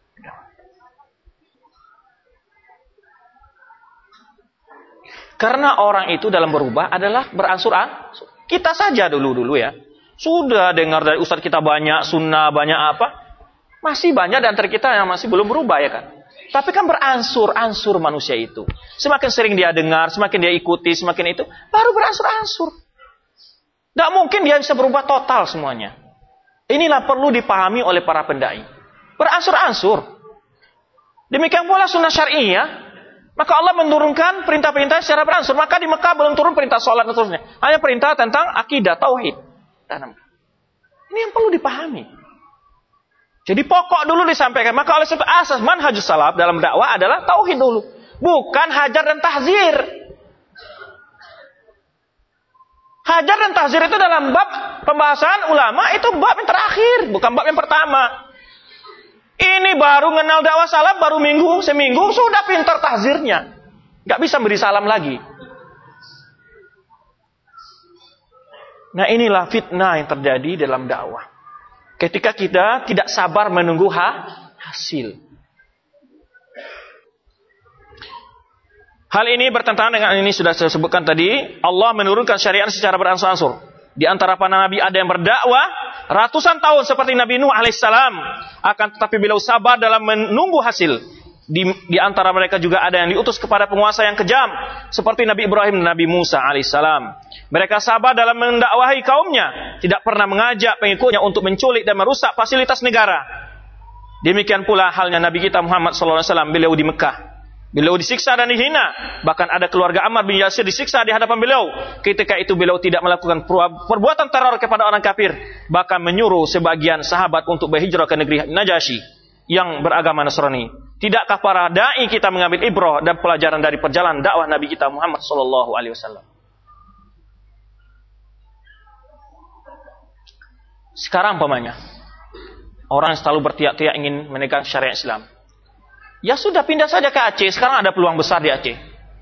Karena orang itu dalam berubah adalah beransur-ansur. Kita saja dulu ya. Sudah dengar dari ustadz kita banyak sunnah, banyak apa. Masih banyak di antara kita yang masih belum berubah ya kan. Tapi kan beransur-ansur manusia itu. Semakin sering dia dengar, semakin dia ikuti, semakin itu, baru beransur-ansur. Tidak mungkin dia bisa berubah total semuanya. Inilah perlu dipahami oleh para pendai. Beransur-ansur. Demikian pula sunnah syari'iyah. Maka Allah menurunkan perintah-perintah secara beransur. Maka di Mekah belum turun perintah sholat dan seterusnya. Hanya perintah tentang akidah, tauhid. Ini yang perlu dipahami. Jadi pokok dulu disampaikan. Maka oleh sebab asas manhajus salaf dalam dakwah adalah tauhid dulu. Bukan hajar dan tahzir. Hajar dan tahzir itu dalam bab pembahasan ulama itu bab yang terakhir. Bukan bab yang pertama. Ini baru mengenal dakwah salaf baru seminggu sudah pintar tahzirnya. Gak bisa beri salam lagi. Nah inilah fitnah yang terjadi dalam dakwah. Ketika kita tidak sabar menunggu hasil. Hal ini bertentangan dengan ini sudah saya sebutkan tadi. Allah menurunkan syariat secara beransur-ansur. Di antara para nabi ada yang berdakwah ratusan tahun seperti Nabi Nuh alaihissalam. Akan tetapi beliau sabar dalam menunggu hasil. Di antara mereka juga ada yang diutus kepada penguasa yang kejam. Seperti Nabi Ibrahim dan Nabi Musa alaihissalam. Mereka sabar dalam mendakwahi kaumnya. Tidak pernah mengajak pengikutnya untuk menculik dan merusak fasilitas negara. Demikian pula halnya Nabi kita Muhammad SAW. Beliau di Mekah. Beliau disiksa dan dihina. Bahkan ada keluarga Ammar bin Yasir disiksa di hadapan beliau. Ketika itu beliau tidak melakukan perbuatan teror kepada orang kafir. Bahkan menyuruh sebagian sahabat untuk berhijrah ke negeri Najasyi yang beragama Nasrani. Tidakkah para dai kita mengambil ibrah dan pelajaran dari perjalanan dakwah Nabi kita Muhammad SAW? Sekarang pamannya, orang yang selalu bertiak-tiak ingin menegakkan syariat Islam. Ya sudah pindah saja ke Aceh. Sekarang ada peluang besar di Aceh.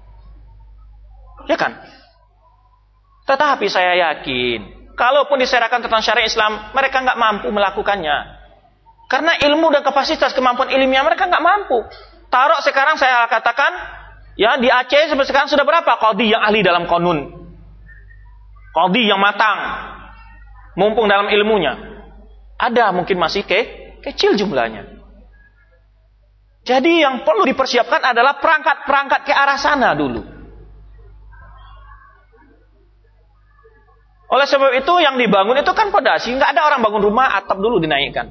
Ya kan? Tetapi saya yakin, kalaupun diserahkan tentang syariat Islam, mereka nggak mampu melakukannya. Karena ilmu dan kapasitas kemampuan ilmiah mereka nggak mampu. Taruh sekarang saya katakan, ya di Aceh sampai sekarang sudah berapa qadhi yang ahli dalam qanun? Qadhi yang matang, mumpung dalam ilmunya. Ada mungkin masih kecil jumlahnya. Jadi yang perlu dipersiapkan adalah perangkat-perangkat ke arah sana dulu. Oleh sebab itu yang dibangun itu kan pondasi. Nggak ada orang bangun rumah atap dulu dinaikkan.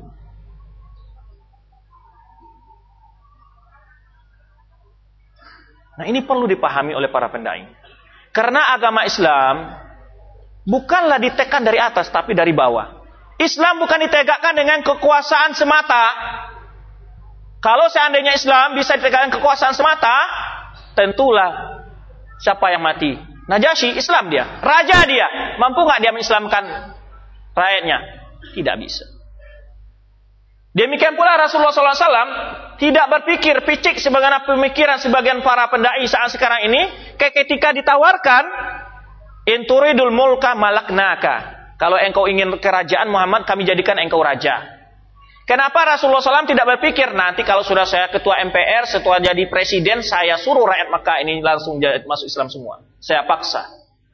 Nah ini perlu dipahami oleh para pendai. Karena agama Islam bukanlah ditekan dari atas tapi dari bawah. Islam bukan ditegakkan dengan kekuasaan semata. Kalau seandainya Islam bisa ditegakkan kekuasaan semata, tentulah siapa yang mati? Najasyi, Islam dia. Raja dia. Mampu nggak dia mengislamkan rakyatnya? Tidak bisa. Demikian pula Rasulullah SAW tidak berpikir picik sebagaimana pemikiran sebagian para pendai saat sekarang ini. Ketika ditawarkan, inturidul mulka malaknaka. Kalau engkau ingin kerajaan Muhammad, kami jadikan engkau raja. Kenapa Rasulullah SAW tidak berpikir nanti kalau sudah saya ketua MPR, setelah jadi presiden, saya suruh rakyat Makkah ini langsung masuk Islam semua. Saya paksa.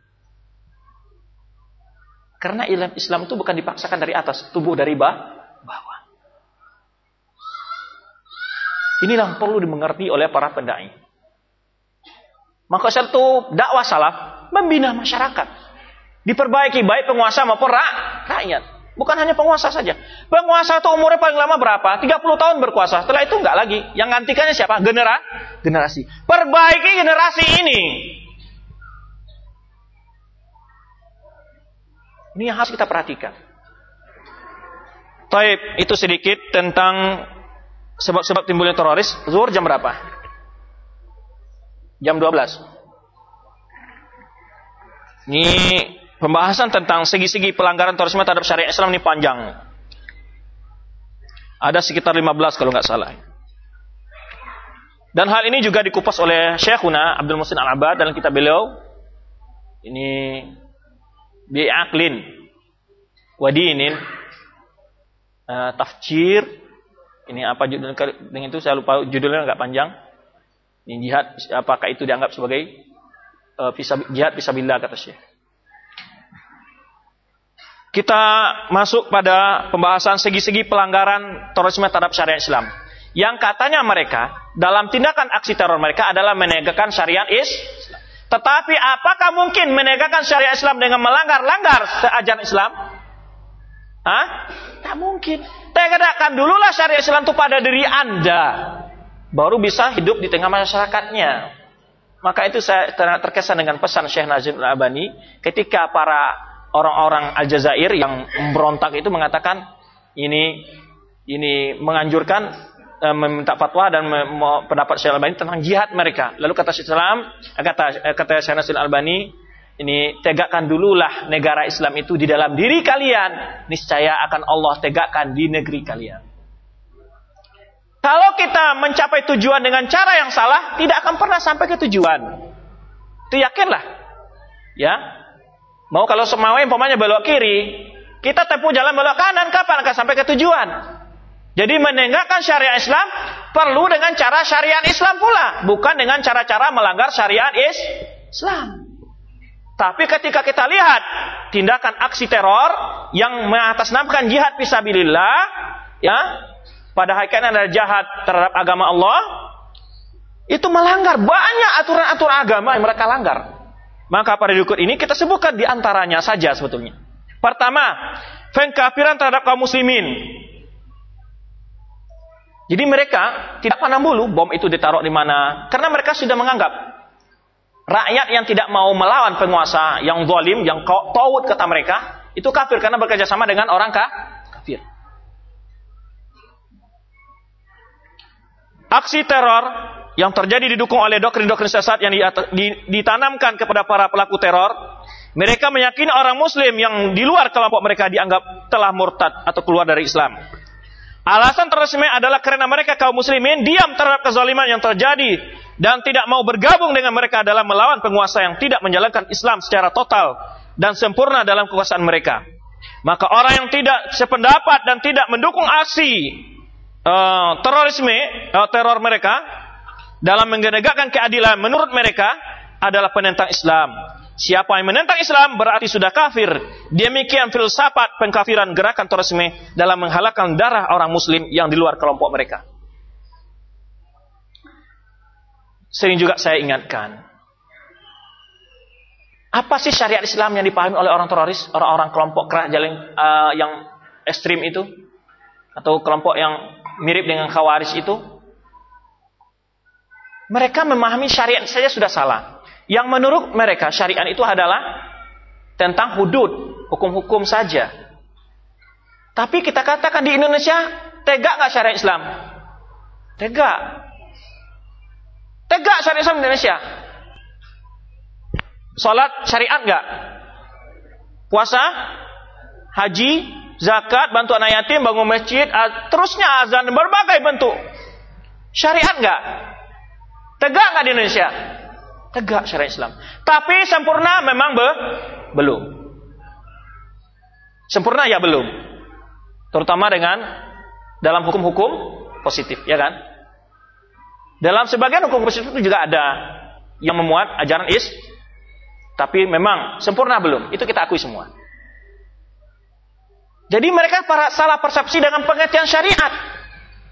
Karena Islam itu bukan dipaksakan dari atas, tubuh dari bawah. Inilah yang perlu dimengerti oleh para pendai. Maka satu dakwah salaf membina masyarakat. Diperbaiki baik penguasa maupun rakyat. Bukan hanya penguasa saja. Penguasa itu umurnya paling lama berapa? 30 tahun berkuasa. Setelah itu enggak lagi. Yang gantikannya siapa? Generasi. Perbaiki generasi ini. Ini yang harus kita perhatikan. Taib, itu sedikit tentang sebab-sebab timbulnya teroris. Zuhur jam berapa? Jam 12. Ini pembahasan tentang segi-segi pelanggaran terorisme terhadap syariat Islam ini panjang. Ada sekitar 15 kalau nggak salah. Dan hal ini juga dikupas oleh Syekhuna Abdul Muhsin Al-Abbad dalam kitab beliau. Ini bi'aqlin wadinin tafjir. Ini apa judulnya? Dengan itu saya lupa judulnya, nggak panjang. Ini jihad, apakah itu dianggap sebagai jihad fisabilillah kata Syekh. Kita masuk pada pembahasan segi-segi pelanggaran terorisme terhadap syariat Islam. Yang katanya mereka, dalam tindakan aksi teror mereka adalah menegakkan syariat Islam. Tetapi apakah mungkin menegakkan syariat Islam dengan melanggar ajaran Islam? Tak mungkin. Tegakkan dululah syariat Islam itu pada diri Anda. Baru bisa hidup di tengah masyarakatnya. Maka itu saya terkesan dengan pesan Syekh Nazim Al-Albani ketika para orang-orang Aljazair yang memberontak itu mengatakan ini menganjurkan meminta fatwa dan pendapat Syekh Al-Albani tentang jihad mereka. Lalu kata Syekh Syekh Nasir Al-Albani, ini tegakkan dululah negara Islam itu di dalam diri kalian, niscaya akan Allah tegakkan di negeri kalian. Kalau kita mencapai tujuan dengan cara yang salah, tidak akan pernah sampai ke tujuan. Itu yakinlah. Ya. Mau kalau semau umpamanya belok kiri, kita tempuh jalan belok kanan, kapan akan sampai ke tujuan? Jadi menegakkan syariat Islam perlu dengan cara syariat Islam pula, bukan dengan cara-cara melanggar syariat Islam. Tapi ketika kita lihat tindakan aksi teror yang mengatasnamakan jihad fisabilillah, ya, pada hakikatnya adalah jahat terhadap agama Allah, itu melanggar banyak aturan-aturan agama yang mereka langgar. Maka pada berikut ini kita sebutkan di antaranya saja sebetulnya. Pertama, pengkafiran terhadap kaum muslimin. Jadi mereka tidak pandang bulu bom itu ditaruh di mana, karena mereka sudah menganggap rakyat yang tidak mau melawan penguasa yang zalim, yang taut kata mereka, itu kafir karena bekerja sama dengan orang kafir. Aksi teror yang terjadi didukung oleh doktrin-doktrin sesat yang ditanamkan kepada para pelaku teror. Mereka meyakini orang muslim yang di luar kelompok mereka dianggap telah murtad atau keluar dari Islam. Alasan terorisme adalah karena mereka kaum muslimin diam terhadap kezaliman yang terjadi dan tidak mau bergabung dengan mereka dalam melawan penguasa yang tidak menjalankan Islam secara total dan sempurna dalam kekuasaan mereka. Maka orang yang tidak sependapat dan tidak mendukung aksi teror mereka dalam menegakkan keadilan menurut mereka adalah penentang Islam. Siapa yang menentang Islam berarti sudah kafir. Demikian filsafat pengkafiran gerakan terorisme dalam menghalalkan darah orang muslim yang di luar kelompok mereka. Sering juga saya ingatkan, apa sih syariat Islam yang dipahami oleh orang teroris, orang-orang kelompok kerah jalan yang ekstrim itu, atau kelompok yang mirip dengan Khawarij itu? Mereka memahami syariat saja sudah salah. Yang menurut mereka syariat itu adalah tentang hudud, hukum-hukum saja. Tapi kita katakan di Indonesia, tegak nggak syariat Islam? Tegak. Tegak syariat Islam di Indonesia. Salat syariat nggak? Puasa, haji, zakat, bantu anak yatim, bangun masjid, terusnya azan, berbagai bentuk. Syariat nggak? Tegak nggak di Indonesia? Tegak syariat Islam. Tapi sempurna memang belum. Sempurna ya belum. Terutama dengan dalam hukum-hukum positif, ya kan? Dalam sebagian hukum positif itu juga ada yang memuat ajaran tapi memang sempurna belum. Itu kita akui semua. Jadi mereka salah persepsi dengan pengertian syariat.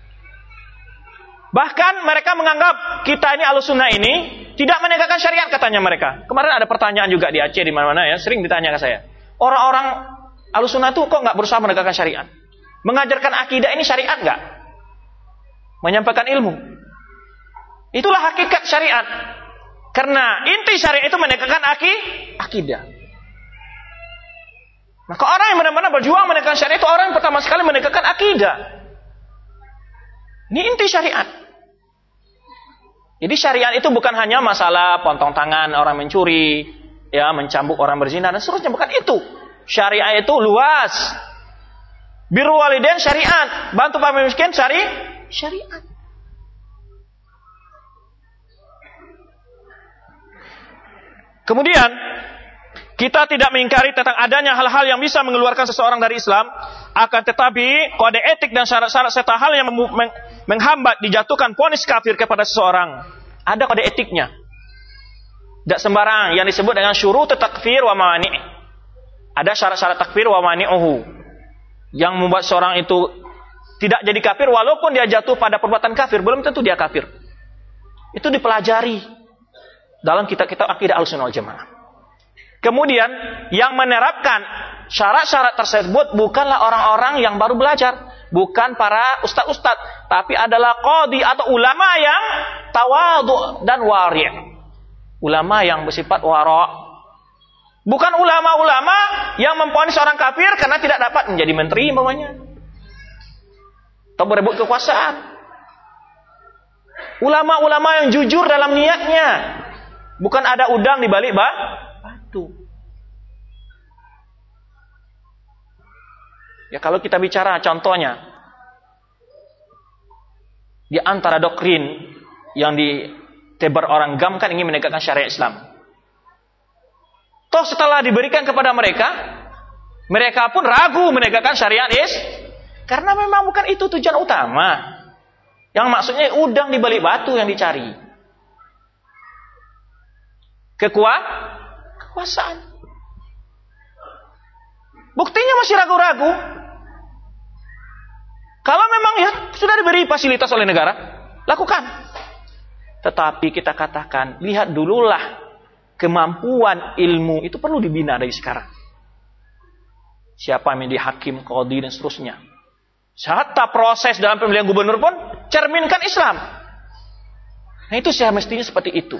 Bahkan mereka menganggap kita ini Ahlussunnah ini tidak menegakkan syariat, katanya mereka. Kemarin ada pertanyaan juga di Aceh di mana-mana ya, sering ditanya ke saya. Orang-orang Ahlussunnah itu kok nggak berusaha menegakkan syariat? Mengajarkan akidah ini syariat nggak? Menyampaikan ilmu. Itulah hakikat syariat. Karena inti syariat itu menegakkan akidah. Maka orang yang benar-benar berjuang menegakkan syariat itu orang yang pertama sekali menegakkan akidah. Ini inti syariat. Jadi syariat itu bukan hanya masalah potong tangan orang mencuri, ya, mencambuk orang berzina dan seterusnya, bukan itu. Syariat itu luas. Birrul walidain syariat, bantu fakir miskin syariat. Kemudian kita tidak mengingkari tentang adanya hal-hal yang bisa mengeluarkan seseorang dari Islam, akan tetapi kode etik dan syarat-syarat serta hal yang menghambat dijatuhkan vonis kafir kepada seseorang. Ada kode etiknya. Tidak sembarang yang disebut dengan syurut takfir wa mawani'. Ada syarat-syarat takfir wa mani'uhu yang membuat seorang itu tidak jadi kafir walaupun dia jatuh pada perbuatan kafir, belum tentu dia kafir. Itu dipelajari dalam kitab-kitab akidah Ahlussunnah wal Jamaah. Kemudian yang menerapkan syarat-syarat tersebut bukanlah orang-orang yang baru belajar, bukan para ustaz-ustaz, tapi adalah qadhi atau ulama yang tawadhu dan wari'. Ulama yang bersifat wara'. Bukan ulama-ulama yang memvonis orang kafir karena tidak dapat menjadi menteri umpamanya. Atau berebut kekuasaan. Ulama-ulama yang jujur dalam niatnya. Bukan ada udang di balik batu. Ya kalau kita bicara contohnya, di antara doktrin yang ditebar orang GAM kan ingin menegakkan syariat Islam. Toh setelah diberikan kepada mereka, mereka pun ragu menegakkan syariat karena memang bukan itu tujuan utama. Yang maksudnya udang di balik batu yang dicari. Kekuasaan. Buktinya masih ragu-ragu. Kalau memang ya sudah diberi fasilitas oleh negara, lakukan. Tetapi kita katakan, lihat dululah kemampuan ilmu itu perlu dibina dari sekarang. Siapa yang menjadi hakim, qadhi dan seterusnya. Hatta proses dalam pemilihan gubernur pun cerminkan Islam. Nah itu semestinya seperti itu.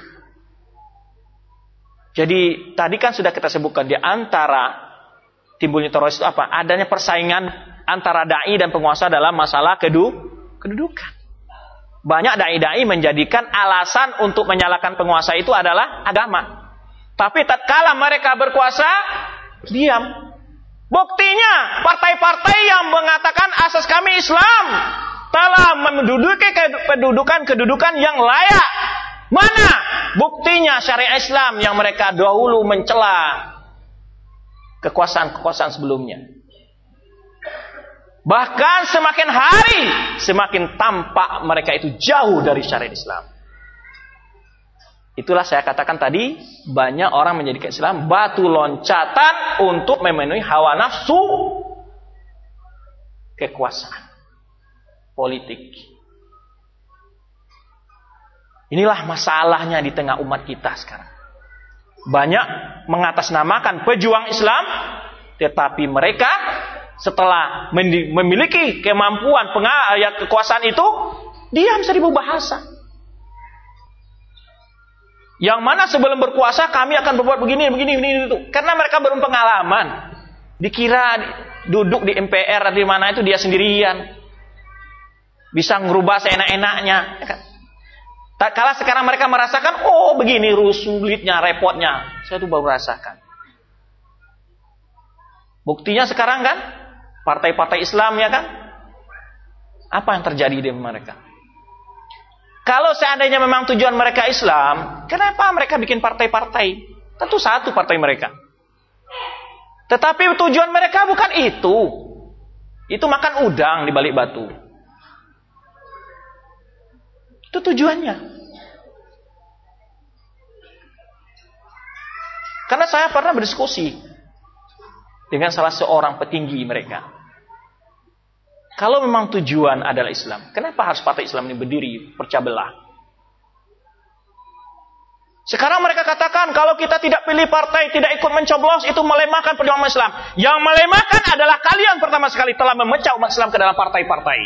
Jadi tadi kan sudah kita sebutkan di antara timbulnya teroris itu apa? Adanya persaingan antara dai dan penguasa dalam masalah kedudukan. Banyak dai-dai menjadikan alasan untuk menyalahkan penguasa itu adalah agama. Tapi tatkala mereka berkuasa, diam. Buktinya partai-partai yang mengatakan asas kami Islam telah menduduki kedudukan yang layak. Mana buktinya syariat Islam yang mereka dahulu mencela kekuasaan-kekuasaan sebelumnya. Bahkan semakin hari semakin tampak mereka itu jauh dari syariat Islam. Itulah saya katakan tadi, banyak orang menjadikan Islam batu loncatan untuk memenuhi hawa nafsu kekuasaan politik. Inilah masalahnya di tengah umat kita sekarang. Banyak mengatasnamakan pejuang Islam, tetapi mereka setelah memiliki kemampuan kekuasaan itu, diam seribu bahasa. Yang mana sebelum berkuasa kami akan berbuat begini itu. Karena mereka belum pengalaman. Dikira duduk di MPR di mana itu dia sendirian. Bisa ngerubah seenak-enaknya. Tak kalah sekarang mereka merasakan, oh begini sulitnya, repotnya. Saya tuh baru rasakan. Buktinya sekarang kan, partai-partai Islam ya kan. Apa yang terjadi di mereka? Kalau seandainya memang tujuan mereka Islam, kenapa mereka bikin partai-partai? Tentu satu partai mereka. Tetapi tujuan mereka bukan itu. Itu makan udang di balik batu. Itu tujuannya. Karena saya pernah berdiskusi dengan salah seorang petinggi mereka. Kalau memang tujuan adalah Islam, kenapa harus partai Islam ini berdiri pecah belah? Sekarang mereka katakan kalau kita tidak pilih partai, tidak ikut mencoblos, itu melemahkan perjuangan Islam. Yang melemahkan adalah kalian pertama sekali telah memecah umat Islam ke dalam partai-partai.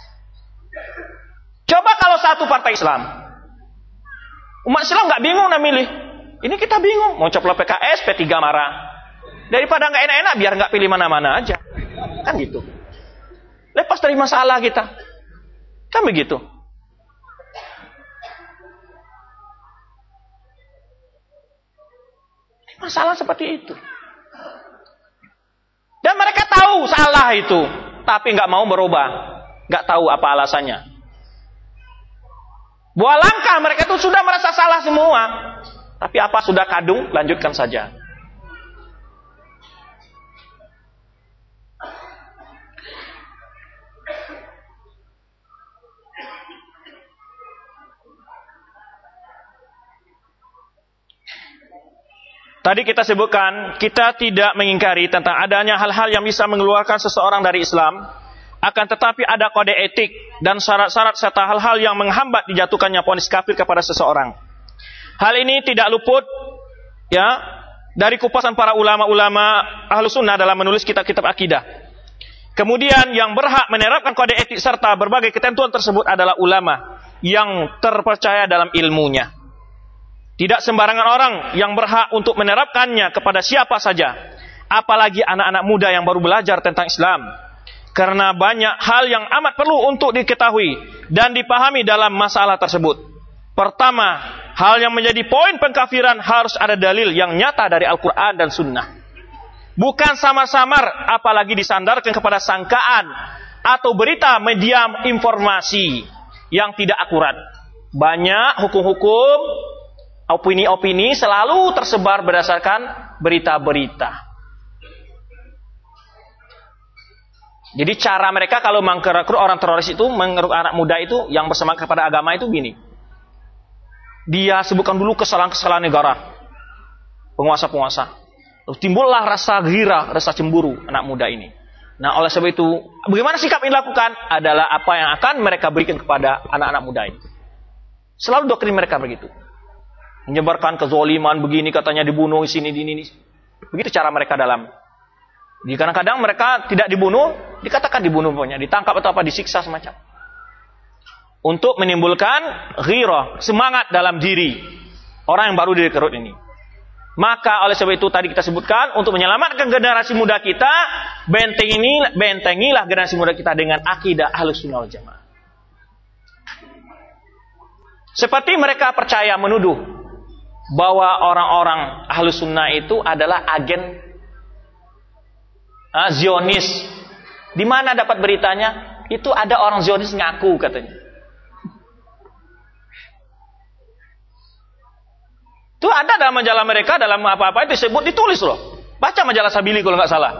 Coba kalau satu partai Islam, umat Islam nggak bingung nak milih. Ini kita bingung, mau coplos PKS, P3 marah. Daripada nggak enak-enak, biar nggak pilih mana-mana aja, kan gitu. Lepas dari masalah kita. Kan begitu. Masalah seperti itu. Dan mereka tahu salah itu. Tapi gak mau berubah. Gak tahu apa alasannya. Buah langkah mereka itu sudah merasa salah semua. Tapi apa sudah kadung, lanjutkan saja. Tadi kita sebutkan, kita tidak mengingkari tentang adanya hal-hal yang bisa mengeluarkan seseorang dari Islam. Akan tetapi ada kode etik dan syarat-syarat serta hal-hal yang menghambat dijatuhkannya vonis kafir kepada seseorang. Hal ini tidak luput ya dari kupasan para ulama-ulama Ahlus Sunnah dalam menulis kitab-kitab akidah. Kemudian yang berhak menerapkan kode etik serta berbagai ketentuan tersebut adalah ulama yang terpercaya dalam ilmunya. Tidak sembarangan orang yang berhak untuk menerapkannya kepada siapa saja. Apalagi anak-anak muda yang baru belajar tentang Islam. Karena banyak hal yang amat perlu untuk diketahui dan dipahami dalam masalah tersebut. Pertama, hal yang menjadi poin pengkafiran harus ada dalil yang nyata dari Al-Quran dan Sunnah. Bukan samar-samar, apalagi disandarkan kepada sangkaan atau berita media informasi yang tidak akurat. Banyak hukum-hukum, opini-opini selalu tersebar berdasarkan berita-berita. Jadi cara mereka kalau mengrekrut orang teroris itu, mengeruk anak muda itu yang bersemangat kepada agama itu gini. Dia sebutkan dulu kesalahan-kesalahan negara, penguasa-penguasa. Timbullah rasa ghirah, rasa cemburu anak muda ini. Nah, oleh sebab itu, bagaimana sikap yang dilakukan adalah apa yang akan mereka berikan kepada anak-anak muda itu. Selalu doktrin mereka begitu. Menyebarkan kezaliman begini, katanya dibunuh di sini, di ini. Begitu cara mereka dalam. Di kadang-kadang mereka tidak dibunuh, dikatakan dibunuh pokoknya, ditangkap atau apa, disiksa semacam. Untuk menimbulkan ghirah, semangat dalam diri orang yang baru direkrut ini. Maka oleh sebab itu tadi kita sebutkan, untuk menyelamatkan generasi muda kita, bentengilah generasi muda kita dengan akidah Ahlus Sunnah wal Jamaah. Seperti mereka percaya menuduh bahwa orang-orang Ahlus Sunnah itu adalah agen Zionis. Di mana dapat beritanya? Itu ada orang Zionis ngaku katanya. Itu ada dalam majalah mereka, dalam apa-apa itu disebut, ditulis loh. Baca majalah Sabili kalau nggak salah.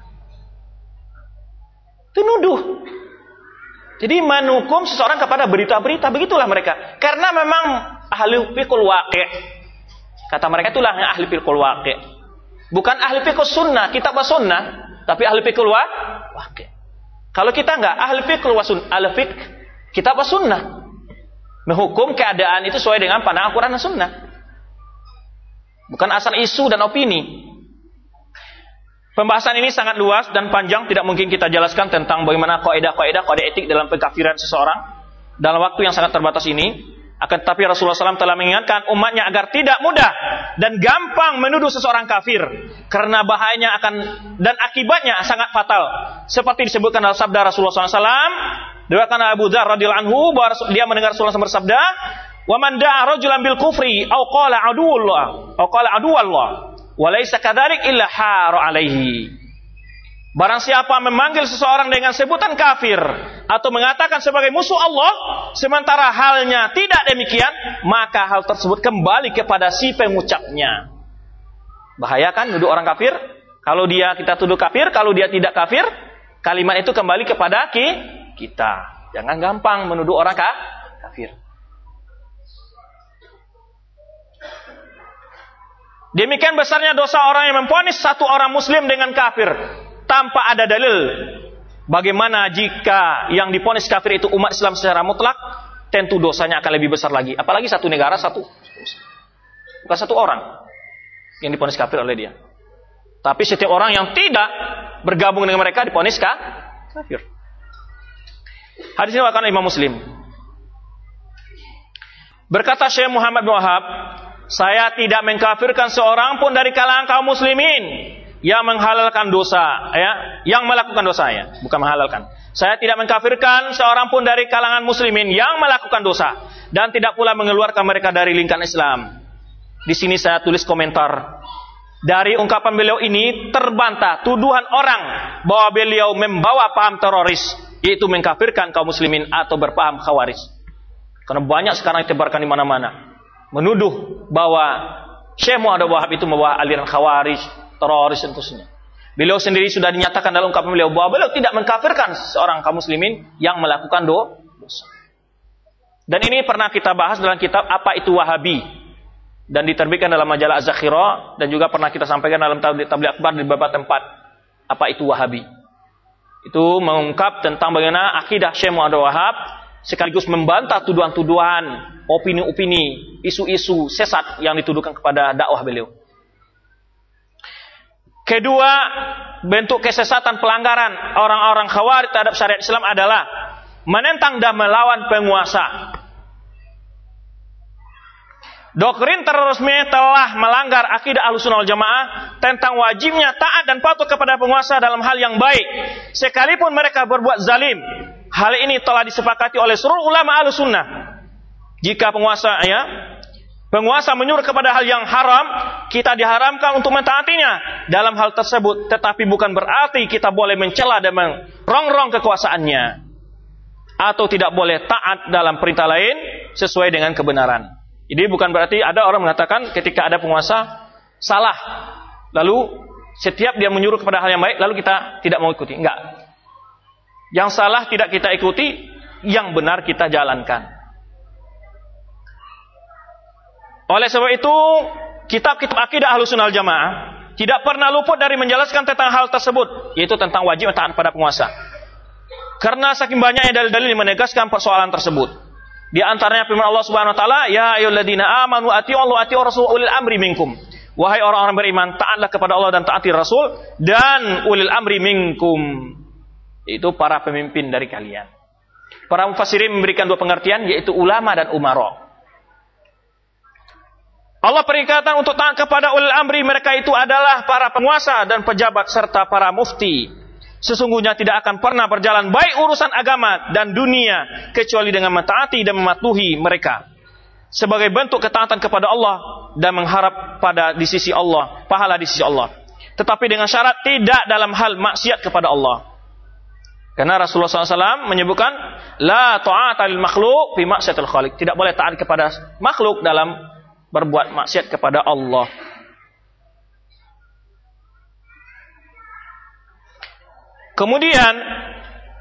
Itu nuduh. Jadi menukum seseorang kepada berita-berita, begitulah mereka. Karena memang ahli fiqhul waqi'. Kata mereka itulah yang ahli fiqhul waqi'. Bukan ahli fiqh sunnah, kitab sunnah, tapi ahli fiqhul waqi'. Kalau kita enggak ahli fiqh ahli fiqh kitab sunnah. Menghukum keadaan itu sesuai dengan pandangan Al-Quran dan Sunnah. Bukan asal isu dan opini. Pembahasan ini sangat luas dan panjang, tidak mungkin kita jelaskan tentang bagaimana kaidah-kaidah kode etik dalam pengkafiran seseorang dalam waktu yang sangat terbatas ini. Akan tetapi Rasulullah SAW telah mengingatkan umatnya agar tidak mudah dan gampang menuduh seseorang kafir, karena bahayanya akan dan akibatnya sangat fatal. Seperti disebutkan dalam sabda Rasulullah SAW, diriwayatkan Abu Dzar radhiyallahu anhu bahwa dia mendengar Rasulullah SAW bersabda, "Wa man da'a rajulan bil kufri aw qala aduwallah wa laysa kadzalik illa hara alaihi." Barang siapa memanggil seseorang dengan sebutan kafir atau mengatakan sebagai musuh Allah, sementara halnya tidak demikian, maka hal tersebut kembali kepada si pengucapnya. Bahaya kan nuduh orang kafir? Kalau kita tuduh kafir, kalau dia tidak kafir, kalimat itu kembali kepada kita. Jangan gampang menuduh orang kafir. Demikian besarnya dosa orang yang memvonis satu orang muslim dengan kafir tanpa ada dalil. Bagaimana jika yang divonis kafir itu umat Islam secara mutlak? Tentu dosanya akan lebih besar lagi. Apalagi satu negara, bukan satu orang yang divonis kafir oleh dia, tapi setiap orang yang tidak bergabung dengan mereka divonis kafir. Hadis ini diriwayatkan Imam Muslim. Berkata Syekh Muhammad bin Wahab, saya tidak mengkafirkan seorang pun dari kalangan kaum muslimin yang menghalalkan dosa, yang melakukan dosa, bukan menghalalkan. Saya tidak mengkafirkan seorang pun dari kalangan muslimin yang melakukan dosa, dan tidak pula mengeluarkan mereka dari lingkaran Islam. Di sini saya tulis komentar. Dari ungkapan beliau ini terbantah tuduhan orang bahwa beliau membawa paham teroris, yaitu mengkafirkan kaum muslimin atau berpaham khawarij. Karena banyak sekarang ditebarkan di mana-mana menuduh bahwa Syekh Muhammad Wahab itu membawa aliran khawarij, teroris dan seterusnya. Beliau sendiri sudah dinyatakan dalam ungkapan beliau bahwa beliau tidak mengkafirkan seorang kaum muslimin yang melakukan dosa. Dan ini pernah kita bahas dalam kitab Apa Itu Wahabi, dan diterbitkan dalam majalah Az-Zakhirah, dan juga pernah kita sampaikan dalam tabligh akbar di beberapa tempat. Apa itu Wahabi? Itu mengungkap tentang bagaimana akidah Syekh Muhammad Wahab, sekaligus membantah tuduhan-tuduhan, opini-opini, isu-isu sesat yang dituduhkan kepada dakwah beliau. Kedua, bentuk kesesatan pelanggaran orang-orang khawarij terhadap syariat Islam adalah menentang dan melawan penguasa. Doktrin terorisme telah melanggar akidah Ahlussunnah wal Jamaah tentang wajibnya taat dan patuh kepada penguasa dalam hal yang baik, sekalipun mereka berbuat zalim. Hal ini telah disepakati oleh seluruh ulama Ahlussunnah. Jika penguasa menyuruh kepada hal yang haram, kita diharamkan untuk mentaatinya dalam hal tersebut, tetapi bukan berarti kita boleh mencela dan merongrong kekuasaannya, atau tidak boleh taat dalam perintah lain sesuai dengan kebenaran. Jadi bukan berarti ada orang mengatakan ketika ada penguasa salah, lalu setiap dia menyuruh kepada hal yang baik, lalu kita tidak mau ikuti. Enggak. Yang salah tidak kita ikuti, yang benar kita jalankan. Oleh sebab itu, kitab-kitab akidah Ahlussunnah wal Jamaah tidak pernah luput dari menjelaskan tentang hal tersebut, yaitu tentang wajib taat pada penguasa. Karena saking banyaknya dalil-dalil yang menegaskan persoalan tersebut. Di antaranya firman Allah Subhanahu wa taala, "Ya ayyuhalladzina amanu atii'ullaha wa atii'ur rasul ulil amri minkum." Wahai orang-orang beriman, taatlah kepada Allah dan taati Rasul dan ulil amri minkum. Itu para pemimpin dari kalian. Para mufassirin memberikan dua pengertian, yaitu ulama dan umara. Allah perintahkan untuk taat kepada ulil amri, mereka itu adalah para penguasa dan pejabat serta para mufti. Sesungguhnya tidak akan pernah berjalan baik urusan agama dan dunia kecuali dengan mentaati dan mematuhi mereka sebagai bentuk ketaatan kepada Allah dan mengharap di sisi Allah, pahala di sisi Allah. Tetapi dengan syarat tidak dalam hal maksiat kepada Allah. Karena Rasulullah SAW menyebutkan la ta'ata lil makhluq fi maksiatil khaliq. Tidak boleh taat kepada makhluk dalam berbuat maksiat kepada Allah. Kemudian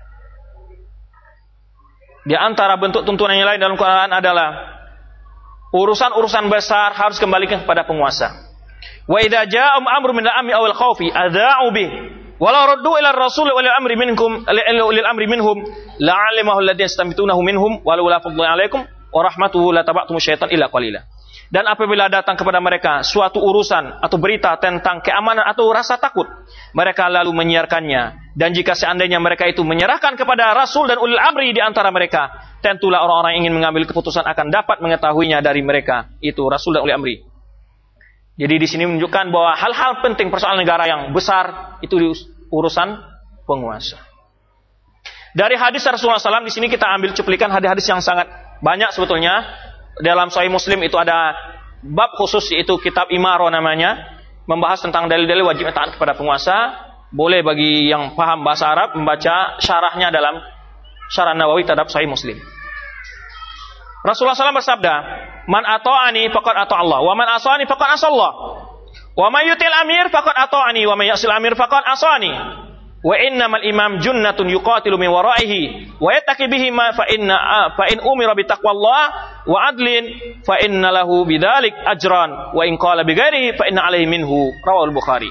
di antara bentuk tuntunan yang lain dalam Quran adalah Urusan-urusan besar harus kembalikan kepada penguasa. Wa idza ja'um amrun min al-amni aw al-khawfi adha'u bih walau raddu ila ar-rasul wa lil amri minkum lil amri minhum la'alimahu alladhina yastambitunahu minhum walau la fadlu 'alaikum wa rahmatuhu la taba'tum syaitan illa qalila. Dan apabila datang kepada mereka suatu urusan atau berita tentang keamanan atau rasa takut, mereka lalu menyiarkannya. Dan jika seandainya mereka itu menyerahkan kepada Rasul dan ulil amri di antara mereka, tentulah orang-orang yang ingin mengambil keputusan akan dapat mengetahuinya dari mereka, itu Rasul dan ulil amri. Jadi di sini menunjukkan bahwa hal-hal penting persoalan negara yang besar itu urusan penguasa. Dari hadis Rasulullah SAW di sini kita ambil cuplikan hadis-hadis yang sangat banyak sebetulnya. Dalam Sahih Muslim itu ada bab khusus, yaitu kitab Imarah namanya, membahas tentang dalil-dalil wajib taat kepada penguasa. Boleh bagi yang paham bahasa Arab membaca syarahnya dalam Syarah Nawawi terhadap Sahih Muslim. Rasulullah SAW bersabda, "Man ata'ani faqad ata Allah, wa man asani faqad asallah. Wa may yutil amir faqad ata'ani, wa may yasil amir faqad asani. Wa innamal imam junnatun yuqatilu min wara'ihi wa yattaqi bihi ma fa in umira bi taqwallah wa adlin fa inna lahu bidzalik ajran wa in qala bi ghairihi fa inna alaihi minhu." Rawahul Bukhari.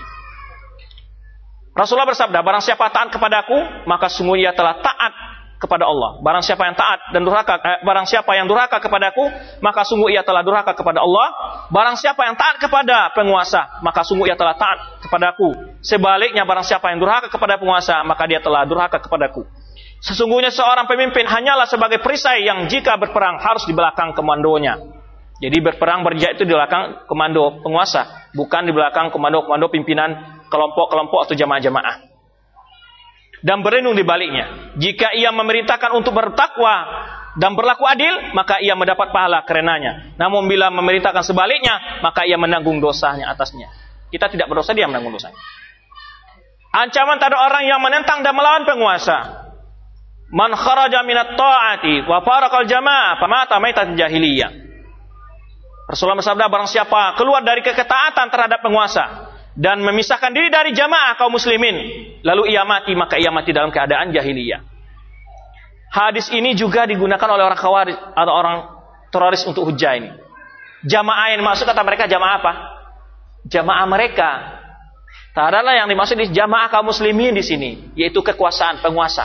Rasulullah bersabda, barang siapa taat kepadaku maka sungguh ia telah taat kepada Allah. Barang siapa yang taat dan barang siapa yang durhaka kepadaku maka sungguh ia telah durhaka kepada Allah. Barang siapa yang taat kepada penguasa maka sungguh ia telah taat kepadaku. Sebaliknya barang siapa yang durhaka kepada penguasa maka dia telah durhaka kepadaku. Sesungguhnya seorang pemimpin hanyalah sebagai perisai yang jika berperang harus di belakang komandonya. Jadi berperang berjihad itu di belakang komando penguasa, bukan di belakang komando-komando pimpinan kelompok-kelompok atau jamaah-jamaah. Dan berlindung di baliknya. Jika ia memerintahkan untuk bertakwa dan berlaku adil, maka ia mendapat pahala karenanya. Namun bila memerintahkan sebaliknya, maka ia menanggung dosanya atasnya. Kita tidak berdosa, dia menanggung dosanya. Ancaman terhadap orang yang menentang dan melawan penguasa. Man kharaja minat ta'ati wa faraqal jamaah famata maitat jahiliyah. Rasulullah bersabda, barang siapa keluar dari ketaatan terhadap penguasa dan memisahkan diri dari jamaah kaum muslimin, lalu ia mati, maka ia mati dalam keadaan jahiliyah. Hadis ini juga digunakan oleh orang Khawarij atau orang teroris untuk hujah ini. Jamaah yang dimaksud kata mereka jamaah apa? Jamaah mereka. Tadalah yang dimaksud di jamaah kaum muslimin di sini, yaitu kekuasaan penguasa.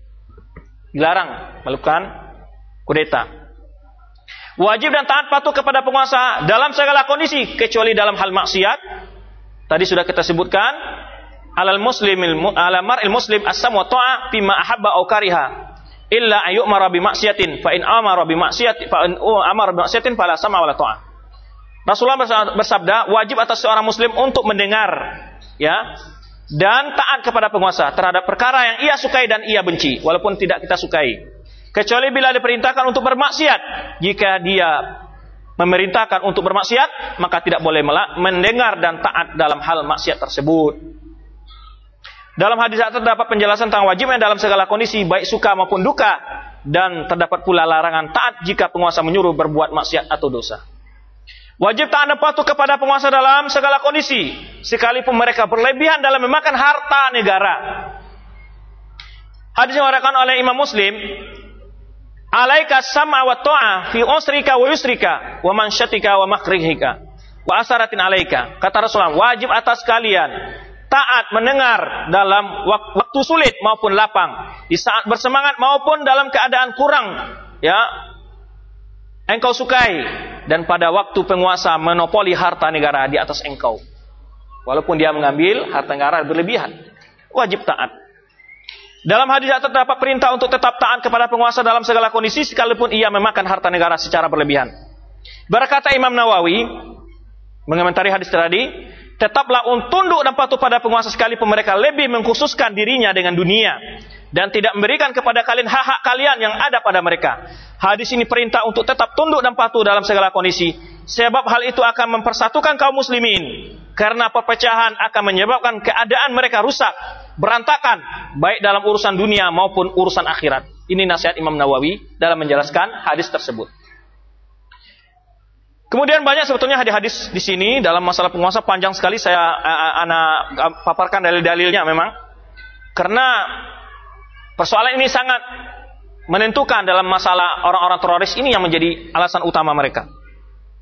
Dilarang melakukan kudeta. Wajib dan taat patuh kepada penguasa dalam segala kondisi kecuali dalam hal maksiat. Tadi sudah kita sebutkan, alal mar'il muslim as-sam wa ta'a fima ahabba aw kariha illa ayyumara bi maksiatin fa in amara bi maksiatin fala sama wala ta'a. Rasulullah bersabda, wajib atas seorang muslim untuk mendengar ya dan taat kepada penguasa terhadap perkara yang ia sukai dan ia benci walaupun tidak kita sukai, kecuali bila diperintahkan untuk bermaksiat. Jika dia memerintahkan untuk bermaksiat, maka tidak boleh mendengar dan taat dalam hal maksiat tersebut. Dalam hadis terdapat penjelasan tentang wajibnya dalam segala kondisi, baik suka maupun duka, dan terdapat pula larangan taat jika penguasa menyuruh berbuat maksiat atau dosa. Wajib taat dan patuh kepada penguasa dalam segala kondisi, sekalipun mereka berlebihan dalam memakan harta negara. Hadis yang diriwayatkan oleh Imam Muslim, alaika sam'a wa ta'a fi usrika wa yusrika wa mansyatika wa makrihika wa asaratin alaika. Kata Rasulullah, wajib atas kalian taat mendengar dalam waktu sulit maupun lapang, di saat bersemangat maupun dalam keadaan kurang ya engkau sukai, dan pada waktu penguasa monopoli harta negara di atas engkau walaupun dia mengambil harta negara berlebihan, wajib taat. Dalam hadis terdapat perintah untuk tetap taat kepada penguasa dalam segala kondisi sekalipun ia memakan harta negara secara berlebihan. Berkata Imam Nawawi mengomentari hadis tadi, tetaplah tunduk dan patuh pada penguasa sekalipun mereka lebih mengkhususkan dirinya dengan dunia dan tidak memberikan kepada kalian hak-hak kalian yang ada pada mereka. Hadis ini perintah untuk tetap tunduk dan patuh dalam segala kondisi, sebab hal itu akan mempersatukan kaum muslimin, karena perpecahan akan menyebabkan keadaan mereka rusak, berantakan, baik dalam urusan dunia maupun urusan akhirat. Ini nasihat Imam Nawawi dalam menjelaskan hadis tersebut. Kemudian banyak sebetulnya hadis-hadis di sini dalam masalah penguasa, panjang sekali saya paparkan dalil-dalilnya memang, karena persoalan ini sangat menentukan dalam masalah orang-orang teroris ini yang menjadi alasan utama mereka.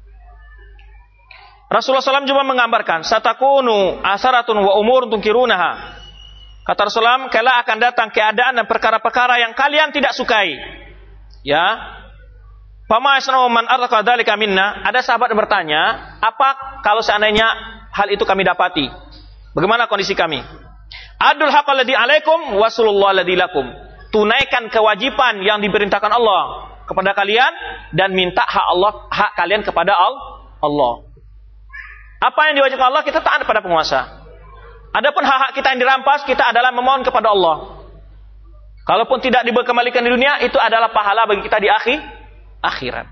Rasulullah SAW juga menggambarkan, satakunu asaratun wa umur tunkirunaha. Kata Rasulullah, kala akan datang keadaan dan perkara-perkara yang kalian tidak sukai. Ya. Fama yasna'u man arqa dzalika minna. Ada sahabat yang bertanya, apa kalau seandainya hal itu kami dapati? Bagaimana kondisi kami? Adul haqqal ladzi 'alaikum wa sallallahu ladzi lakum. Tunaikan kewajiban yang diperintahkan Allah kepada kalian dan minta hak kalian kepada Allah. Apa yang diwajibkan Allah kita taat pada penguasa. Adapun hak-hak kita yang dirampas, kita adalah memohon kepada Allah. Kalaupun tidak dikembalikan di dunia, itu adalah pahala bagi kita di akhirat.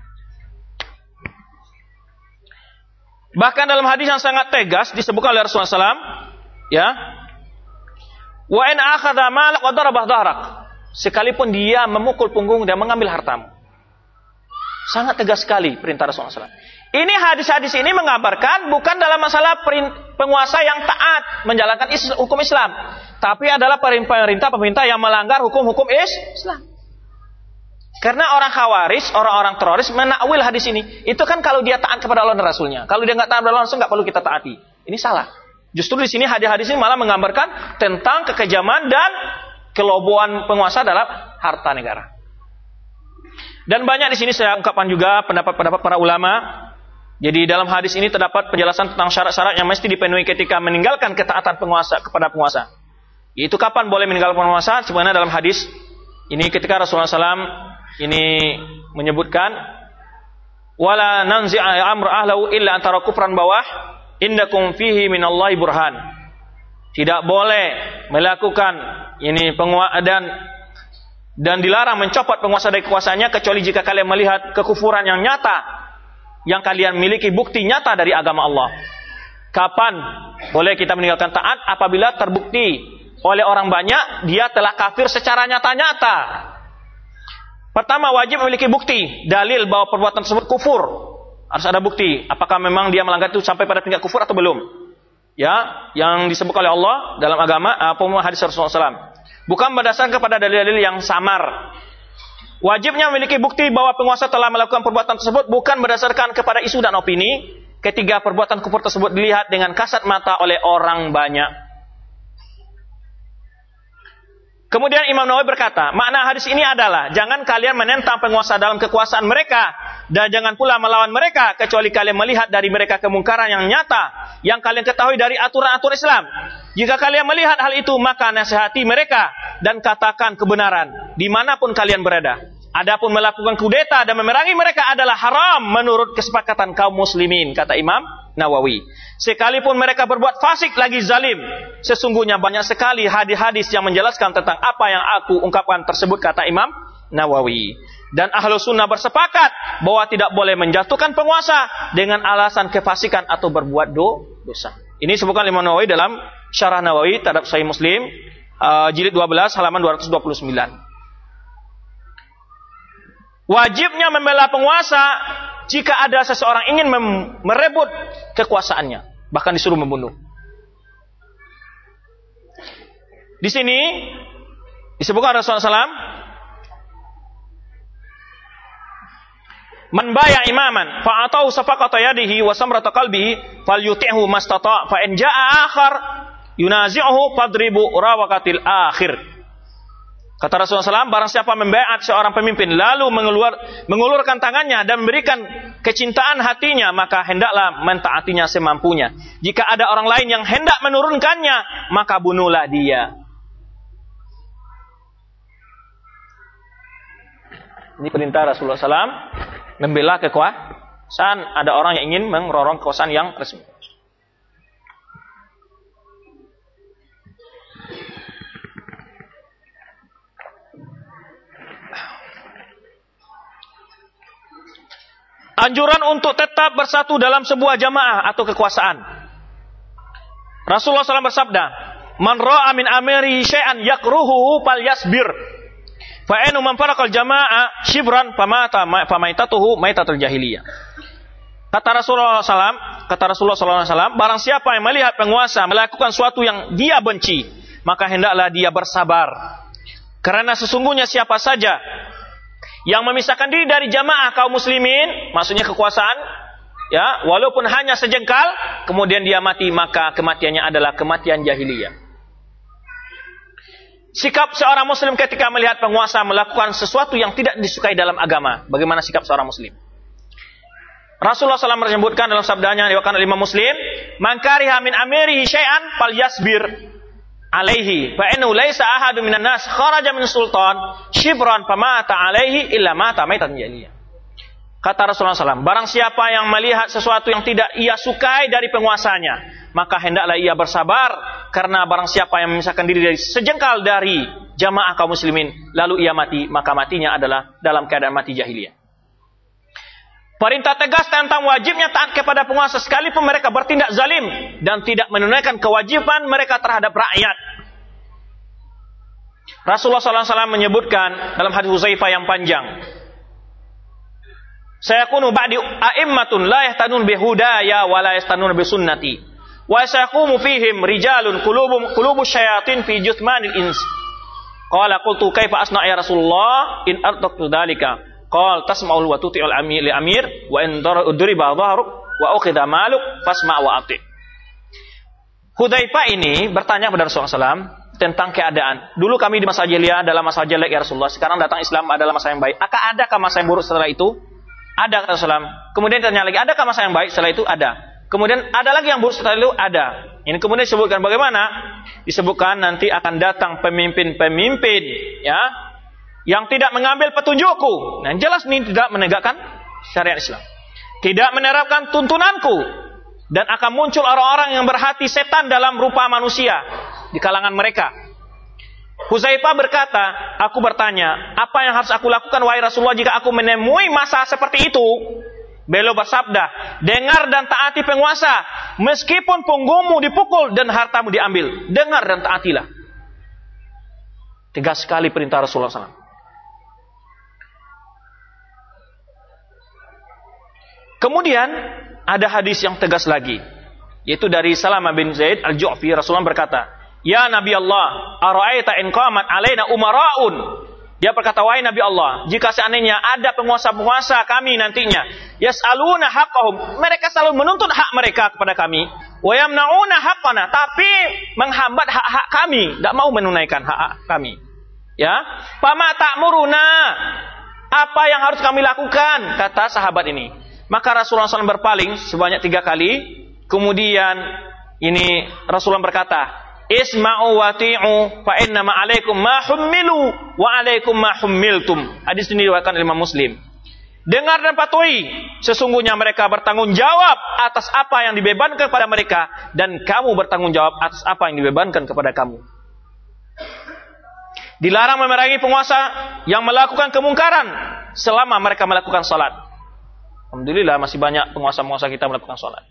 Bahkan dalam hadis yang sangat tegas disebutkan oleh Rasulullah SAW, ya, wa in akhadha malak wa daraba dhahrak. Sekalipun dia memukul punggung dan mengambil hartamu. Sangat tegas sekali perintah Rasulullah SAW. Ini hadis-hadis ini menggambarkan bukan dalam masalah penguasa yang taat menjalankan hukum Islam, tapi adalah pemerintah yang melanggar hukum-hukum Islam. Karena orang Khawarij, orang-orang teroris menakwil hadis ini. Itu kan kalau dia taat kepada Allah dan Rasulnya. Kalau dia nggak taat kepada Allah langsung nggak perlu kita taati. Ini salah. Justru di sini hadis-hadis ini malah menggambarkan tentang kekejaman dan kelobohan penguasa dalam harta negara. Dan banyak di sini saya ungkapkan juga pendapat-pendapat para ulama. Jadi dalam hadis ini terdapat penjelasan tentang syarat-syarat yang mesti dipenuhi ketika meninggalkan ketaatan penguasa kepada penguasa. Yaitu kapan boleh meninggalkan penguasa? Sebenarnya dalam hadis ini ketika Rasulullah SAW ini menyebutkan wala nanzi'a amr ahlahu illa antara kufran bawah indakum fihi minallahi burhan. Tidak boleh melakukan ini dan dilarang mencopot penguasa dari kekuasaannya kecuali jika kalian melihat kekufuran yang nyata yang kalian miliki bukti nyata dari agama Allah. Kapan boleh kita meninggalkan taat? Apabila terbukti oleh orang banyak dia telah kafir secara nyata-nyata. Pertama, wajib memiliki bukti, dalil bahwa perbuatan tersebut kufur. Harus ada bukti, apakah memang dia melanggar itu sampai pada tingkat kufur atau belum. Ya, yang disebut oleh Allah dalam agama hadis Rasulullah SAW. Bukan berdasarkan kepada dalil-dalil yang samar. Wajibnya memiliki bukti bahwa penguasa telah melakukan perbuatan tersebut bukan berdasarkan kepada isu dan opini. Ketiga, perbuatan kufur tersebut dilihat dengan kasat mata oleh orang banyak. Kemudian Imam Nawawi berkata, makna hadis ini adalah jangan kalian menentang penguasa dalam kekuasaan mereka dan jangan pula melawan mereka kecuali kalian melihat dari mereka kemungkaran yang nyata yang kalian ketahui dari aturan-aturan Islam. Jika kalian melihat hal itu maka nasihati mereka dan katakan kebenaran dimanapun kalian berada. Adapun melakukan kudeta dan memerangi mereka adalah haram menurut kesepakatan kaum muslimin, kata Imam Nawawi. Sekalipun mereka berbuat fasik lagi zalim, sesungguhnya banyak sekali hadis-hadis yang menjelaskan tentang apa yang aku ungkapkan tersebut, kata Imam Nawawi. Dan ahlu sunnah bersepakat bahwa tidak boleh menjatuhkan penguasa dengan alasan kefasikan atau berbuat dosa. Ini disebutkan Imam Nawawi dalam Syarah Nawawi terhadap Sahih Muslim, jilid 12 halaman 229. Wajibnya membela penguasa jika ada seseorang ingin merebut kekuasaannya, bahkan disuruh membunuh. Di sini disebutkan Rasulullah SAW, man baya imaman fa'atau safaqata yadihi wa samrata qalbihi falyuti'hu mastata' fa in jaa'a akhar yunazi'uhu fadribu rawaqatil akhir. Kata Rasulullah SAW, barang siapa membaiat seorang pemimpin lalu mengulurkan tangannya dan memberikan kecintaan hatinya, maka hendaklah mentaatinya semampunya. Jika ada orang lain yang hendak menurunkannya, maka bunuhlah dia. Ini perintah Rasulullah SAW membela kekuasaan. Ada orang yang ingin mengrorong kekuasaan yang resmi. Anjuran untuk tetap bersatu dalam sebuah jamaah atau kekuasaan. Rasulullah SAW bersabda, "Man ra'a min amiri syai'an yakruhuhu falyasbir. Fa in man faraqal jamaa'a shibran famaitatuhu maitatul jahiliyah." Kata Rasulullah SAW, barang siapa yang melihat penguasa melakukan sesuatu yang dia benci, maka hendaklah dia bersabar. Karena sesungguhnya siapa saja yang memisahkan diri dari jamaah kaum muslimin, maksudnya kekuasaan, ya, walaupun hanya sejengkal, kemudian dia mati, maka kematiannya adalah kematian jahiliyah. Sikap seorang muslim ketika melihat penguasa melakukan sesuatu yang tidak disukai dalam agama. Bagaimana sikap seorang muslim? Rasulullah SAW menyebutkan dalam sabdanya yang diriwayatkan oleh Imam Muslim, "Man kariha min amirihi syai'an falyasbir alaihi, fa innahu laisa ahadun minan nas kharaja min sultan shibran famata alaihi illa mata maitan jahiliyah." Kata Rasulullah SAW, barang siapa yang melihat sesuatu yang tidak ia sukai dari penguasanya, maka hendaklah ia bersabar, karena barang siapa yang memisahkan diri dari sejengkal dari jamaah kaum muslimin, lalu ia mati, maka matinya adalah dalam keadaan mati jahiliyah. Perintah tegas tentang wajibnya taat kepada penguasa sekalipun mereka bertindak zalim dan tidak menunaikan kewajiban mereka terhadap rakyat. Rasulullah SAW menyebutkan dalam hadis Huzaifah yang panjang, "Sayakunu ba'di a'immatun la yahtanun bihudaya wa la yahtanun bisunnati. Wa sayaqumu fihim rijalun qulubu syayatin fi juthmanil ins." Qala qultu kaifa asna ya Rasulullah in artaqtu dzalika? Qala tasma'ul wa tuti'ul amir wa in duriba dhahruk wa ukhidha maluk fasma' wa ati'. Hudzaifah ini bertanya kepada Rasulullah SAW tentang keadaan. Dulu kami di masa jahiliyah adalah masa jelek ya Rasulullah. Sekarang datang Islam adalah masa yang baik. Adakah masa yang buruk setelah itu? Ada, kata Rasulullah. Kemudian tanya lagi, adakah masa yang baik setelah itu? Ada. Kemudian ada lagi yang buruk setelah itu? Ada. Ini kemudian disebutkan bagaimana? Disebutkan nanti akan datang pemimpin-pemimpin, ya, yang tidak mengambil petunjukku. Nah, jelas ini tidak menegakkan syariat Islam. Tidak menerapkan tuntunanku. Dan akan muncul orang-orang yang berhati setan dalam rupa manusia di kalangan mereka. Huzaifah berkata, aku bertanya, apa yang harus aku lakukan wahai Rasulullah jika aku menemui masa seperti itu? Beliau bersabda, dengar dan taati penguasa, meskipun punggungmu dipukul dan hartamu diambil. Dengar dan taatilah. Tegas sekali perintah Rasulullah SAW. Kemudian ada hadis yang tegas lagi, yaitu dari Salamah bin Zaid al-Ju'fi. Rasulullah berkata, ya Nabi Allah, ara'aita in qamat alaina umara'un. Dia berkata, wahai Nabi Allah, jika seandainya ada penguasa-penguasa kami nantinya, yas'aluna haqqahum, mereka selalu menuntut hak mereka kepada kami, wa yamna'una haqqana, tapi menghambat hak-hak kami, tidak mau menunaikan hak-hak kami. Ya, fama ta'muruna, apa yang harus kami lakukan? Kata sahabat ini. Maka Rasulullah SAW berpaling sebanyak 3 kali. Kemudian ini Rasulullah berkata, isma'u wati'u fa inna ma'alaikum ma hummilu wa alaikum ma hummiltum. Hadis ini diriwayatkan oleh Imam Muslim. Dengar dan patuhi, sesungguhnya mereka bertanggung jawab atas apa yang dibebankan kepada mereka, dan kamu bertanggung jawab atas apa yang dibebankan kepada kamu. Dilarang memerangi penguasa yang melakukan kemungkaran selama mereka melakukan salat. Alhamdulillah masih banyak penguasa-penguasa kita melakukan salat.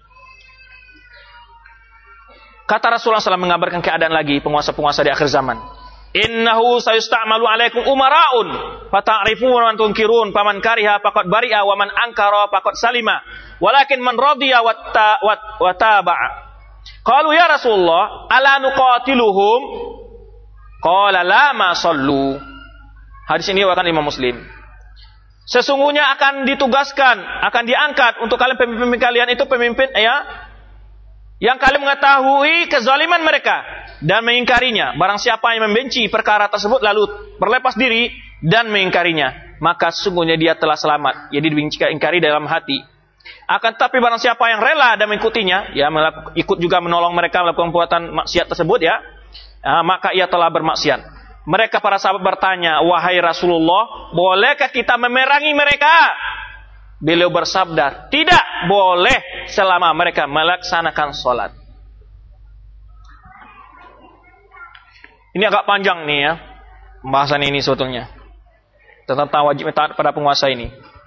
Kata Rasulullah SAW mengabarkan keadaan lagi penguasa-penguasa di akhir zaman. Innahu sayusta'malu alaikum umara'un fata'rifun man tunkirun faman kariha faqad bari'a wa man ankara faqad salima walakin man radiya wa taba'a. Qalu ya Rasulullah ala nuqatiluhum? Qala la ma sallu. Hadis ini diriwayatkan Imam Muslim. Sesungguhnya akan ditugaskan, akan diangkat untuk kalian pemimpin kalian itu pemimpin ya, yang kalian mengetahui kezaliman mereka dan mengingkarinya. Barang siapa yang membenci perkara tersebut lalu berlepas diri dan mengingkarinya, maka sesungguhnya dia telah selamat. Jadi dibenci ingkari dalam hati. Akan tetapi barang siapa yang rela dan mengikutinya, ya ikut juga menolong mereka melakukan perbuatan maksiat tersebut, ya, maka ia telah bermaksiat. Mereka para sahabat bertanya, wahai Rasulullah, bolehkah kita memerangi mereka? Beliau bersabda, tidak boleh selama mereka melaksanakan sholat. Ini agak panjang nih ya, pembahasan ini sebetulnya, tentang wajib taat pada penguasa ini.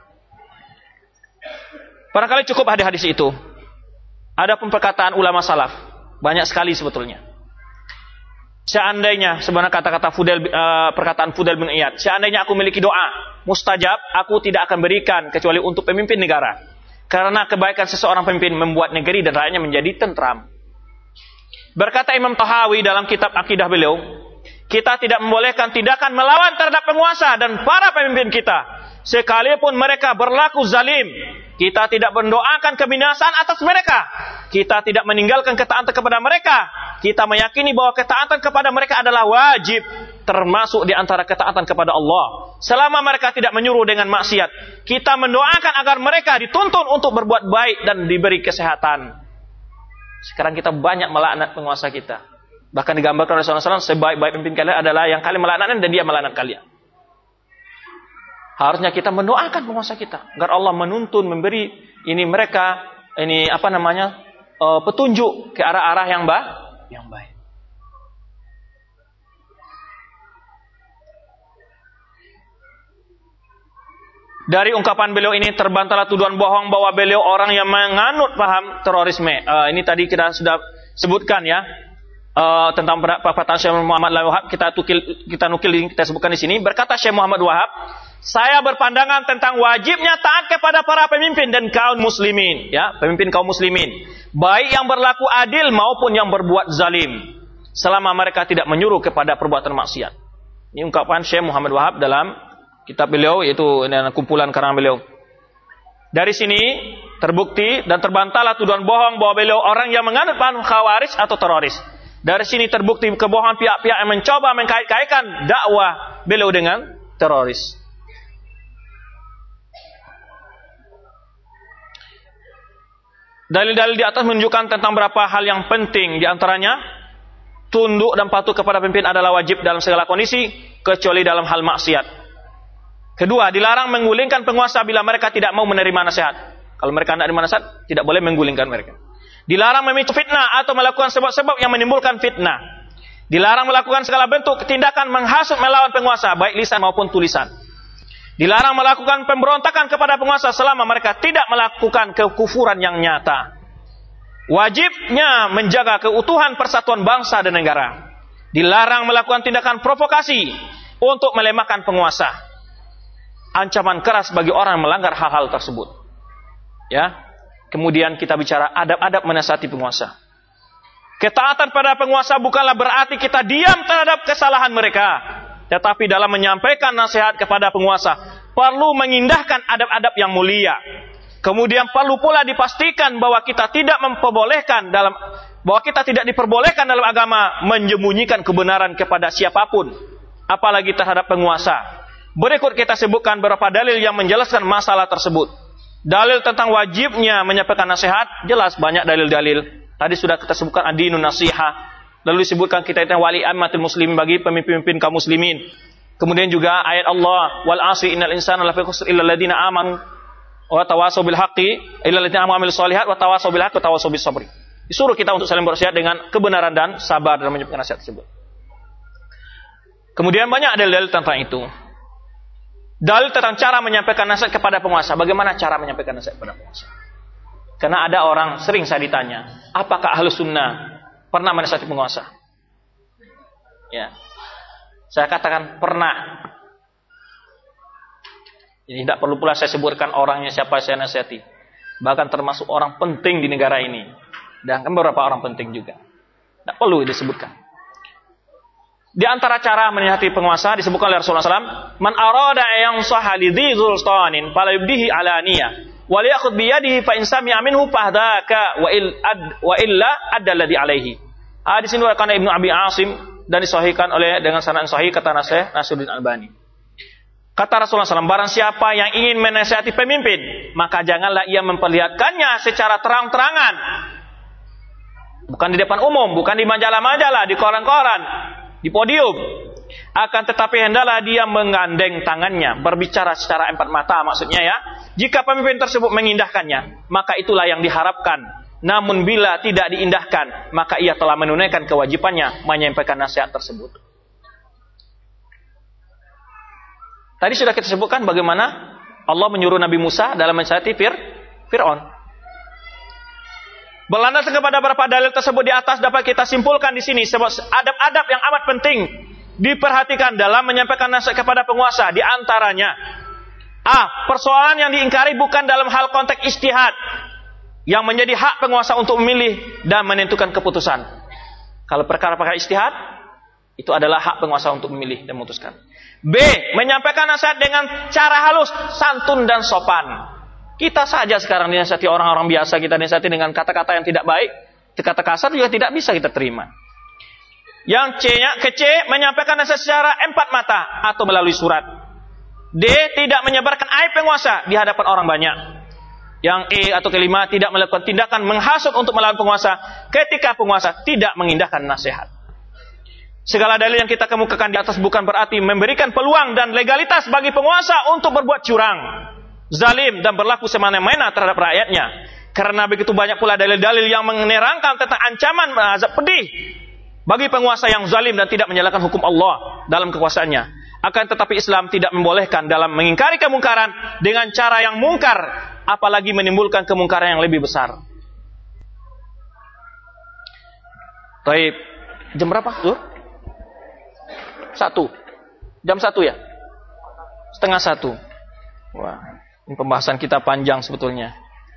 Barangkali cukup hadis itu. Ada pun perkataan ulama salaf, banyak sekali sebetulnya. Seandainya, sebenarnya kata-kata perkataan Fudail bin Iyad, seandainya aku memiliki doa mustajab, aku tidak akan berikan kecuali untuk pemimpin negara. Karena kebaikan seseorang pemimpin membuat negeri dan rakyatnya menjadi tentram. Berkata Imam Tahawi dalam kitab akidah beliau, kita tidak membolehkan tindakan melawan terhadap penguasa dan para pemimpin kita, sekalipun mereka berlaku zalim, kita tidak mendoakan kebinasaan atas mereka. Kita tidak meninggalkan ketaatan kepada mereka. Kita meyakini bahwa ketaatan kepada mereka adalah wajib, termasuk di antara ketaatan kepada Allah. Selama mereka tidak menyuruh dengan maksiat, kita mendoakan agar mereka dituntun untuk berbuat baik dan diberi kesehatan. Sekarang kita banyak melaknat penguasa kita. Bahkan digambarkan oleh Rasulullah SAW, sebaik-baik pemimpin kalian adalah yang kalian melaknatkan dan dia melaknat kalian. Harusnya kita mendoakan penguasa kita agar Allah menuntun, memberi mereka petunjuk ke arah-arah yang baik. Dari ungkapan beliau ini terbantahlah tuduhan bohong bahwa beliau orang yang menganut paham terorisme. Ini tadi kita sudah sebutkan ya, tentang perkataan Syekh Muhammad Wahab. Kita sebutkan di sini. Berkata Syekh Muhammad Wahab, saya berpandangan tentang wajibnya taat kepada para pemimpin dan kaum muslimin, ya, pemimpin kaum muslimin, baik yang berlaku adil maupun yang berbuat zalim, selama mereka tidak menyuruh kepada perbuatan maksiat. Ini ungkapan Syekh Muhammad Wahab dalam kitab beliau, yaitu kumpulan karangan beliau. Dari sini terbukti dan terbantahlah tuduhan bohong bahwa beliau orang yang menganut paham khawarij atau teroris. Dari sini terbukti kebohongan pihak-pihak yang mencoba mengkait-kaitkan dakwah beliau dengan teroris. Dalil-dalil di atas menunjukkan tentang beberapa hal yang penting. Di antaranya, tunduk dan patuh kepada pemimpin adalah wajib dalam segala kondisi, kecuali dalam hal maksiat. Kedua, dilarang menggulingkan penguasa bila mereka tidak mau menerima nasihat. Kalau mereka tidak menerima nasihat, tidak boleh menggulingkan mereka. Dilarang memicu fitnah atau melakukan sebab-sebab yang menimbulkan fitnah. Dilarang melakukan segala bentuk tindakan menghasut melawan penguasa, baik lisan maupun tulisan. Dilarang melakukan pemberontakan kepada penguasa selama mereka tidak melakukan kekufuran yang nyata. Wajibnya menjaga keutuhan persatuan bangsa dan negara. Dilarang melakukan tindakan provokasi untuk melemahkan penguasa. Ancaman keras bagi orang yang melanggar hal-hal tersebut. Ya. Kemudian kita bicara adab-adab menasihati penguasa. Ketaatan pada penguasa bukanlah berarti kita diam terhadap kesalahan mereka, tetapi dalam menyampaikan nasihat kepada penguasa perlu mengindahkan adab-adab yang mulia. Kemudian perlu pula dipastikan bahwa kita tidak diperbolehkan dalam agama menyembunyikan kebenaran kepada siapapun, apalagi terhadap penguasa. Berikut kita sebutkan beberapa dalil yang menjelaskan masalah tersebut. Dalil tentang wajibnya menyampaikan nasihat, jelas banyak dalil-dalil. Tadi sudah kita sebutkan ad-dinun nasihah. Lalu disebutkan kita itu wali ammatil muslimin, bagi pemimpin kaum muslimin. Kemudian juga ayat Allah, wal 'asri innal insana lafi khusr illa alladziina aamanu wa tawassaw bil haqqi illa alladziina aamanu wa 'amilus shalihat wa tawassaw bil haqqi wa tawassaw bis sabri. Disuruh kita untuk saling berwasiat dengan kebenaran dan sabar dalam menyampaikan nasihat tersebut. Kemudian banyak dalil-dalil tentang itu. Dalil tentang cara menyampaikan nasihat kepada penguasa. Bagaimana cara menyampaikan nasihat kepada penguasa? Karena ada orang sering saya ditanya, apakah Ahlus Sunnah pernah menasihati penguasa? Ya, saya katakan pernah. Jadi tidak perlu pula saya sebutkan orangnya siapa saya nasihati. Bahkan termasuk orang penting di negara ini. Dan beberapa orang penting juga. Tidak perlu disebutkan. Di antara cara menasihati penguasa disebutkan oleh Rasulullah SAW, man arada yansaha lidhi sultanin fala yubdihi alaniyah wa liyakhudh bi yadihi fa in sami'a minhu fahdaka wa illa adda alladhi alaihi. Hadis ini diriwayatkan Ibnu Abi Asim dan disahihkan dengan sanad sahih kata Syekh Nasiruddin Albani. Kata Rasulullah SAW, barang siapa yang ingin menasihati pemimpin, maka janganlah ia memperlihatkannya secara terang-terangan. Bukan di depan umum, bukan di majalah-majalah, di koran-koran, di podium. Akan tetapi hendaklah dia menggandeng tangannya, berbicara secara empat mata, maksudnya ya. Jika pemimpin tersebut mengindahkannya, maka itulah yang diharapkan. Namun bila tidak diindahkan, maka ia telah menunaikan kewajibannya menyampaikan nasihat tersebut. Tadi sudah kita sebutkan bagaimana Allah menyuruh Nabi Musa dalam menasihati Fir'aun. Berlandaskan kepada beberapa dalil tersebut di atas, dapat kita simpulkan di sini sebab adab-adab yang amat penting diperhatikan dalam menyampaikan nasihat kepada penguasa. Di antaranya, persoalan yang diingkari bukan dalam hal konteks ijtihad yang menjadi hak penguasa untuk memilih dan menentukan keputusan. Kalau perkara-perkara ijtihad, Itu adalah hak penguasa untuk memilih dan memutuskan. B. Menyampaikan nasihat dengan cara halus, santun dan sopan. Kita saja sekarang dinasihati orang-orang biasa, kita dinasihati dengan kata-kata yang tidak baik, kata kasar juga tidak bisa kita terima. Yang C, menyampaikan nasihat secara empat mata atau melalui surat. D. Tidak menyebarkan aib penguasa di hadapan orang banyak. Yang E atau kelima, tidak melakukan tindakan menghasut untuk melawan penguasa ketika penguasa tidak mengindahkan nasihat. Segala dalil yang kita kemukakan di atas bukan berarti memberikan peluang dan legalitas bagi penguasa untuk berbuat curang, zalim dan berlaku semena-mena terhadap rakyatnya. Karena begitu banyak pula dalil-dalil yang menerangkan tentang ancaman azab pedih bagi penguasa yang zalim dan tidak menjalankan hukum Allah dalam kekuasaannya. Akan tetapi Islam tidak membolehkan dalam mengingkari kemungkaran dengan cara yang mungkar, apalagi menimbulkan kemungkaran yang lebih besar. Baik, jam berapa? Tuh? 1. Jam 1 ya? 12:30. Wah, ini pembahasan kita panjang sebetulnya.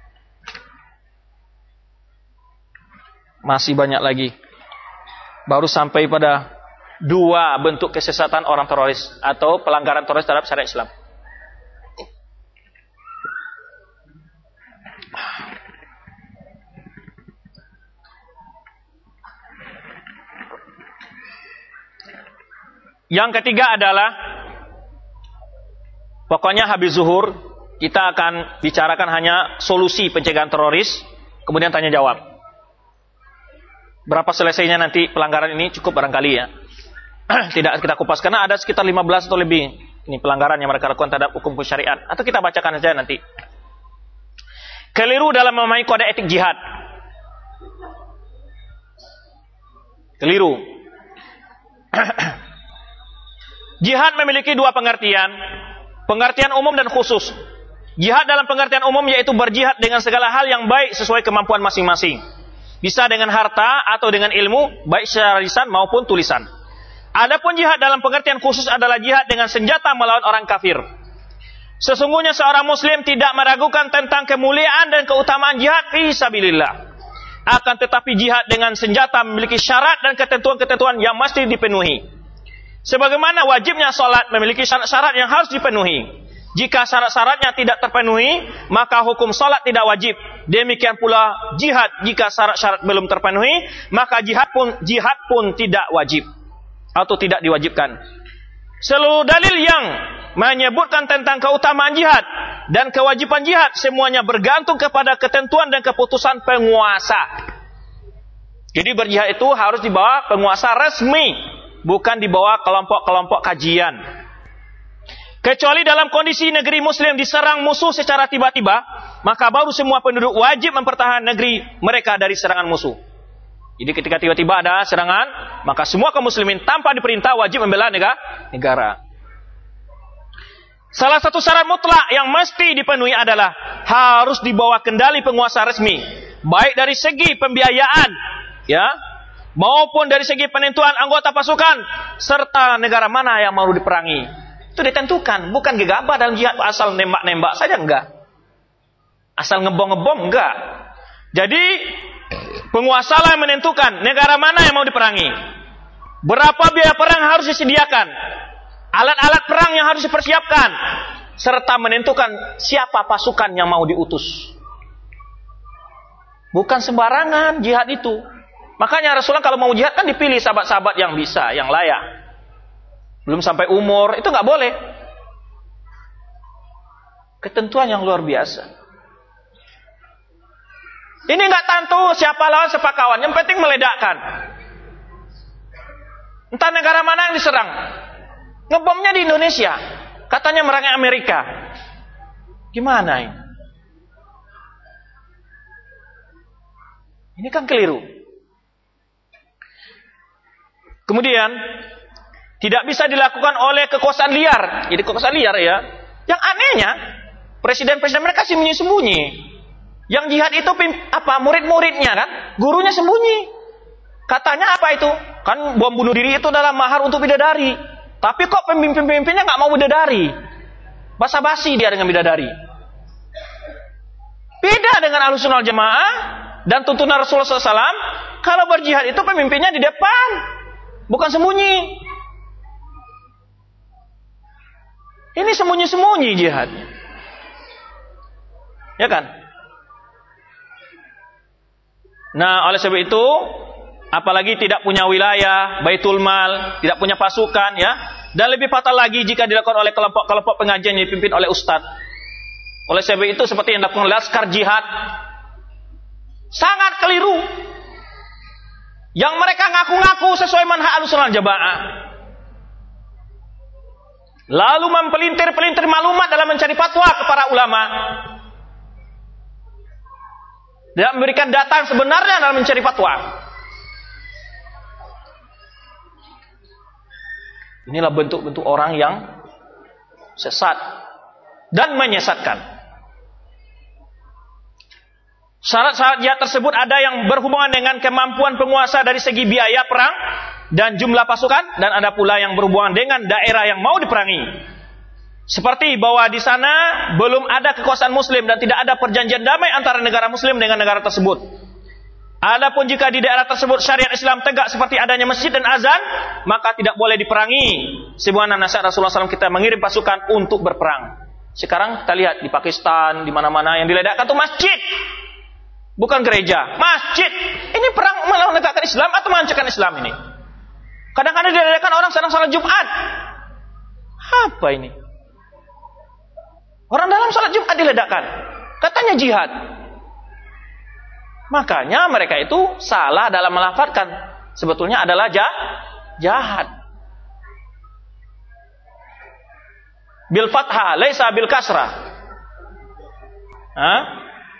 Masih banyak lagi. Baru sampai pada 2 bentuk kesesatan orang teroris atau pelanggaran teroris terhadap syariat Islam. Yang ketiga adalah, pokoknya habis zuhur kita akan bicarakan hanya solusi pencegahan teroris, kemudian tanya jawab. Berapa selesainya nanti pelanggaran ini cukup barangkali ya. Tidak kita kupas karena ada sekitar 15 atau lebih ini pelanggaran yang mereka lakukan terhadap hukum syariat. Atau kita bacakan saja nanti. Keliru dalam memahami kode etik jihad. Keliru. Jihad memiliki 2 pengertian. Pengertian umum dan khusus. Jihad dalam pengertian umum yaitu berjihad dengan segala hal yang baik sesuai kemampuan masing-masing. Bisa dengan harta atau dengan ilmu, baik secara lisan maupun tulisan. Adapun jihad dalam pengertian khusus adalah jihad dengan senjata melawan orang kafir. Sesungguhnya seorang muslim tidak meragukan tentang kemuliaan dan keutamaan jihad fi sabilillah. Akan tetapi jihad dengan senjata memiliki syarat dan ketentuan-ketentuan yang mesti dipenuhi. Sebagaimana wajibnya salat memiliki syarat-syarat yang harus dipenuhi. Jika syarat-syaratnya tidak terpenuhi, maka hukum salat tidak wajib. Demikian pula jihad, jika syarat-syarat belum terpenuhi, maka jihad pun tidak wajib atau tidak diwajibkan. Seluruh dalil yang menyebutkan tentang keutamaan jihad dan kewajiban jihad semuanya bergantung kepada ketentuan dan keputusan penguasa. Jadi berjihad itu harus di bawah penguasa resmi, bukan di bawah kelompok-kelompok kajian. Kecuali dalam kondisi negeri muslim diserang musuh secara tiba-tiba, maka baru semua penduduk wajib mempertahankan negeri mereka dari serangan musuh. Jadi ketika tiba-tiba ada serangan, maka semua kaum muslimin tanpa diperintah wajib membela negara. Salah satu syarat mutlak yang mesti dipenuhi adalah harus di bawah kendali penguasa resmi, baik dari segi pembiayaan, ya, maupun dari segi penentuan anggota pasukan serta negara mana yang mau diperangi. Itu ditentukan, bukan gegabah dalam jihad asal nembak-nembak saja enggak. Asal ngebom-ngebom enggak. Jadi penguasa lah yang menentukan negara mana yang mau diperangi. Berapa biaya perang harus disediakan. Alat-alat perang yang harus dipersiapkan serta menentukan siapa pasukan yang mau diutus. Bukan sembarangan jihad itu. Makanya Rasulullah kalau mau jihad kan dipilih sahabat-sahabat yang bisa, yang layak. Belum sampai umur, itu nggak boleh. Ketentuan yang luar biasa. Ini nggak tentu siapa lawan siapa kawan, yang penting meledakkan. Entah negara mana yang diserang. Ngebomnya di Indonesia, katanya merangi Amerika. Gimana ini? Ini kan keliru. Kemudian tidak bisa dilakukan oleh kekuasaan liar. Jadi kekuasaan liar ya. Yang anehnya, presiden-presiden mereka sembunyi-sembunyi. Yang jihad itu murid-muridnya kan, gurunya sembunyi. Katanya apa itu? Kan bom bunuh diri itu adalah mahar untuk bidadari. Tapi kok pemimpin-pemimpinnya nggak mau bidadari? Basa-basi dia dengan bidadari. Beda dengan Ahlussunnah wal Jamaah dan tuntunan Rasulullah SAW. Kalau berjihad itu pemimpinnya di depan. bukan sembunyi. Ini sembunyi-sembunyi jihadnya. Ya kan? Nah, oleh sebab itu, apalagi tidak punya wilayah, baitul mal, tidak punya pasukan, ya. Dan lebih fatal lagi jika dilakukan oleh kelompok-kelompok pengajian yang dipimpin oleh ustadz. Oleh sebab itu, seperti yang dilakukan laskar jihad, sangat keliru. Yang mereka ngaku-ngaku sesuai manhaj Ahlussunnah wal Jamaah, lalu mempelintir-pelintir maklumat dalam mencari fatwa ke para ulama, dan memberikan data yang sebenarnya dalam mencari fatwa. Inilah bentuk-bentuk orang yang sesat dan menyesatkan. Syarat-syarat jihad tersebut ada yang berhubungan dengan kemampuan penguasa dari segi biaya perang dan jumlah pasukan, dan ada pula yang berhubungan dengan daerah yang mau diperangi. Seperti bahwa di sana belum ada kekuasaan muslim dan tidak ada perjanjian damai antara negara muslim dengan negara tersebut. Adapun jika di daerah tersebut syariat Islam tegak seperti adanya masjid dan azan, maka tidak boleh diperangi. Sebagaimana nasihat Rasulullah SAW, kita mengirim pasukan untuk berperang. Sekarang kita lihat di Pakistan, di mana-mana yang diledakkan itu masjid, bukan gereja, masjid. Ini perang melawan menegakkan Islam atau menghancurkan Islam ini? Kadang-kadang diledakkan orang sedang salat Jumat. Apa ini? Orang dalam salat Jumat diledakkan, katanya jihad. Makanya mereka itu salah dalam melafadzkan, sebetulnya adalah jahat. Bil fathah, laisa bil kasrah. Hah?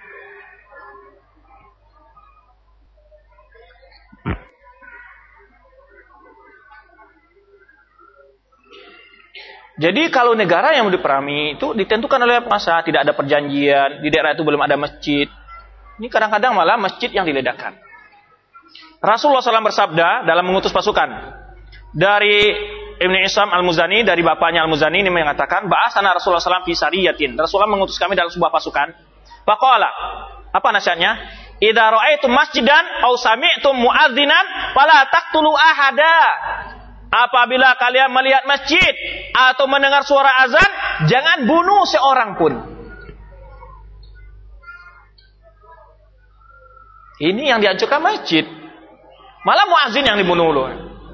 Jadi kalau negara yang diperangi itu ditentukan oleh penguasa, tidak ada perjanjian, di daerah itu belum ada masjid. Ini kadang-kadang malah masjid yang diledakkan. Rasulullah SAW bersabda dalam mengutus pasukan. Dari Ibnu Isam Al-Muzani, dari bapaknya Al-Muzani, ini mengatakan, ba'asana Rasulullah SAW fi sariyatin. Rasulullah mengutus kami dalam sebuah pasukan. Faqala, apa nasihatnya? Idza ra'aitum masjidan aw sami'tum muadzinan fala taqtulu ahada. Apabila kalian melihat masjid atau mendengar suara azan, jangan bunuh seorang pun. Ini yang dihancurkan masjid, malah muazin yang dibunuh loh.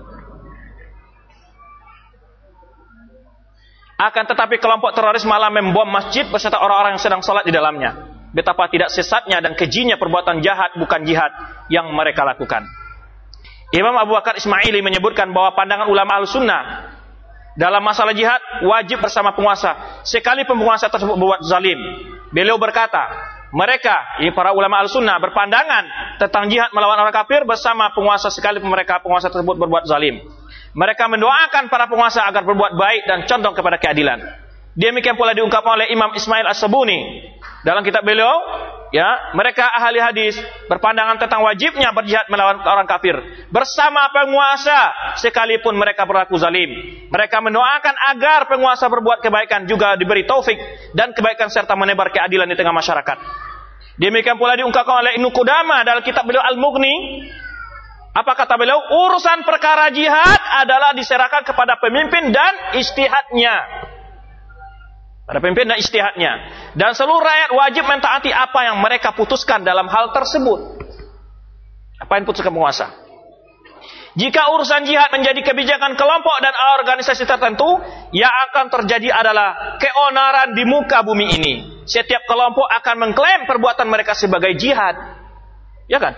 Akan tetapi kelompok teroris malah membom masjid beserta orang-orang yang sedang sholat di dalamnya. Betapa tidak sesatnya dan kejinya perbuatan jahat bukan jihad yang mereka lakukan. Imam Abu Bakar Ismaili menyebutkan bahwa pandangan ulama Ahlussunnah dalam masalah jihad wajib bersama penguasa sekalipun penguasa tersebut berbuat zalim. Beliau berkata, mereka, ini para ulama Ahlussunnah, berpandangan tentang jihad melawan orang kafir bersama penguasa sekalipun penguasa tersebut berbuat zalim. Mereka mendoakan para penguasa agar berbuat baik dan condong kepada keadilan. Demikian pula diungkapkan oleh Imam Ismail As-Sabuni dalam kitab beliau, ya, mereka ahli hadis berpandangan tentang wajibnya berjihad melawan orang kafir bersama penguasa sekalipun mereka berlaku zalim. Mereka mendoakan agar penguasa berbuat kebaikan juga diberi taufik dan kebaikan serta menebar keadilan di tengah masyarakat. Demikian pula diungkapkan oleh Ibnu Qudamah dalam kitab beliau Al-Mughni. Apa kata beliau? Urusan perkara jihad adalah diserahkan kepada pemimpin dan ijtihadnya. Pada pemimpin dan ijtihadnya. Dan seluruh rakyat wajib mentaati apa yang mereka putuskan dalam hal tersebut. Apa yang putuskan penguasa. Jika urusan jihad menjadi kebijakan kelompok dan organisasi tertentu, yang akan terjadi adalah keonaran di muka bumi ini. Setiap kelompok akan mengklaim perbuatan mereka sebagai jihad. Ya kan?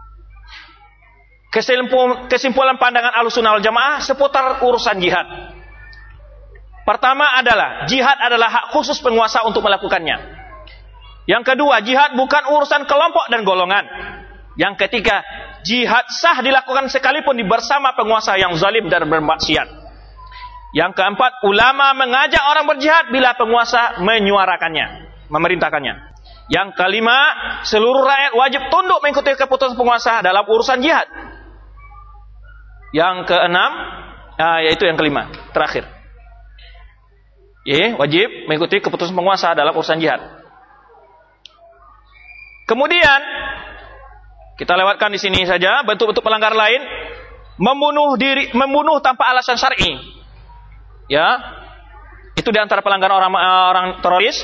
Kesimpulan pandangan Ahlussunnah wal Jamaah seputar urusan jihad. Pertama adalah jihad adalah hak khusus penguasa untuk melakukannya. Yang kedua, jihad bukan urusan kelompok dan golongan. Yang ketiga, jihad sah dilakukan sekalipun bersama penguasa yang zalim dan bermaksiat. Yang keempat, ulama mengajak orang berjihad bila penguasa menyuarakannya, memerintahkannya. Yang kelima, seluruh rakyat wajib tunduk mengikuti keputusan penguasa dalam urusan jihad. Yang keenam, yaitu yang kelima, terakhir. Wajib mengikuti keputusan penguasa dalam urusan jihad. Kemudian kita lewatkan di sini saja bentuk-bentuk pelanggaran lain. membunuh tanpa alasan syar'i. Ya. Itu di antara pelanggaran orang teroris.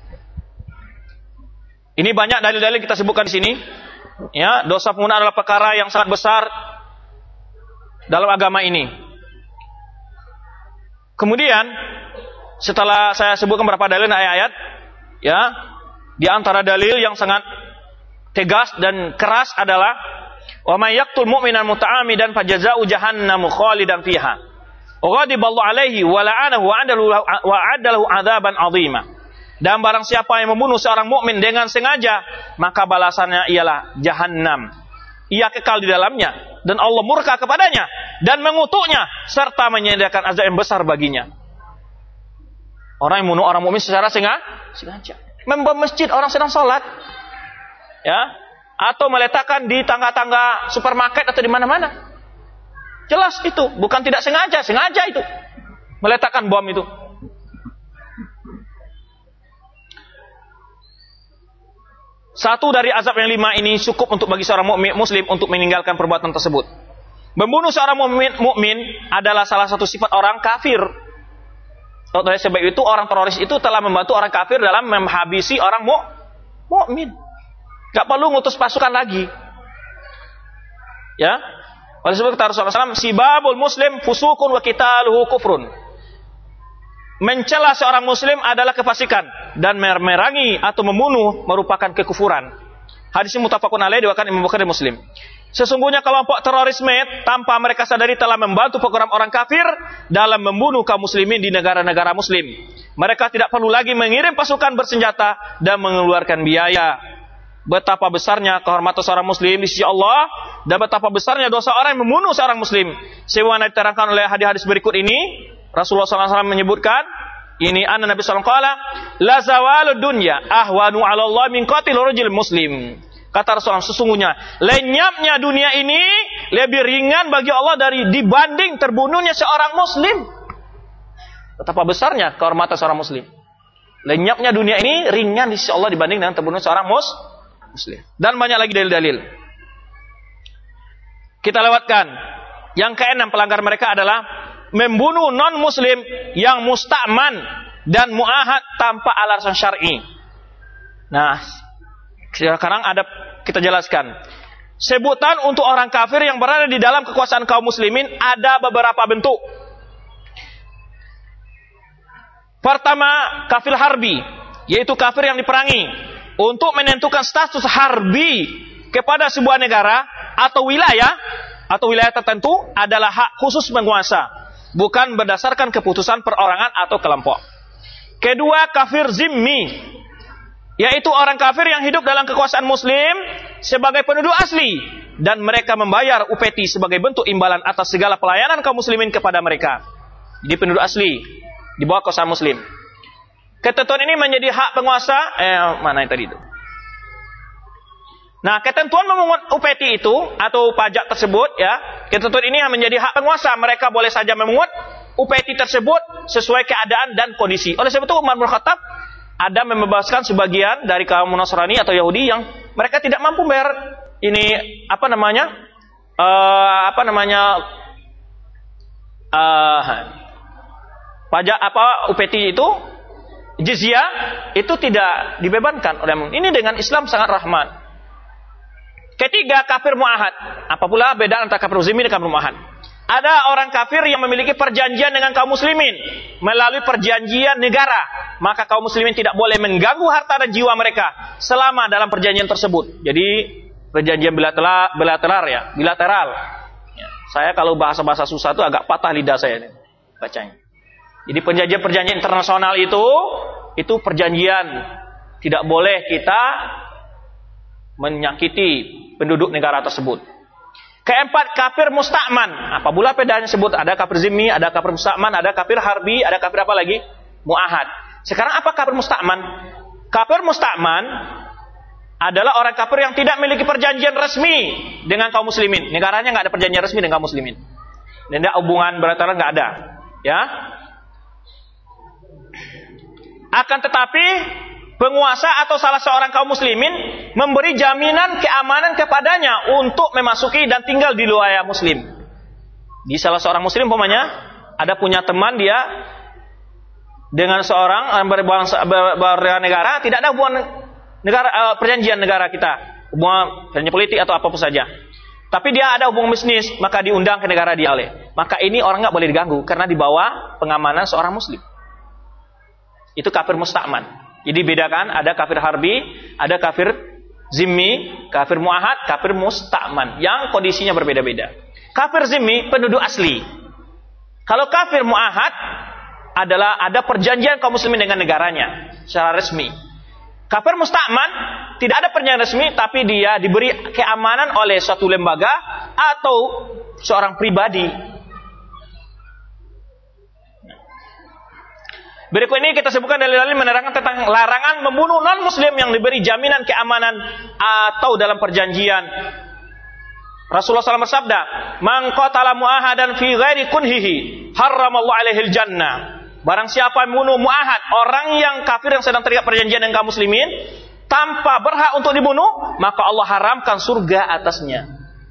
Ini banyak dalil-dalil kita sebutkan di sini. Ya, dosa pembunuhan adalah perkara yang sangat besar dalam agama ini. Kemudian setelah saya sebutkan beberapa dalil dan ayat, ya, di antara dalil yang sangat tegas dan keras adalah wa may yaqtul mu'minan muta'ammidan fajazaa'u jahannamu khalidan fiha wa ghadiballahu 'alaihi wa la'anahu wa 'adalahu 'adzaban 'azima. Dan barang siapa yang membunuh seorang mukmin dengan sengaja, maka balasannya ialah jahannam. Ia kekal di dalamnya dan Allah murka kepadanya dan mengutuknya serta menyediakan azab yang besar baginya. Orang yang membunuh orang mukmin secara sengaja, membom masjid orang sedang sholat, ya, atau meletakkan di tangga-tangga supermarket atau di mana-mana. Jelas itu, bukan tidak sengaja itu meletakkan bom itu. Satu dari azab yang 5 ini cukup untuk bagi seorang muslim untuk meninggalkan perbuatan tersebut. Membunuh seorang mukmin adalah salah satu sifat orang kafir. Oleh sebab itu orang teroris itu telah membantu orang kafir dalam menghabisi orang mukmin. Gak perlu ngutus pasukan lagi. Ya. Oleh sebab itu Rasulullah SAW, sibabul muslim fusukun wa qitaluhu kufrun. Mencela seorang muslim adalah kefasikan dan memerangi atau membunuh merupakan kekufuran. Hadis ini muttafaqun alaih, diriwayatkan Imam Bukhari dan Muslim. Sesungguhnya kelompok terorisme tanpa mereka sadari telah membantu program orang kafir dalam membunuh kaum muslimin di negara-negara muslim. Mereka tidak perlu lagi mengirim pasukan bersenjata dan mengeluarkan biaya. Betapa besarnya kehormatan seorang muslim di sisi Allah dan betapa besarnya dosa orang yang membunuh seorang muslim. Sebagaimana diterangkan oleh hadis-hadis berikut ini, Rasulullah SAW menyebutkan, ini anna Nabi SAW qala, la zawalud dunya ahwanu 'ala Allah min qatil rajul muslim. Kata Rasulullah, sesungguhnya lenyapnya dunia ini lebih ringan bagi Allah dibanding terbunuhnya seorang muslim. Betapa besarnya kehormatan seorang muslim. Lenyapnya dunia ini ringan di sisi Allah dibanding dengan terbunuh seorang muslim. Dan banyak lagi dalil-dalil. Kita lewatkan. Yang keenam pelanggar mereka adalah membunuh non-muslim yang musta'man dan mu'ahad tanpa alasan syar'i. Nah, sekarang kita jelaskan. Sebutan untuk orang kafir yang berada di dalam kekuasaan kaum muslimin ada beberapa bentuk. Pertama, kafir harbi, yaitu kafir yang diperangi. Untuk menentukan status harbi kepada sebuah negara atau wilayah tertentu adalah hak khusus penguasa, bukan berdasarkan keputusan perorangan atau kelompok. Kedua, kafir zimmi, yaitu orang kafir yang hidup dalam kekuasaan muslim sebagai penduduk asli dan mereka membayar upeti sebagai bentuk imbalan atas segala pelayanan kaum muslimin kepada mereka. Jadi penduduk asli di bawah kekuasaan muslim. Ketentuan ini menjadi hak penguasa. Mana yang tadi itu? Nah, ketentuan memungut upeti itu atau pajak tersebut, ya, ketentuan ini menjadi hak penguasa. Mereka boleh saja memungut upeti tersebut sesuai keadaan dan kondisi. Oleh sebab itu Umar bin Khattab ada membebaskan sebagian dari kaum Nasrani atau Yahudi yang mereka tidak mampu bayar ini pajak upeti itu, jizyah itu tidak dibebankan oleh ini. Dengan Islam sangat rahmat. Ketiga, kafir mu'ahad. Apa pula beda antara kafir zimmi dan kafir mu'ahad? Ada orang kafir yang memiliki perjanjian dengan kaum muslimin melalui perjanjian negara, maka kaum muslimin tidak boleh mengganggu harta dan jiwa mereka selama dalam perjanjian tersebut. Jadi perjanjian bilateral ya. Ya, saya kalau bahasa-bahasa susah itu agak patah lidah saya nih bacanya. Jadi perjanjian internasional itu perjanjian, tidak boleh kita menyakiti penduduk negara tersebut. Keempat, kafir musta'man. Apa pula bedanya sebut? Ada kafir zimmi, ada kafir musta'man, ada kafir harbi, ada kafir apa lagi? Mu'ahad. Sekarang apa kafir musta'man? Kafir musta'man adalah orang kafir yang tidak memiliki perjanjian resmi dengan kaum muslimin. Negaranya nggak ada perjanjian resmi dengan kaum muslimin. Dan hubungan bilateral nggak ada. Ya. Akan tetapi penguasa atau salah seorang kaum muslimin memberi jaminan keamanan kepadanya untuk memasuki dan tinggal di wilayah muslim. Di salah seorang muslim umpamanya ada punya teman dia dengan seorang berbangsa negara, tidak ada hubungan negara, perjanjian negara kita, hubungan perjanjian politik atau apapun saja. Tapi dia ada hubungan bisnis, maka diundang ke negara dia oleh. Maka ini orang nggak boleh diganggu karena di bawah pengamanan seorang muslim. Itu kafir musta'man. Jadi bedakan, ada kafir harbi, ada kafir zimmi, kafir muahad, kafir musta'man yang kondisinya berbeda-beda. Kafir zimmi penduduk asli. Kalau kafir muahad adalah ada perjanjian kaum muslimin dengan negaranya secara resmi. Kafir musta'man tidak ada perjanjian resmi, tapi dia diberi keamanan oleh suatu lembaga atau seorang pribadi. Berikut ini kita sebutkan dalil-dalil menerangkan tentang larangan membunuh non-muslim yang diberi jaminan keamanan atau dalam perjanjian. Rasulullah SAW bersabda, "Man qatala mu'ahadan fi ghairi kunhihi, harramallahu alaihil jannah." Barang siapa membunuh mu'ahad, orang yang kafir yang sedang terikat perjanjian dengan kaum muslimin, tanpa berhak untuk dibunuh, maka Allah haramkan surga atasnya.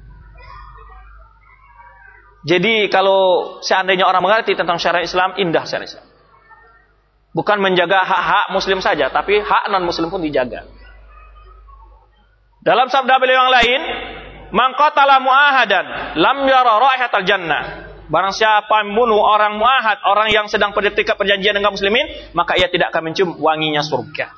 Jadi kalau seandainya orang mengerti tentang syariat Islam, indah syariat Islam. Bukan menjaga hak-hak muslim saja, tapi hak non-muslim pun dijaga. Dalam sabda beliau yang lain, "Man qatala mu'ahadan lam yara raihatal jannah." Barang siapa membunuh orang mu'ahad, orang yang sedang terikat perjanjian dengan muslimin, maka ia tidak akan mencium wanginya surga.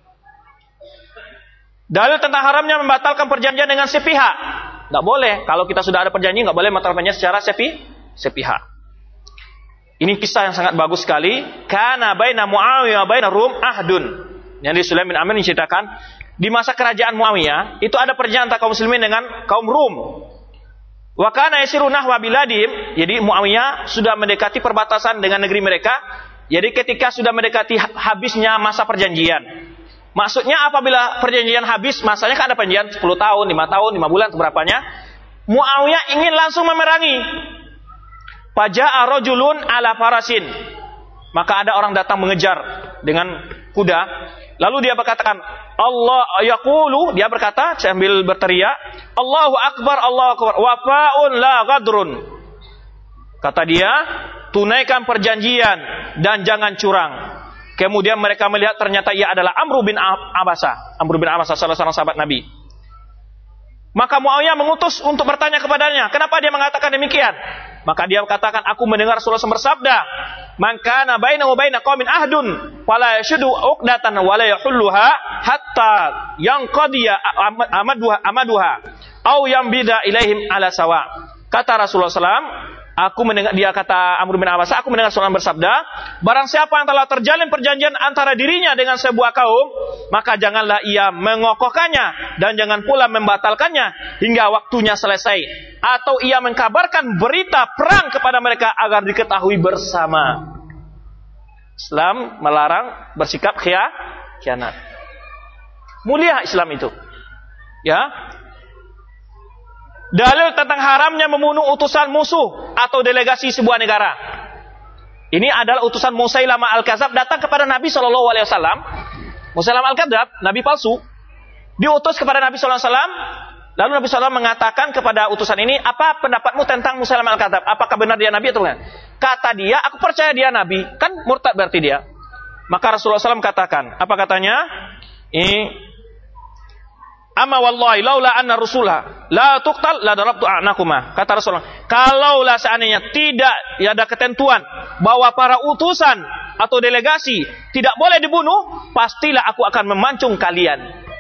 Dalil tentang haramnya membatalkan perjanjian dengan sepihak. Tidak boleh. Kalau kita sudah ada perjanjian, tidak boleh membatalkannya secara sepihak. Ini kisah yang sangat bagus sekali. Kana baina Muawiyah wa baina Rum ahdun. Yang di Sulaim bin Amir menceritakan, di masa kerajaan Muawiyah, itu ada perjanjian antara kaum muslimin dengan kaum Rum. Wa kana yasiru nahwa biladim, jadi Muawiyah sudah mendekati perbatasan dengan negeri mereka. Jadi ketika sudah mendekati habisnya masa perjanjian. Maksudnya apabila perjanjian habis, masanya kan ada perjanjian 10 tahun, 5 tahun, 5 bulan, berapanya. Muawiyah ingin langsung memerangi. Faja'a rajulun ala farasin. Maka ada orang datang mengejar dengan kuda. Lalu dia berkatakan, Allah yaqulu, dia berkata sambil berteriak, Allahu akbar, Allahu akbar, wafa'un la ghadrun. Kata dia, tunaikan perjanjian dan jangan curang. Kemudian mereka melihat ternyata ia adalah Amr bin Abasa. Amr bin Abasa salah seorang sahabat Nabi. Maka Muawiyah mengutus untuk bertanya kepadanya, kenapa dia mengatakan demikian? Maka dia katakan, aku mendengar Rasulullah SAW bersabda, man kana bainahu wa baina qaumin ahdun fala yashuddu uqdatan wa la yahulluha hatta yanqadiya amaduha aw yambida ilaihim ala sawa. Kata Rasulullah SAW, aku mendengar, dia kata Amr bin Abbas, aku mendengar Rasulullah bersabda, barang siapa yang telah terjalin perjanjian antara dirinya dengan sebuah kaum, maka janganlah ia mengokohkannya dan jangan pula membatalkannya hingga waktunya selesai, atau ia mengkabarkan berita perang kepada mereka agar diketahui bersama. Islam melarang bersikap khianat. Mulia Islam itu. Ya. Dalil tentang haramnya membunuh utusan musuh atau delegasi sebuah negara. Ini adalah utusan Musailamah Al-Kadzab datang kepada Nabi SAW. Musailamah Al-Kadzab, Nabi palsu, diutus kepada Nabi SAW. Lalu Nabi SAW mengatakan kepada utusan ini, apa pendapatmu tentang Musailamah Al-Kadzab? Apakah benar dia Nabi atau bukan? Kata dia, aku percaya dia Nabi. Kan murtad berarti dia. Maka Rasulullah SAW katakan, apa katanya? Amma wallahi laula anna rusulha la tuqtal la darabtu a'nakuma. Kata Rasulullah, kalaulah seandainya tidak ada ketentuan bahwa para utusan atau delegasi tidak boleh dibunuh, pastilah aku akan memancung kalian.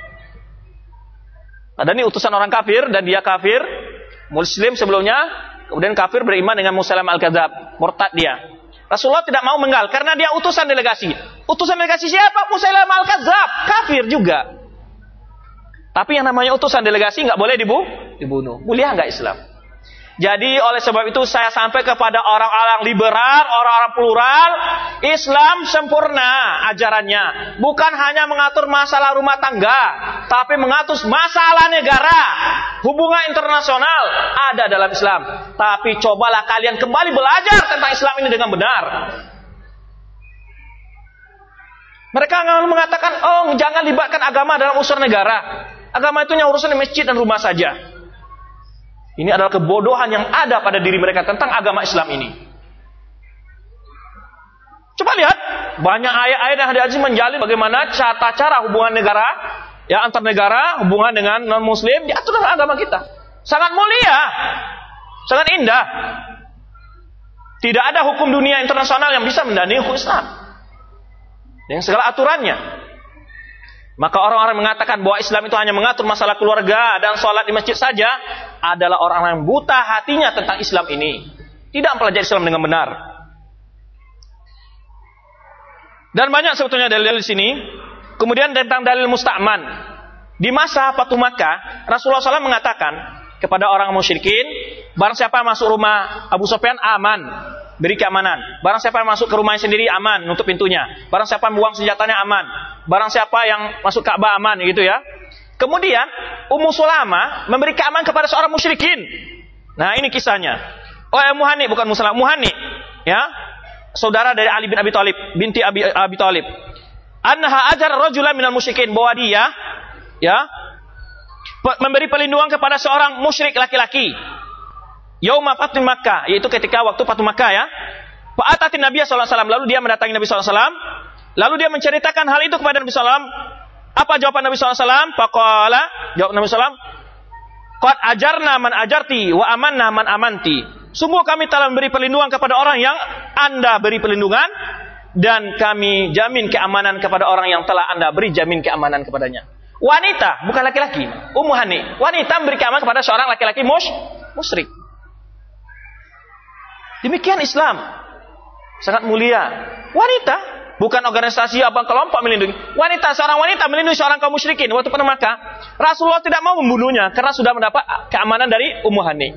Ada ini utusan orang kafir dan dia kafir, muslim sebelumnya, kemudian kafir beriman dengan Musailamah Al-Kadzab, murtad dia. Rasulullah tidak mau menggal karena dia utusan delegasi. Utusan delegasi siapa? Musailamah Al-Kadzab, kafir juga. Tapi yang namanya utusan delegasi nggak boleh dibunuh. Mulia nggak Islam? Jadi oleh sebab itu saya sampai kepada orang-orang liberal, orang-orang plural, Islam sempurna ajarannya. Bukan hanya mengatur masalah rumah tangga, tapi mengatur masalah negara, hubungan internasional ada dalam Islam. Tapi cobalah kalian kembali belajar tentang Islam ini dengan benar. Mereka mengatakan, oh jangan libatkan agama dalam urusan negara. Agama itu hanya urusan di masjid dan rumah saja. Ini adalah kebodohan yang ada pada diri mereka tentang agama Islam ini. Coba lihat, banyak ayat-ayat yang hadis menjalin bagaimana tata cara hubungan negara, ya antar negara, hubungan dengan non-muslim diatur dalam agama kita. Sangat mulia, sangat indah. Tidak ada hukum dunia internasional yang bisa mendandingi hukum Islam dengan segala aturannya. Maka orang-orang mengatakan bahwa Islam itu hanya mengatur masalah keluarga dan sholat di masjid saja adalah orang-orang yang buta hatinya tentang Islam ini, tidak mempelajari Islam dengan benar. Dan banyak sebetulnya dalil di sini. Kemudian tentang dalil musta'man. Di masa Fatuh Makkah, Rasulullah SAW mengatakan kepada orang musyrikin, barang siapa masuk rumah Abu Sufyan aman, beri keamanan. Barang siapa masuk ke rumahnya sendiri aman, nutup pintunya. Barang siapa buang senjatanya aman. Barang siapa yang masuk Ka'bah aman, gitu ya. Kemudian Ummu Salamah memberi keamanan kepada seorang musyrikin. Nah, ini kisahnya. Muhani, bukan Musalamah, Muhani, ya. Saudara dari Ali bin Abi Thalib, binti Abi Thalib. Annaha ajar rajulan minal musyrikin, bahwa dia ya memberi perlindungan kepada seorang musyrik laki-laki. Yauma Fath Makkah, yaitu ketika waktu Fath Makkah ya. Fa'atatin Nabi sallallahu alaihi wasallam, lalu dia mendatangi Nabi sallallahu alaihi wasallam, lalu dia menceritakan hal itu kepada Nabi sallallahu alaihi wasallam. Apa jawaban Nabi sallallahu alaihi wasallam? Faqala, jawab Nabi sallallahu alaihi wasallam, qad ajarna man ajarti wa amanna man amanti. Sungguh kami telah memberi perlindungan kepada orang yang Anda beri perlindungan, dan kami jamin keamanan kepada orang yang telah Anda beri jamin keamanan kepadanya. Wanita, bukan laki-laki. Ummu Hani, wanita memberi keamanan kepada seorang laki-laki musyrik. Demikian Islam. Sangat mulia. Wanita, bukan organisasi apa kelompok melindungi. Wanita, seorang wanita melindungi seorang kaum musyrikin waktu Fatuh Makkah. Rasulullah tidak mau membunuhnya karena sudah mendapat keamanan dari Ummu Hani.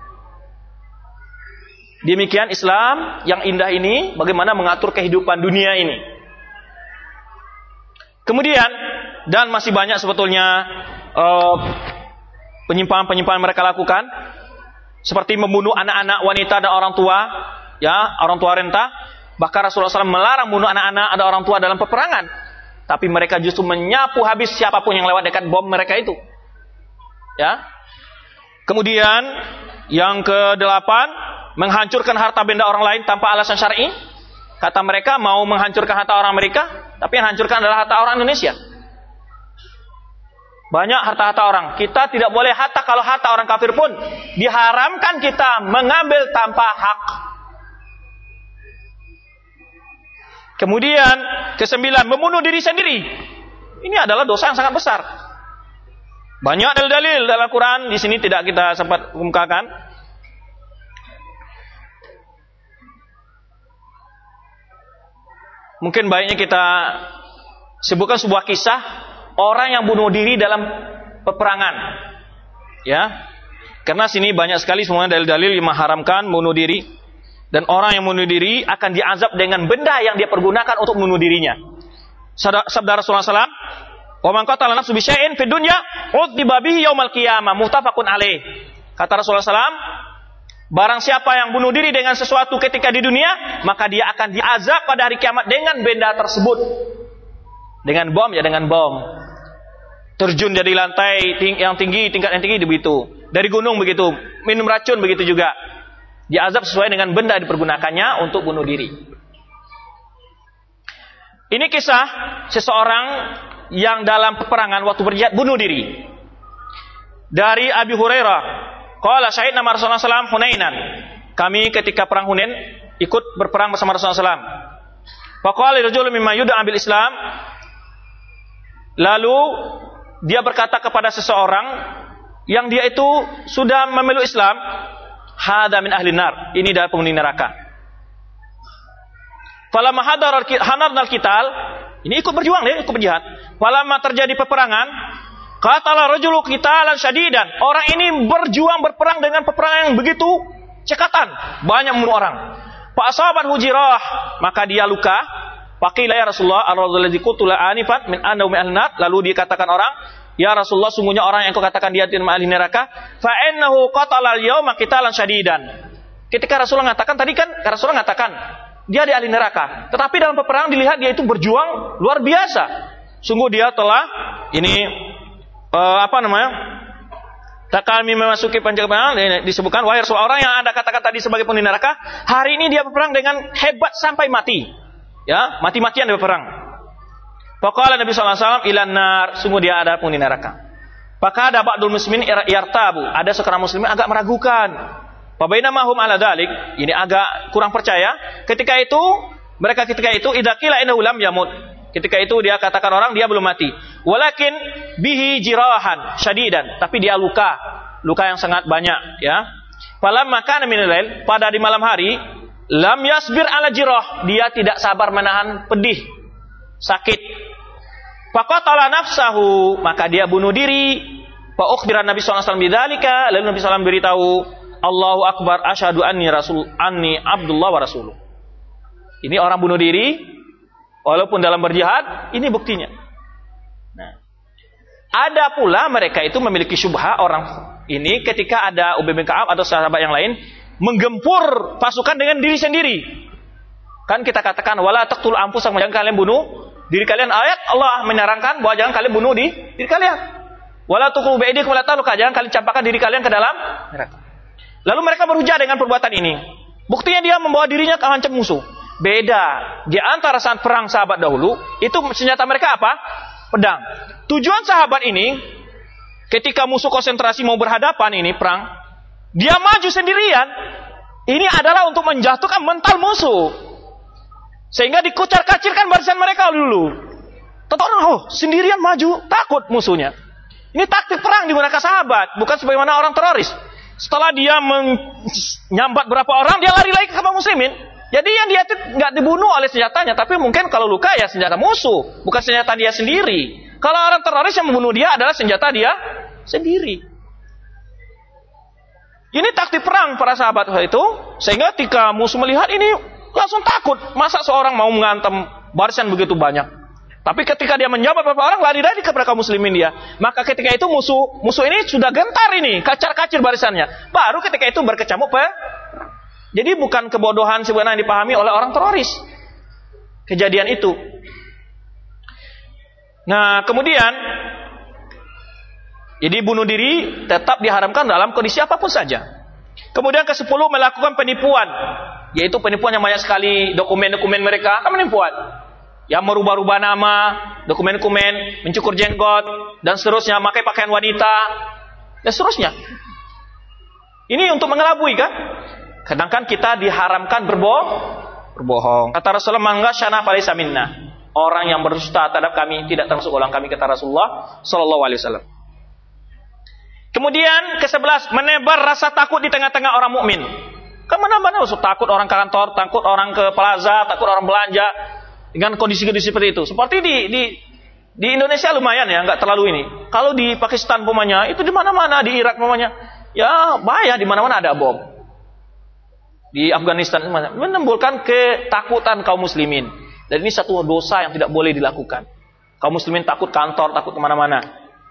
Demikian Islam yang indah ini bagaimana mengatur kehidupan dunia ini. Kemudian, dan masih banyak sebetulnya penyimpangan-penyimpangan mereka lakukan, seperti membunuh anak-anak, wanita dan orang tua, ya, orang tua renta. Bahkan Rasulullah SAW melarang membunuh anak-anak dan orang tua dalam peperangan. Tapi mereka justru menyapu habis siapapun yang lewat dekat bom mereka itu. Ya. Kemudian yang ke-8, menghancurkan harta benda orang lain tanpa alasan syar'i. Kata mereka mau menghancurkan harta orang Amerika, tapi yang hancurkan adalah harta orang Indonesia. Banyak harta-harta orang. Kita tidak boleh harta, kalau harta orang kafir pun diharamkan kita mengambil tanpa hak. Kemudian ke-9, membunuh diri sendiri. Ini adalah dosa yang sangat besar. Banyak dalil-dalil dalam Quran, di sini tidak kita sempat kemukakan. Mungkin baiknya kita sebutkan sebuah kisah orang yang bunuh diri dalam peperangan. Ya. Karena sini banyak sekali semuanya dalil-dalil yang mengharamkan bunuh diri, dan orang yang bunuh diri akan diazab dengan benda yang dia pergunakan untuk bunuh dirinya. Sabda Rasulullah SAW, "Wa man qatala nafsan bi syai'in fid dunya udziba bihi yaumal qiyamah," muttafaqun alaih. Kata Rasulullah SAW, barang siapa yang bunuh diri dengan sesuatu ketika di dunia, maka dia akan diazab pada hari kiamat dengan benda tersebut. Dengan bom, ya dengan bom. Terjun dari lantai yang tinggi, tingkat yang tinggi, begitu. Dari gunung begitu. Minum racun begitu juga. Diazab sesuai dengan benda dipergunakannya untuk bunuh diri. Ini kisah seseorang yang dalam peperangan waktu berjihad bunuh diri. Dari Abi Hurairah, qala syahidna ma Rasulullah sallallahu alaihi wasallam Hunainan. Kami ketika perang Hunain ikut berperang bersama Rasulullah sallallahu alaihi wasallam. Faqala rajulun mimma yud'a bil Islam. Lalu dia berkata kepada seseorang yang dia itu sudah memeluk Islam, hada min ahli nar, ini dari penghuni neraka. Falamma hadarnal qital, ini ikut berjuang dia, ikut berjihad. Falamma terjadi peperangan, qatala rajulu qitalan syadidan. Orang ini berjuang berperang dengan peperangan yang begitu cekatan, banyak membunuh orang. Fa asaban hujirah, maka dia luka. Faqila ya Rasulullah ar-rajul ladzi qutila anifan min annahu min ahli-nar. Lalu dikatakan orang, ya Rasulullah, sungguhnya orang yang kau katakan dia tidak ahli neraka, fa innahu qatala al-yawma qitalan syadidan. Ketika Rasulullah mengatakan tadi kan Rasulullah mengatakan dia di ahli neraka, tetapi dalam peperangan dilihat dia itu berjuang luar biasa. Sungguh dia telah ini Tak kami memasuki pencobaan, disebutkan wahai Rasul, orang yang Anda katakan tadi sebagai penghuni neraka, hari ini dia berperang dengan hebat sampai mati. Ya, mati-matian dia berperang. Faqala Nabi sallallahu alaihi wasallam ilan nar, sungguh dia ada penghuni neraka. Maka ada ba'dul muslimin yartabu, ada seorang muslimin agak meragukan. Fa bainamahum ala dzalik, ini agak kurang percaya. Ketika itu idza qila innahu lam yamut. Ketika itu dia katakan orang dia belum mati. Walakin bihi jirahan syadidan, tapi dia luka yang sangat banyak, ya. Falamma kana minal lail, pada di malam hari, lam yasbir ala jirah, dia tidak sabar menahan pedih, sakit. Faqatala nafsahu, maka dia bunuh diri. Fa ukhbira Nabi sallallahu alaihi wasallam bidzalika, lalu Nabi sallallahu alaihi wasallam beritahu, Allahu akbar asyhadu anni Abdullah wa rasuluh. Ini orang bunuh diri walaupun dalam berjihad, ini buktinya. Nah, ada pula mereka itu memiliki syubha orang ini ketika ada Ubay bin Ka'ab atau sahabat yang lain menggempur pasukan dengan diri sendiri. Kan kita katakan wala taqtul anfusakum, jangan kalian bunuh diri kalian. Ayat Allah menyarankan bahwa jangan kalian bunuh diri kalian. Wala tuqu bi'aidikum wala taluka, jangan kalian campakkan diri kalian ke dalam neraka. Lalu mereka berhujah dengan perbuatan ini. Buktinya dia membawa dirinya ke ancam musuh. Beda di antara saat perang sahabat dahulu, itu senjata mereka apa? Pedang. Tujuan sahabat ini ketika musuh konsentrasi mau berhadapan ini perang, dia maju sendirian. Ini adalah untuk menjatuhkan mental musuh. Sehingga dikucar-kacirkan barisan mereka dulu. Tonton, sendirian maju, takut musuhnya. Ini taktik perang digunakan sahabat, bukan sebagaimana orang teroris. Setelah dia menyambat berapa orang, dia lari lagi ke kaum muslimin. Jadi yang dia itu nggak dibunuh oleh senjatanya, tapi mungkin kalau luka ya senjata musuh, bukan senjata dia sendiri. Kalau orang teroris yang membunuh dia adalah senjata dia sendiri. Ini taktik perang para sahabat itu, sehingga ketika musuh melihat ini langsung takut. Masa seorang mau mengantem barisan begitu banyak? Tapi ketika dia menjabat beberapa orang, lari-lari kepada kaum muslimin dia. Maka ketika itu musuh ini sudah gentar ini, kacar-kacir barisannya. Baru ketika itu berkecamuk Jadi bukan kebodohan sebenarnya yang dipahami oleh orang teroris. Kejadian itu. Nah, kemudian jadi bunuh diri tetap diharamkan dalam kondisi apapun saja. Kemudian ke-10 melakukan penipuan, yaitu penipuan yang banyak sekali dokumen-dokumen mereka, penipuan. Yang merubah-rubah nama, dokumen-dokumen, mencukur jenggot, dan seterusnya, memakai pakaian wanita, dan seterusnya. Ini untuk mengelabui kan? Sedangkan kita diharamkan berbohong. Kata Rasulullah, "Mangga syana falaysa minna." Orang yang berdusta terhadap kami tidak termasuk golongan kami, kata Rasulullah sallallahu alaihi wasallam. Kemudian ke-11, menebar rasa takut di tengah-tengah orang mukmin. Kemana-mana takut orang ke kantor, takut orang ke plaza, takut orang belanja. Dengan kondisi-kondisi seperti itu. Seperti di Indonesia lumayan ya, nggak terlalu ini. Kalau di Pakistan pomanya, itu di mana-mana, di Irak pomanya, ya bahaya, di mana-mana ada bom. Di Afghanistan menimbulkan ketakutan kaum muslimin. Dan ini satu dosa yang tidak boleh dilakukan. Kaum muslimin takut kantor, takut kemana-mana.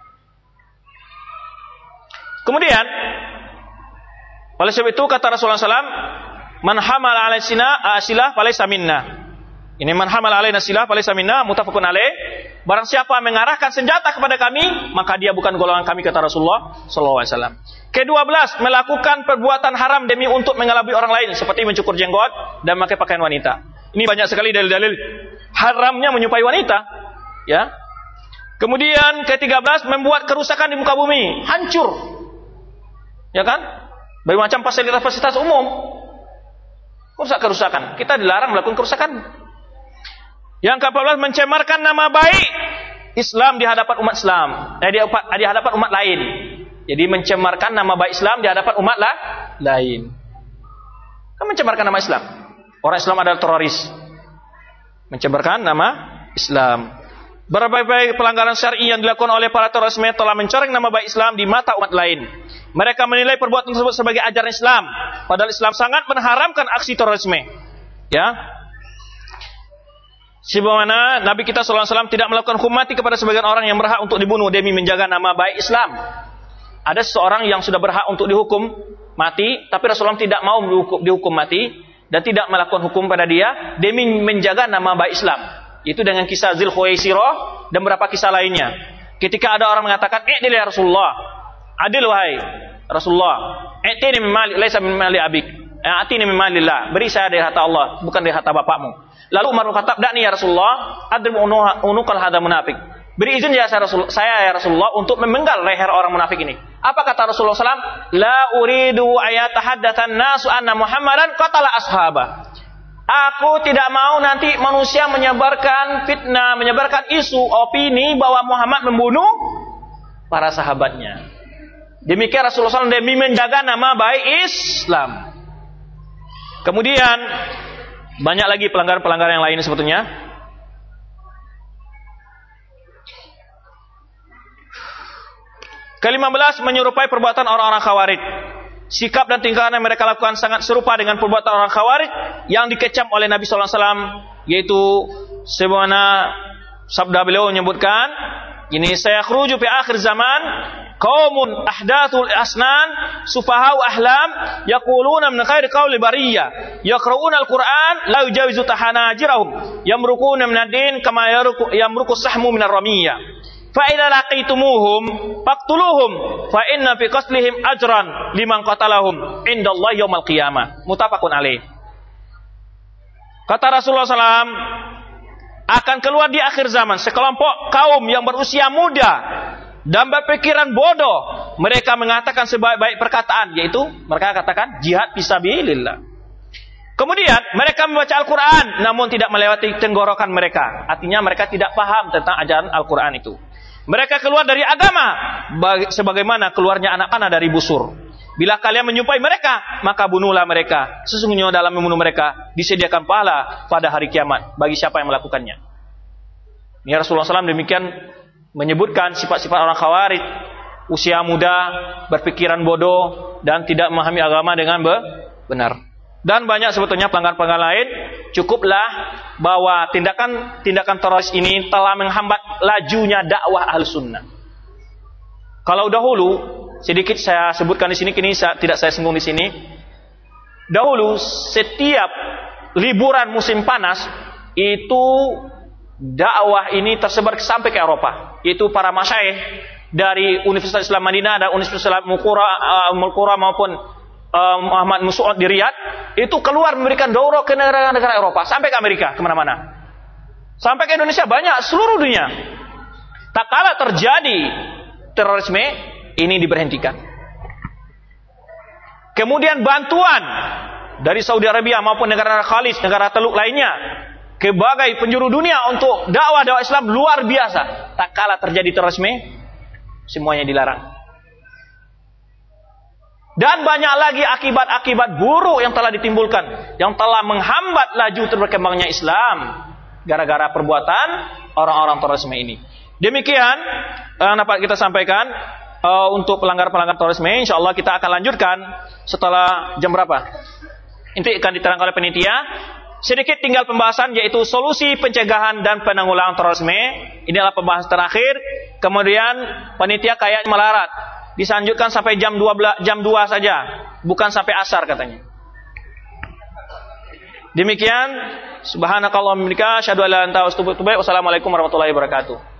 Kemudian, oleh sebab itu kata Rasulullah SAW, "Man hamala alaina asilah falaysa minna." Ini man hamala alaina silah falaysa minna, muttafaqun alaih. Barang siapa mengarahkan senjata kepada kami, maka dia bukan golongan kami, kata Rasulullah sallallahu alaihi wasallam. Ke-12, melakukan perbuatan haram demi untuk mengelabui orang lain, seperti mencukur jenggot dan memakai pakaian wanita. Ini banyak sekali dalil-dalil haramnya menyerupai wanita, ya. Kemudian ke-13, membuat kerusakan di muka bumi, hancur. Ya kan? Berbagai macam fasilitas-fasilitas umum. Kerusakan. Kita dilarang melakukan kerusakan. Yang ke-14, mencemarkan nama baik Islam di hadapan umat Islam, di hadapan umat lain. Jadi mencemarkan nama baik Islam di hadapan umat lain. Kan mencemarkan nama Islam. Orang Islam adalah teroris. Mencemarkan nama Islam. Berbagai pelanggaran syar'i yang dilakukan oleh para terorisme telah mencoreng nama baik Islam di mata umat lain. Mereka menilai perbuatan tersebut sebagai ajaran Islam, padahal Islam sangat mengharamkan aksi terorisme. Ya. Sebagaimana Nabi kita sallallahu alaihi wasallam tidak melakukan hukum mati kepada sebagian orang yang berhak untuk dibunuh demi menjaga nama baik Islam. Ada seseorang yang sudah berhak untuk dihukum mati, tapi Rasulullah tidak mau dihukum mati dan tidak melakukan hukum pada dia demi menjaga nama baik Islam. Itu dengan kisah Dzul Khuwaisirah dan beberapa kisah lainnya. Ketika ada orang mengatakan, "I'dil ya Rasulullah, adil wahai Rasulullah, atini min mali laisa min mali abik, atini min malillah, beri saya dari harta Allah, bukan dari harta bapakmu. Lalu Umar bin Khattab, "Da'ni ya Rasulullah, adrib unukal hadza munafik." Beri izin ya saya ya Rasulullah untuk memenggal leher orang munafik ini. Apa kata Rasulullah SAW? La uridu ayatahaddatsan nasu anna Muhammadan qatala ashabah. Aku tidak mau nanti manusia menyebarkan fitnah, menyebarkan isu, opini bahwa Muhammad membunuh para sahabatnya. Demikian Rasulullah SAW demi menjaga nama baik Islam. Kemudian banyak lagi pelanggaran-pelanggaran yang lain sebetulnya. Ke-15, menyerupai perbuatan orang-orang Khawarij. Sikap dan tingkah yang mereka lakukan sangat serupa dengan perbuatan orang Khawarij yang dikecam oleh Nabi SAW, yaitu sebagaimana sabda beliau menyebutkan, ini saya khruju fi akhir zaman qaumun ahdathul asnan sufahau ahlam yaquluna min khairi qauli bariyah yaqra'una al-Qur'an la yujawizu tahanajirahum yamrukuna min ad-din kama yamruku sahmu min ar-ramiyah. Fa'idza laqitumuhum faqtuluhum fa inna fi qatlihim ajran liman qatalahum indallahi yaumil qiyamah. Muttafaqun alaih. Kata Rasulullah SAW, akan keluar di akhir zaman sekelompok kaum yang berusia muda dan berpikiran bodoh. Mereka mengatakan sebaik-baik perkataan, yaitu mereka katakan jihad fisabilillah. Kemudian mereka membaca Al-Quran namun tidak melewati tenggorokan mereka. Artinya mereka tidak paham tentang ajaran Al-Quran itu. Mereka keluar dari agama sebagaimana keluarnya anak panah dari busur. Bila kalian menjumpai mereka, maka bunuhlah mereka. Sesungguhnya dalam membunuh mereka disediakan pahala pada hari kiamat bagi siapa yang melakukannya. Ini Rasulullah SAW demikian menyebutkan sifat-sifat orang Khawarij, usia muda, berpikiran bodoh, dan tidak memahami agama dengan benar. Dan banyak sebetulnya pelanggaran-pelanggaran lain. Cukuplah bahwa tindakan teroris ini telah menghambat lajunya dakwah Ahlussunnah. Kalau dahulu, sedikit saya sebutkan di sini, kini tidak saya singgung di sini. Dahulu setiap liburan musim panas itu dakwah ini tersebar sampai ke Eropa. Itu para masyaikh dari Universitas Islam Madinah dan Universitas Islam Mulqura maupun Muhammad Musu'ud di Riyadh itu keluar memberikan daurah ke negara-negara Eropa sampai ke Amerika, kemana-mana, sampai ke Indonesia, banyak seluruh dunia. Tak kala terjadi terorisme ini diberhentikan. Kemudian bantuan dari Saudi Arabia maupun negara-negara Khalij, negara Teluk lainnya, ke berbagai penjuru dunia untuk dakwah Islam luar biasa. Tak kala terjadi terorisme, semuanya dilarang. Dan banyak lagi akibat-akibat buruk yang telah ditimbulkan, yang telah menghambat laju berkembangnya Islam gara-gara perbuatan orang-orang terorisme ini. Demikian yang dapat kita sampaikan untuk pelanggaran-pelanggaran terorisme. Insyaallah kita akan lanjutkan setelah jam berapa? Nanti akan diterangkan oleh panitia. Sedikit tinggal pembahasan, yaitu solusi pencegahan dan penanggulangan terorisme. Inilah pembahasan terakhir. Kemudian panitia kayaknya melarat disanjutkan sampai jam 2 saja, bukan sampai asar katanya. Demikian, subhanakallahumma wa bihamdika asyhadu an la ilaha illa anta astaghfiruka wa atubu ilaik. Wassalamualaikum warahmatullahi wabarakatuh.